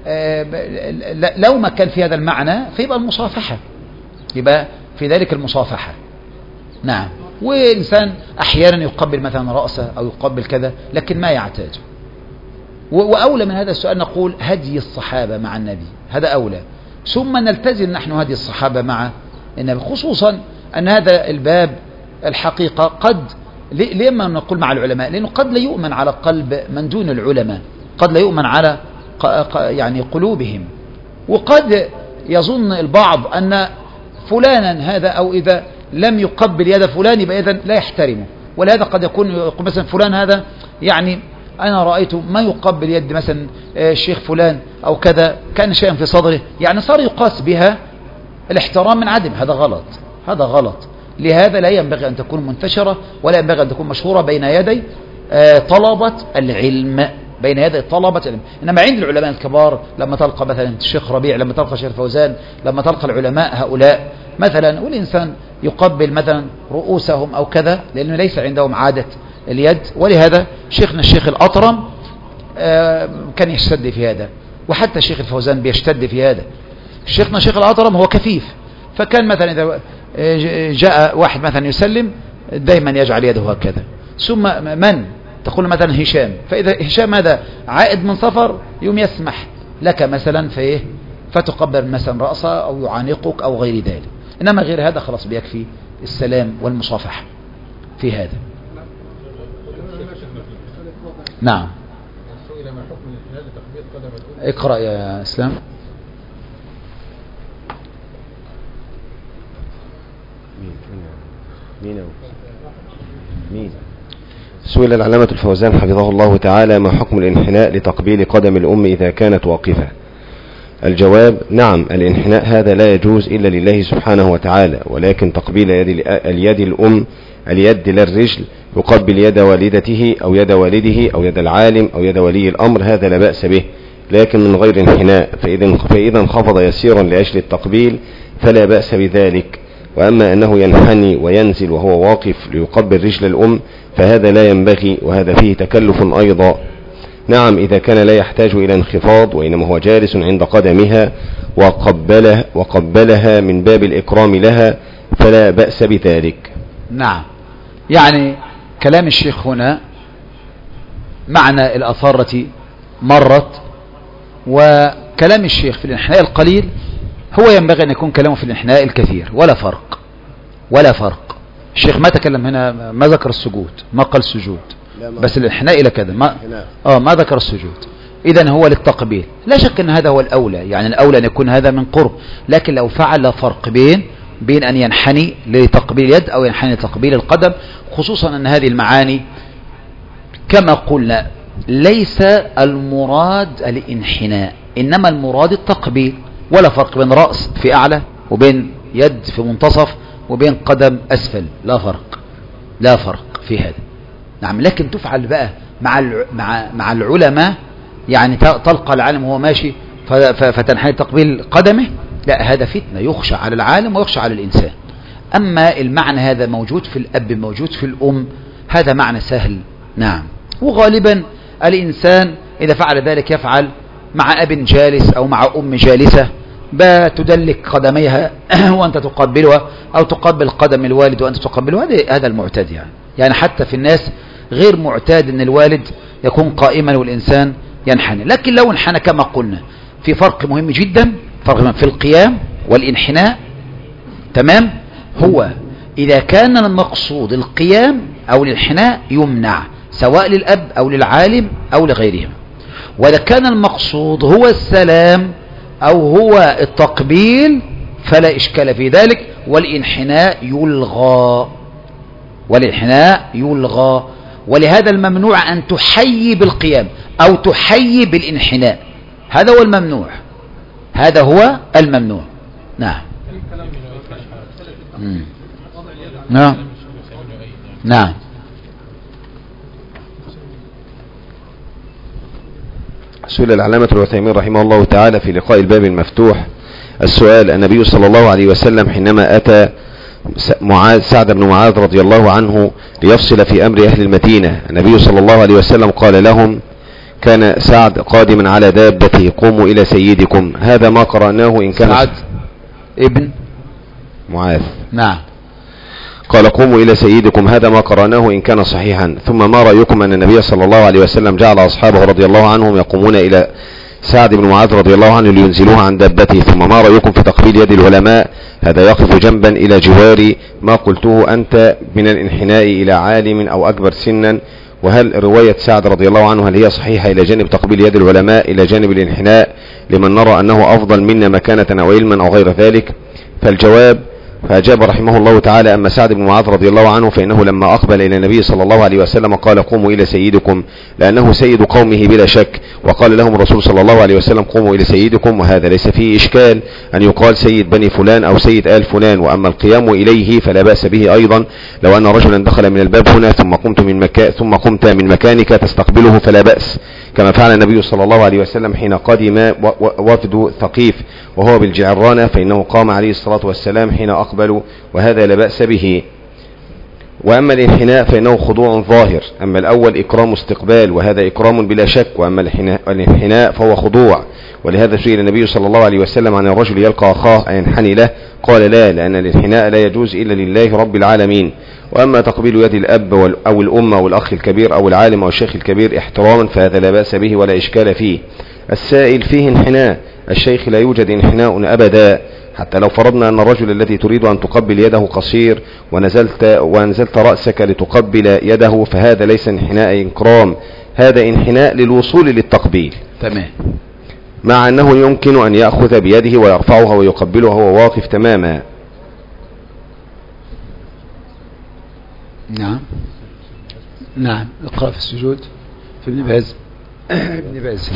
لو ما كان في هذا المعنى فيبقى المصافحة، يبقى في ذلك المصافحة. نعم. وإنسان أحيانا يقبل مثلا رأسه أو يقبل كذا لكن ما يعتاد. وأولى من هذا السؤال نقول هدي الصحابة مع النبي، هذا أولى، ثم نلتزم نحن هدي الصحابة مع النبي، خصوصا أن هذا الباب الحقيقة قد لما نقول مع العلماء، لأنه قد لا يؤمن على قلب من دون العلماء، قد لا يؤمن على يعني قلوبهم، وقد يظن البعض أن فلانا هذا أو إذا لم يقبل يد فلان يبقى إذن لا يحترمه. ولهذا قد يكون يقول مثلا فلان هذا يعني أنا رأيته ما يقبل يد مثلا الشيخ فلان أو كذا، كان شيئا في صدره، يعني صار يقاس بها الاحترام من عدم. هذا غلط، هذا غلط. لهذا لا ينبغي أن تكون منتشرة ولا ينبغي أن تكون مشهورة بين يدي طلبة العلم، بين يدي طلبة العلم. إنما عند العلماء الكبار لما تلقى مثلا الشيخ ربيع، لما تلقى الشيخ فوزان، لما تلقى العلماء هؤلاء مثلا، والإنسان يقبل مثلا رؤوسهم أو كذا لأنه ليس عندهم عادة اليد. ولهذا شيخنا الشيخ الأطرم كان يشتد في هذا، وحتى الشيخ الفوزان بيشتد في هذا. شيخنا الشيخ الأطرم هو كفيف، فكان مثلا إذا جاء واحد مثلا يسلم دائما يجعل يده هكذا. ثم من تقول مثلا هشام، فإذا هشام هذا عائد من سفر يوم يسمح لك مثلا فإيه فتقبل مثلا رأسه أو يعانقك أو غير ذلك. إنما غير هذا خلاص بيكفي السلام والمصافحة في هذا. نعم. اقرأ يا اسلام. مين مين سئل العلامة الفوزان حفظه الله تعالى ما حكم الانحناء لتقبيل قدم الأم إذا كانت واقفة؟ الجواب: نعم، الانحناء هذا لا يجوز إلا لله سبحانه وتعالى، ولكن تقبيل يد اليد الأم اليد للرجل يقبل يد والدته أو يد والده أو يد العالم أو يد ولي الأمر، هذا لا بأس به، لكن من غير انحناء. فإذا فإذا انخفض يسيرا لأجل التقبيل فلا بأس بذلك. وأما أنه ينحني وينزل وهو واقف ليقبل رجل الأم فهذا لا ينبغي، وهذا فيه تكلف أيضا. نعم، إذا كان لا يحتاج إلى انخفاض وإنما هو جالس عند قدمها وقبلها, وقبلها من باب الإكرام لها فلا بأس بذلك. نعم. يعني كلام الشيخ هنا معنى الآثار التي مرت، وكلام الشيخ في الانحناء القليل هو ينبغي أن يكون كلامه في الانحناء الكثير، ولا فرق ولا فرق. الشيخ ما تكلم هنا، ما ذكر السجود، ما قال سجود، بس الانحناء إلى كذا، ما آه ما ذكر السجود. إذن هو للتقبيل، لا شك أن هذا هو الأولى، يعني الأولى أن يكون هذا من قرب، لكن لو فعل لا فرق بين بين أن ينحني لتقبيل يد أو ينحني لتقبيل القدم، خصوصا أن هذه المعاني كما قلنا ليس المراد الانحناء، إنما المراد التقبيل، ولا فرق بين رأس في أعلى وبين يد في منتصف وبين قدم أسفل، لا فرق لا فرق في هذا. نعم. لكن تفعل بقى مع مع مع العلماء، يعني تلقى العالم وهو ماشي فتنحني تقبيل قدمه، لا، هذا فتنة يخشى على العالم ويخشى على الإنسان. أما المعنى هذا موجود في الأب موجود في الأم، هذا معنى سهل. نعم. وغالبا الإنسان إذا فعل ذلك يفعل مع أب جالس أو مع أم جالسة، بتدلك قدميها وأنت تقبلها، أو تقبل قدم الوالد وأنت تقبلها، هذا المعتاد. يعني يعني حتى في الناس غير معتاد أن الوالد يكون قائما والإنسان ينحني. لكن لو انحنى كما قلنا في فرق مهم جدا، فرق في القيام والانحناء. تمام. هو إذا كان المقصود القيام أو الانحناء يمنع، سواء للأب أو للعالم أو لغيرهم. وإذا كان المقصود هو السلام أو هو التقبيل فلا إشكال في ذلك، والانحناء يلغى والانحناء يلغى ولهذا الممنوع أن تحيي بالقيام أو تحيي بالانحناء، هذا هو الممنوع، هذا هو الممنوع. نعم. نعم. نعم. سئل العلامة العثيمين رحمه الله تعالى في لقاء الباب المفتوح السؤال: النبي صلى الله عليه وسلم حينما أتى معاذ سعد بن معاذ رضي الله عنه ليفصل في أمر أهل المدينة، النبي صلى الله عليه وسلم قال لهم: كان سعد قادما على دابته، قوموا إلى سيدكم. هذا ما قرأناه إن كان سعد ابن معاذ، نعم، قال: قوموا إلى سيدكم. هذا ما قرأناه إن كان صحيحا. ثم ما رأيكم أن النبي صلى الله عليه وسلم جعل أصحابه رضي الله عنهم يقومون إلى سعد بن معاذ رضي الله عنه لينزلوه عن دابته؟ ثم ما رأيكم في تقبيل يد العلماء؟ هذا يقف جنبا إلى جوار ما قلته أنت من الانحناء إلى عالم أو أكبر سنا. وهل رواية سعد رضي الله عنه هل هي صحيحة إلى جانب تقبيل يد العلماء إلى جانب الانحناء لمن نرى أنه أفضل منا مكانة أو علما أو غير ذلك؟ فالجواب: فأجاب رحمه الله تعالى: أما سعد بن معاذ رضي الله عنه فإنه لما أقبل إلى النبي صلى الله عليه وسلم قال: قوموا إلى سيدكم، لأنه سيد قومه بلا شك، وقال لهم الرسول صلى الله عليه وسلم: قوموا إلى سيدكم. وهذا ليس فيه إشكال أن يقال سيد بني فلان أو سيد آل فلان. وأما القيام إليه فلا بأس به أيضا، لو أن رجلا دخل من الباب هنا ثم قمت من مكان ثم قمت من مكانك تستقبله فلا بأس، كما فعل النبي صلى الله عليه وسلم حين قدم وفد ثقيف وهو بالجعرانة، فإنه قام عليه الصلاة والسلام حين أقبلوا، وهذا لا بأس به. وأما الانحناء فإنه خضوع ظاهر، أما الأول إكرام استقبال، وهذا إكرام بلا شك، وأما الانحناء فهو خضوع. ولهذا سئل النبي صلى الله عليه وسلم عن الرجل يلقى أخاه أينحني له؟ قال: لا، لأن الانحناء لا يجوز إلا لله رب العالمين. وأما تقبيل يد الأب أو الأم أو الأخ الكبير أو العالم أو الشيخ الكبير احتراما فهذا لا بأس به ولا إشكال فيه. السائل: فيه انحناء الشيخ لا يوجد انحناء أبدا، حتى لو فرضنا أن الرجل الذي تريد أن تقبل يده قصير ونزلت, ونزلت رأسك لتقبل يده، فهذا ليس انحناء إكرام، هذا انحناء للوصول للتقبيل. تمام. مع أنه يمكن أن يأخذ بيده ويرفعها ويقبلها وهو واقف تماما. نعم نعم. اقرأ في السجود في ابن باز. ابن باز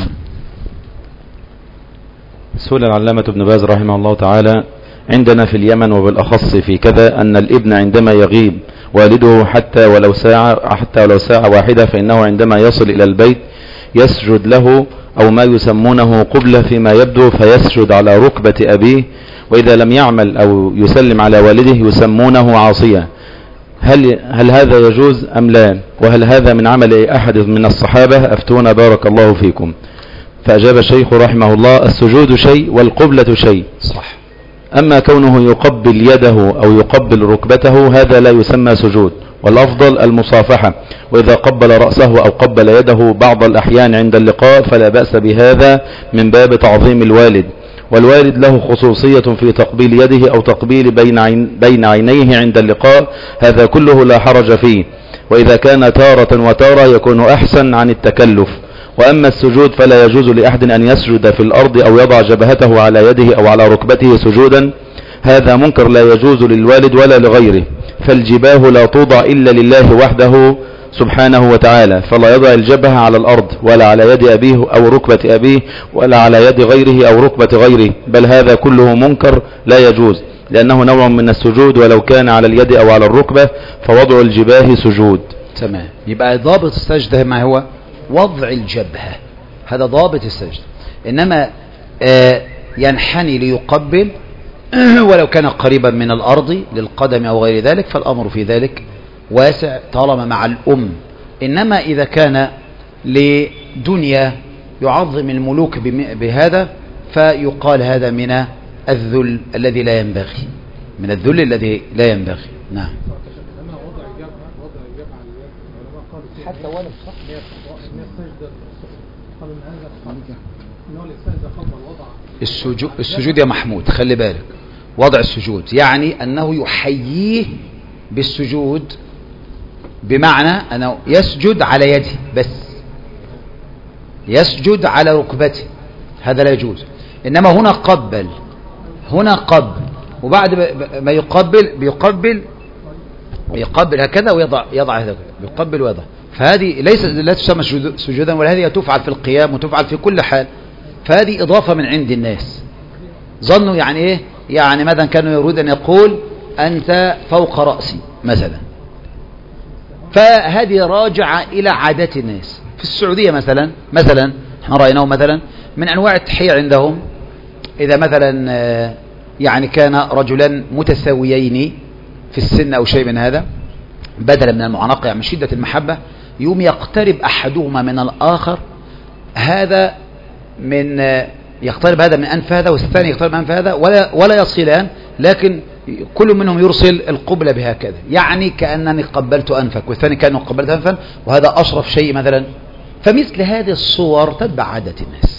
سئل العلامة ابن باز رحمه الله تعالى: عندنا في اليمن وبالأخص في كذا أن الابن عندما يغيب والده حتى ولو ساعة حتى ولو ساعة واحدة فإنه عندما يصل إلى البيت يسجد له أو ما يسمونه قبلة فيما يبدو، فيسجد على ركبة أبيه، وإذا لم يعمل أو يسلم على والده يسمونه عاصية. هل هل هذا يجوز أم لا؟ وهل هذا من عمل أحد من الصحابة؟ أفتونا بارك الله فيكم. فأجاب الشيخ رحمه الله: السجود شيء والقبلة شيء. صح. أما كونه يقبل يده أو يقبل ركبته هذا لا يسمى سجود، والأفضل المصافحة، وإذا قبل رأسه أو قبل يده بعض الأحيان عند اللقاء فلا بأس بهذا من باب تعظيم الوالد، والوالد له خصوصية في تقبيل يده أو تقبيل بين, عين بين عينيه عند اللقاء، هذا كله لا حرج فيه، وإذا كان تارة وتارة يكون أحسن عن التكلف. وأما السجود فلا يجوز لأحد أن يسجد في الأرض أو يضع جبهته على يده أو على ركبته سجودا، هذا منكر لا يجوز للوالد ولا لغيره، فالجباه لا توضع إلا لله وحده سبحانه وتعالى، فلا يضع الجبهة على الأرض ولا على يد أبيه أو ركبة أبيه ولا على يد غيره أو ركبة غيره، بل هذا كله منكر لا يجوز، لأنه نوع من السجود ولو كان على اليد أو على الركبة فوضع الجباه سجود. تمام. يبقى ضابط السجدة ما هو؟ وضع الجبهة، هذا ضابط السجدة. إنما آه ينحني ليقبل ولو كان قريبا من الأرض للقدم أو غير ذلك فالأمر في ذلك واسع طالما مع الأم. إنما إذا كان لدنيا يعظم الملوك بهذا فيقال هذا من الذل الذي لا ينبغي، من الذل الذي لا ينبغي. نعم. حتى ولو صح السجود السجود يا محمود خلي بالك، وضع السجود يعني أنه يحييه بالسجود، بمعنى أنه يسجد على يده بس، يسجد على ركبته، هذا لا يجوز. إنما هنا قبل، هنا قبل، وبعد ما يقبل بيقبل يقبل هكذا ويضع يضع هذا، يقبل ويضع، فهذه ليس لا تسمى سجودا، وهذه تفعل في القيام وتفعل في كل حال، فهذه إضافة من عند الناس. ظنوا يعني إيه؟ يعني مثلا كانوا يريد أن يقول أنت فوق رأسي مثلا، فهذه راجعة إلى عادات الناس. في السعودية مثلا مثلا احنا رأيناه مثلا من أنواع التحية عندهم إذا مثلا آه، يعني كان رجلان متساويين في السن أو شيء من هذا، بدلا من المعانقة يعني من شدة المحبة، يوم يقترب أحدهما من الآخر، هذا من آه، يقترب هذا من أنف هذا والثاني يقترب من أنف هذا، ولا, ولا يصلان، لكن كل منهم يرسل القبلة بهكذا، يعني كأنني قبلت أنفك والثاني كأنه قبلت أنفا، وهذا أشرف شيء مثلا. فمثل هذه الصور تتبع عادة الناس.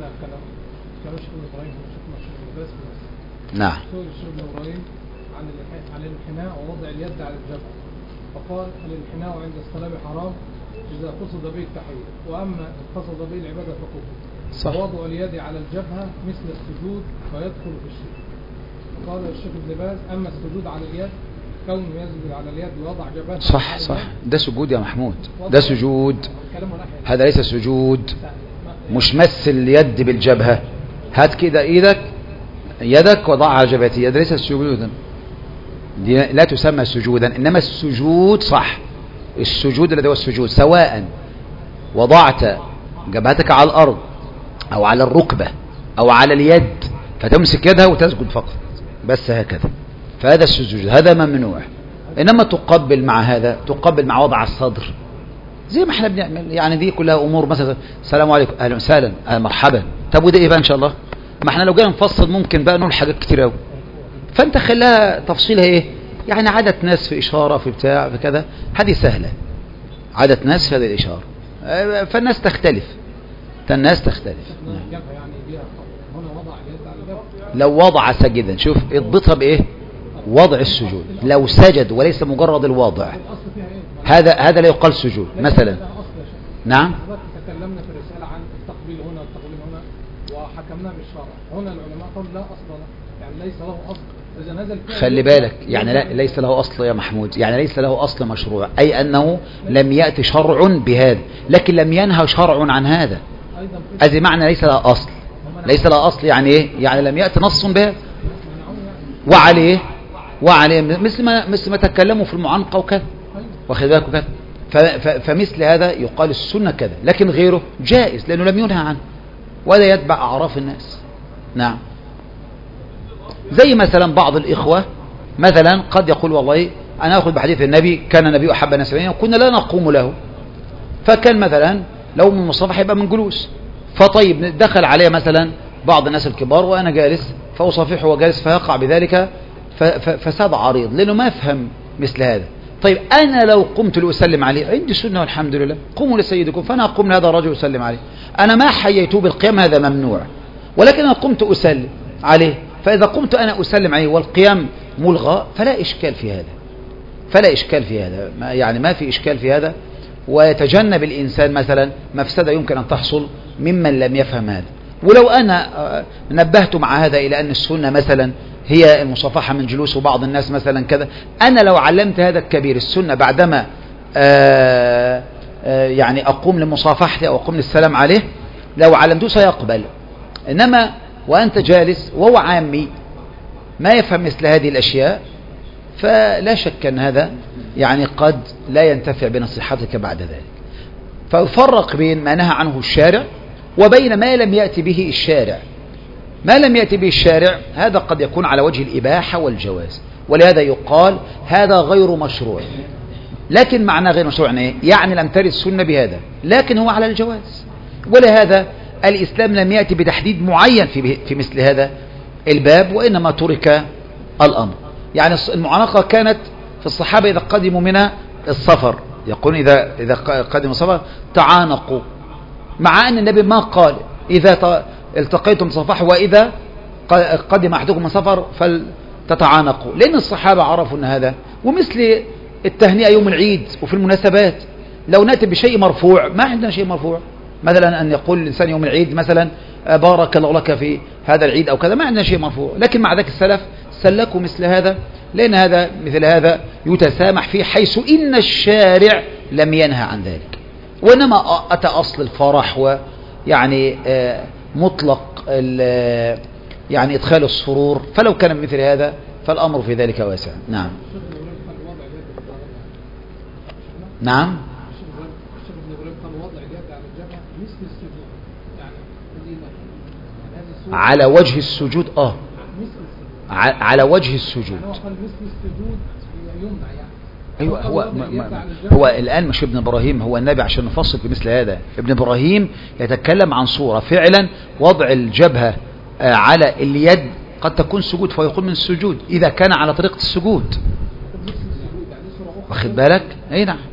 نعم. عن عن الانحناء ووضع اليد على الجبهة، فقال الانحناء عند الصلاة حرام إذا قصد به التحية، وأما قصد به العبادة فكفر. ووضع اليد على الجبهة مثل السجود ويدخل في الشرك. قال الشيخ ابن باز أما السجود على اليد كونه يسجد على اليد ويضع جبهته. صح صح، ده سجود يا محمود، ده سجود، هذا ليس سجود. مش مس اليد بالجبهة، هات كده ايدك يدك وضعها على جبهتي، هذا ليس سجودا، دي لا تسمى سجودا. انما السجود صح، السجود الذي هو السجود سواء وضعت جبهتك على الارض او على الركبة او على اليد فتمسك يدها وتسجد فقط بس هكذا، فهذا السجود هذا ممنوع. انما تقبل مع هذا، تقبل مع وضع الصدر زي ما احنا بنعمل، يعني دي كلها امور مثلا السلام عليكم اهلا وسهلا اهلا مرحبا. طب وده ايه بقى ان شاء الله؟ ما احنا لو جينا نفصل ممكن بقى نقول حاجات كتير قوي، فانت خلاها تفصيلها ايه يعني، عادة ناس في اشاره في بتاع في كذا، هذه سهله، عادة ناس في هذه الاشاره، فالناس تختلف، الناس تختلف. لو وضع سجدا، شوف اضبطها بايه، وضع السجود، لو سجد وليس مجرد الوضع، هذا هذا لا يقال سجود مثلا. نعم. تكلمنا في الرسالة عن التقبيل هنا والتقبيل هنا وحكمنا بالشرع، هنا العلماء قالوا لا أصل له، يعني ليس له أصل. إذا نزل خلي بالك، يعني لا ليس له أصل يا محمود، يعني ليس له أصل مشروع، أي أنه لم يأتي شرع بهذا، لكن لم ينهى شرع عن هذا، هذه معنى ليس له أصل. ليس له أصل يعني إيه؟ يعني لم يأتي نص بهذا، وعليه وعليه مثل ما مثل ما تكلموا في المعانقة وكذا، واخد بالك وكذا. فمثل هذا يقال السنة كذا، لكن غيره جائز لأنه لم ينهى عنه ولا يتبع أعراف الناس. نعم. زي مثلا بعض الإخوة مثلا قد يقول والله أنا أخذ بحديث النبي كان النبي أحب الناس إلينا وكنا لا نقوم له، فكان مثلا لو من مصافحة يبقى من جلوس، فطيب دخل عليه مثلا بعض الناس الكبار وأنا جالس فأصافحه وجالس فيقع بذلك فساد عريض لأنه ما فهم مثل هذا. طيب أنا لو قمت لأسلم عليه عندي سنة والحمد لله، قوموا لسيدكم، فأنا أقوم لهذا الرجل أسلم عليه، أنا ما حييته بالقيام هذا ممنوع، ولكن أنا قمت أسلم عليه، فإذا قمت أنا أسلم عليه والقيام ملغى فلا إشكال في هذا، فلا إشكال في هذا، ما يعني ما في إشكال في هذا. ويتجنب الإنسان مثلا مفسدة يمكن أن تحصل ممن لم يفهم هذا. ولو أنا نبهت مع هذا إلى أن السنة مثلا هي المصافحة من جلوس وبعض الناس مثلا كذا، أنا لو علمت هذا الكبير السنة بعدما آآ آآ يعني أقوم لمصافحته أو أقوم للسلام عليه، لو علمته سيقبل. إنما وأنت جالس وهو عامي ما يفهم مثل هذه الأشياء، فلا شك أن هذا يعني قد لا ينتفع بنصيحتك بعد ذلك. فيفرق بين ما نهى عنه الشارع وبين ما لم يأتي به الشارع. ما لم يأتي به الشارع هذا قد يكون على وجه الإباحة والجواز، ولهذا يقال هذا غير مشروع. لكن معنى غير مشروع يعني, يعني لم ترد السنة بهذا، لكن هو على الجواز. ولهذا الإسلام لم يأتي بتحديد معين في, في مثل هذا الباب، وإنما ترك الأمر. يعني المعانقة كانت في الصحابة إذا قدموا من السفر، يقولون إذا, إذا قدموا السفر تعانقوا، مع أن النبي ما قال إذا التقيتم صفحوا وإذا قدم أحدكم من سفر فلتتعانقوا، لأن الصحابة عرفوا أن هذا. ومثل التهنئة يوم العيد وفي المناسبات، لو نأتي بشيء مرفوع ما عندنا شيء مرفوع، مثلا أن يقول الإنسان يوم العيد مثلا بارك الله لك في هذا العيد أو كذا، ما عندنا شيء مرفوع. لكن مع ذلك السلف سلكوا مثل هذا، لأن هذا مثل هذا يتسامح فيه، حيث إن الشارع لم ينهى عن ذلك، وإنما أتى أصل الفرح ويعني مطلق يعني إدخال السرور، فلو كان مثل هذا فالأمر في ذلك واسع. نعم نعم. على وجه السجود اه على وجه السجود. هو قال مثل السجود يمنع يعني. ايوه هو ما ما هو الان مش ابن ابراهيم هو النبي عشان نفصل بمثل هذا. ابن ابراهيم يتكلم عن صورة فعلا وضع الجبهة على اليد قد تكون سجود فيقوم من السجود اذا كان على طريقة السجود. واخد بالك؟ اي نعم.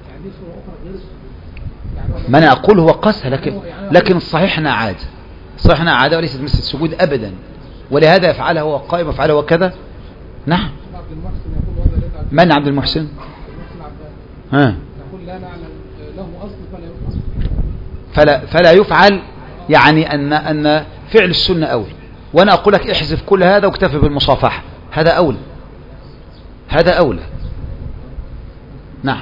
ما انا اقول هو قاسها لكن لكن الصحيح انها عادة. الصحيح انها عادة وليست مثل السجود ابدا، ولهذا يفعلها هو قائم ويفعلها وكذا. نعم. من عبد المحسن؟ ها يقول لا نعلم له اصل فلا يفعل. فلا فلا يفعل يعني ان ان فعل السنة اولى، وانا اقول لك احذف كل هذا واكتفي بالمصافحة، هذا اولى هذا اولى. نعم.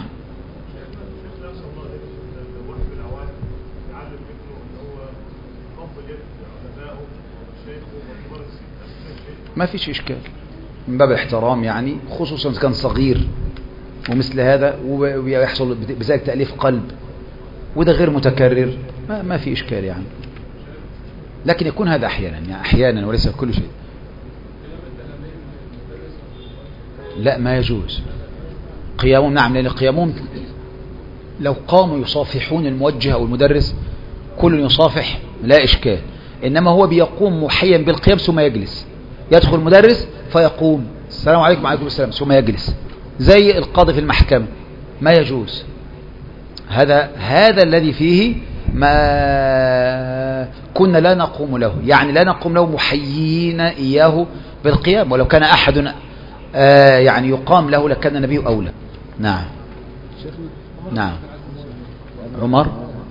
ما فيش إشكال من باب الاحترام يعني، خصوصا كان صغير ومثل هذا ويحصل بذلك تأليف قلب وده غير متكرر، ما, ما في إشكال يعني، لكن يكون هذا أحيانا يعني أحيانا وليس كل شيء. لا ما يجوز قيامهم. نعم لأن قيامهم لو قاموا يصافحون الموجه أو المدرس كل يصافح لا إشكال، إنما هو بيقوم محيا بالقيام ثم يجلس، يدخل المدرس فيقوم السلام عليكم وعليكم السلام ثم يجلس زي القاضي في المحكمة، ما يجوز. هذا هذا الذي فيه ما كنا لا نقوم له، يعني لا نقوم له محيين إياه بالقيام، ولو كان أحد آه يعني يقام له لكان النبي أولى. نعم نعم. عمر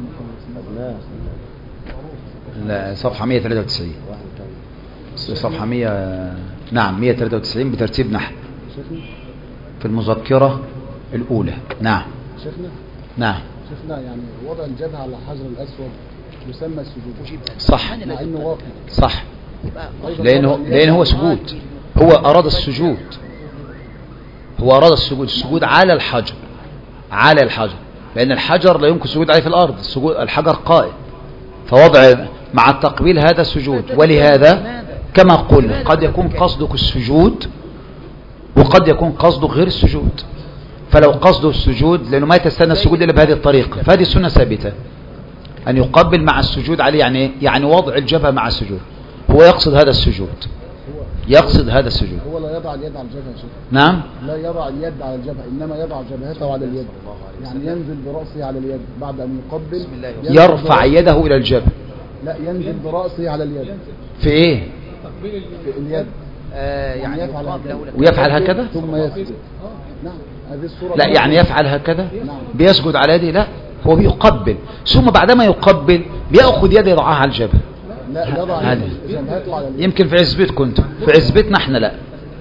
لا صفحة مئة وثلاثة وتسعين صفحة مئة نعم مئة وثلاثة وتسعين بترتيب نحو في المذكرة الأولى. نعم شيخنا نعم شيخنا يعني وضع الجبهة على الحجر الأسود يسمى السجود صح مع إنه واقع صح لأنه لأنه هو سجود، هو أراد السجود هو أراد السجود السجود على الحجر على الحجر لأن الحجر لا يمكن السجود عليه في الأرض، السجود الحجر قائم، فوضع مع التقبيل هذا سجود. ولهذا كما قلنا قد يكون قصدك السجود وقد يكون قصدك غير السجود، فلو قصده السجود لأنه ما يتستنى السجود إلا بهذه الطريقة، فهذه السنة ثابتة أن يقبل مع السجود عليه، يعني يعني وضع الجبهة مع السجود، هو يقصد هذا السجود يقصد هذا السجود. هو لا يضع اليد على الجبهة شيخ. نعم لا يضع اليد على الجبهة إنما يضع جبهته على اليد، يعني ينزل برأسه على اليد بعد أن يقبل يرفع يده إلى الجبهة. لا ينزل برأسه على اليد. في إيه؟ في اليد آه يعني يفعل ويفعل هكذا ثم يسجد. نعم هذه الصورة. لا يعني يفعل هكذا بيسجد على يده، لا هو بيقبل ثم بعدما يقبل بيأخذ يده يضعها على الجبهة. لا يضع هذا يمكن في عزبتكم انتم، في عزبتنا احنا لا.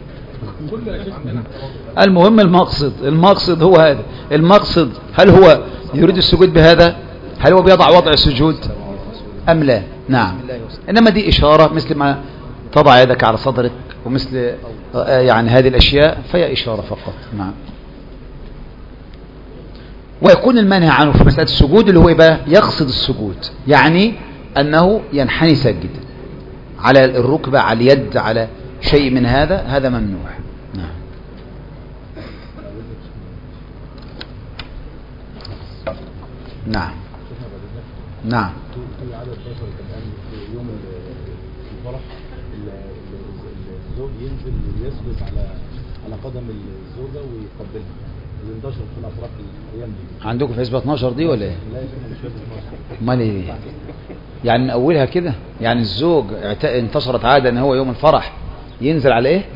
المهم المقصد المقصد هو هذا المقصد، هل هو يريد السجود بهذا؟ هل هو بيضع وضع السجود أم لا؟ نعم. إنما دي إشارة مثل ما تضع يدك على صدرك ومثل يعني هذه الأشياء فهي إشارة فقط. نعم. ويكون المانع عنه في مسألة السجود اللي هو يبقى يقصد السجود، يعني أنه ينحني ساجدا على الركبة على اليد على شيء من هذا، هذا ممنوع. نعم. نعم نعم. يوم الفرح الزوج ينزل يسجد على على قدم الزوجة ويقبلها، اللي انتشر في الأفراح الأيام دي. عندكم في حزب اتناشر دي ولا ايه؟ لا مش في اتناشر. امال ايه؟ يعني من اولها كده، يعني الزوج انتشرت عادة ان هو يوم الفرح ينزل على ايه؟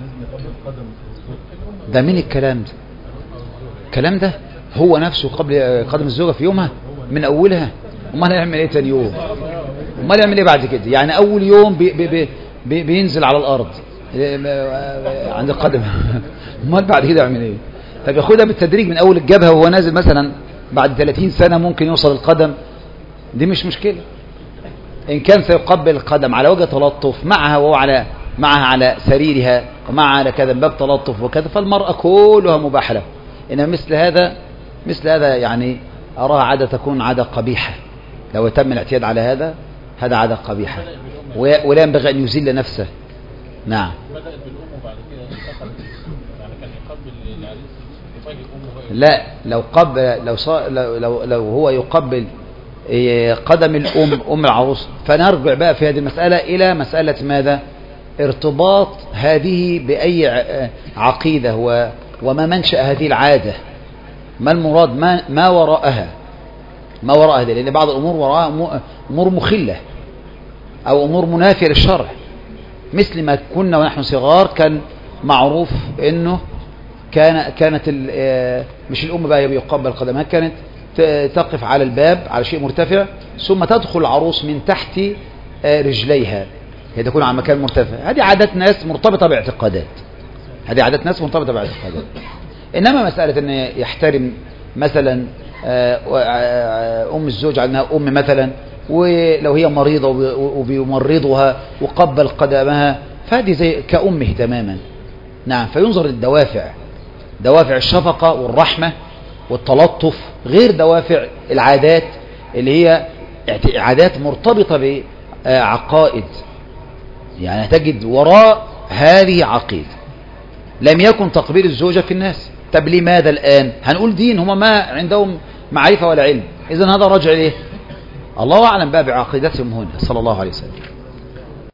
ده مين الكلام ده؟ الكلام ده هو نفسه قبل قدم الزوجة في يومها من اولها. امال هيعمل ايه تاني يوم؟ امال يعمل ايه بعد كده؟ يعني اول يوم بي بي بي بينزل على الارض عند القدم امال بعد كده يعمل ايه؟ طب ياخدها بالتدريج من اول الجبهة وهو نازل، مثلا بعد ثلاثين سنة ممكن يوصل القدم، دي مش مشكلة. ان كان سيقبل القدم على وجه تلطف معها وهو على معها على سريرها ومعها على كذا باب تلطف وكذا، فالمرأة كلها مباح له. انما مثل هذا مثل هذا يعني أراها عادة تكون عادة قبيحة، لو تم الاعتياد على هذا هذا عادة قبيحة. ولا ينبغي أن يذل نفسه. نعم. بدأت بالأم وبعد كده انتقلت يعني كان يقبل العريس يفاجئ أمه. لا لو قبل لو صا لو لو, لو هو يقبل قدم الأم أم العروس، فنرجع بقى في هذه المسألة إلى مسألة ماذا؟ ارتباط هذه بأي عقيدة وما منشأ هذه العادة، ما المراد، ما, ما وراءها ما وراء هذا، لأن بعض الأمور وراءها أمور مخلة أو أمور منافية للشرع. مثل ما كنا ونحن صغار كان معروف أنه كان كانت مش الأم بقى يقبل قدمها، كانت تقف على الباب على شيء مرتفع ثم تدخل العروس من تحت رجليها، هي تكون على مكان مرتفع. هذه عادات ناس مرتبطة باعتقادات هذه عادات ناس مرتبطة باعتقادات. إنما مسألة أن يحترم مثلا أم الزوج على أنها أم مثلا، ولو هي مريضة وبيمرضها وقبل قدمها، فهذه زي كأمه تماما. نعم. فينظر للدوافع، دوافع الشفقة والرحمة والتلطف، غير دوافع العادات اللي هي عادات مرتبطة بعقائد، يعني تجد وراء هذه عقيدة. لم يكن تقبيل الزوجة في الناس، طب لماذا الآن؟ هنقول دين، هم ما عندهم معرفة ولا علم، إذن هذا رجع ليه؟ الله أعلم بقى بعقيدتهم هنا. صلى الله عليه وسلم.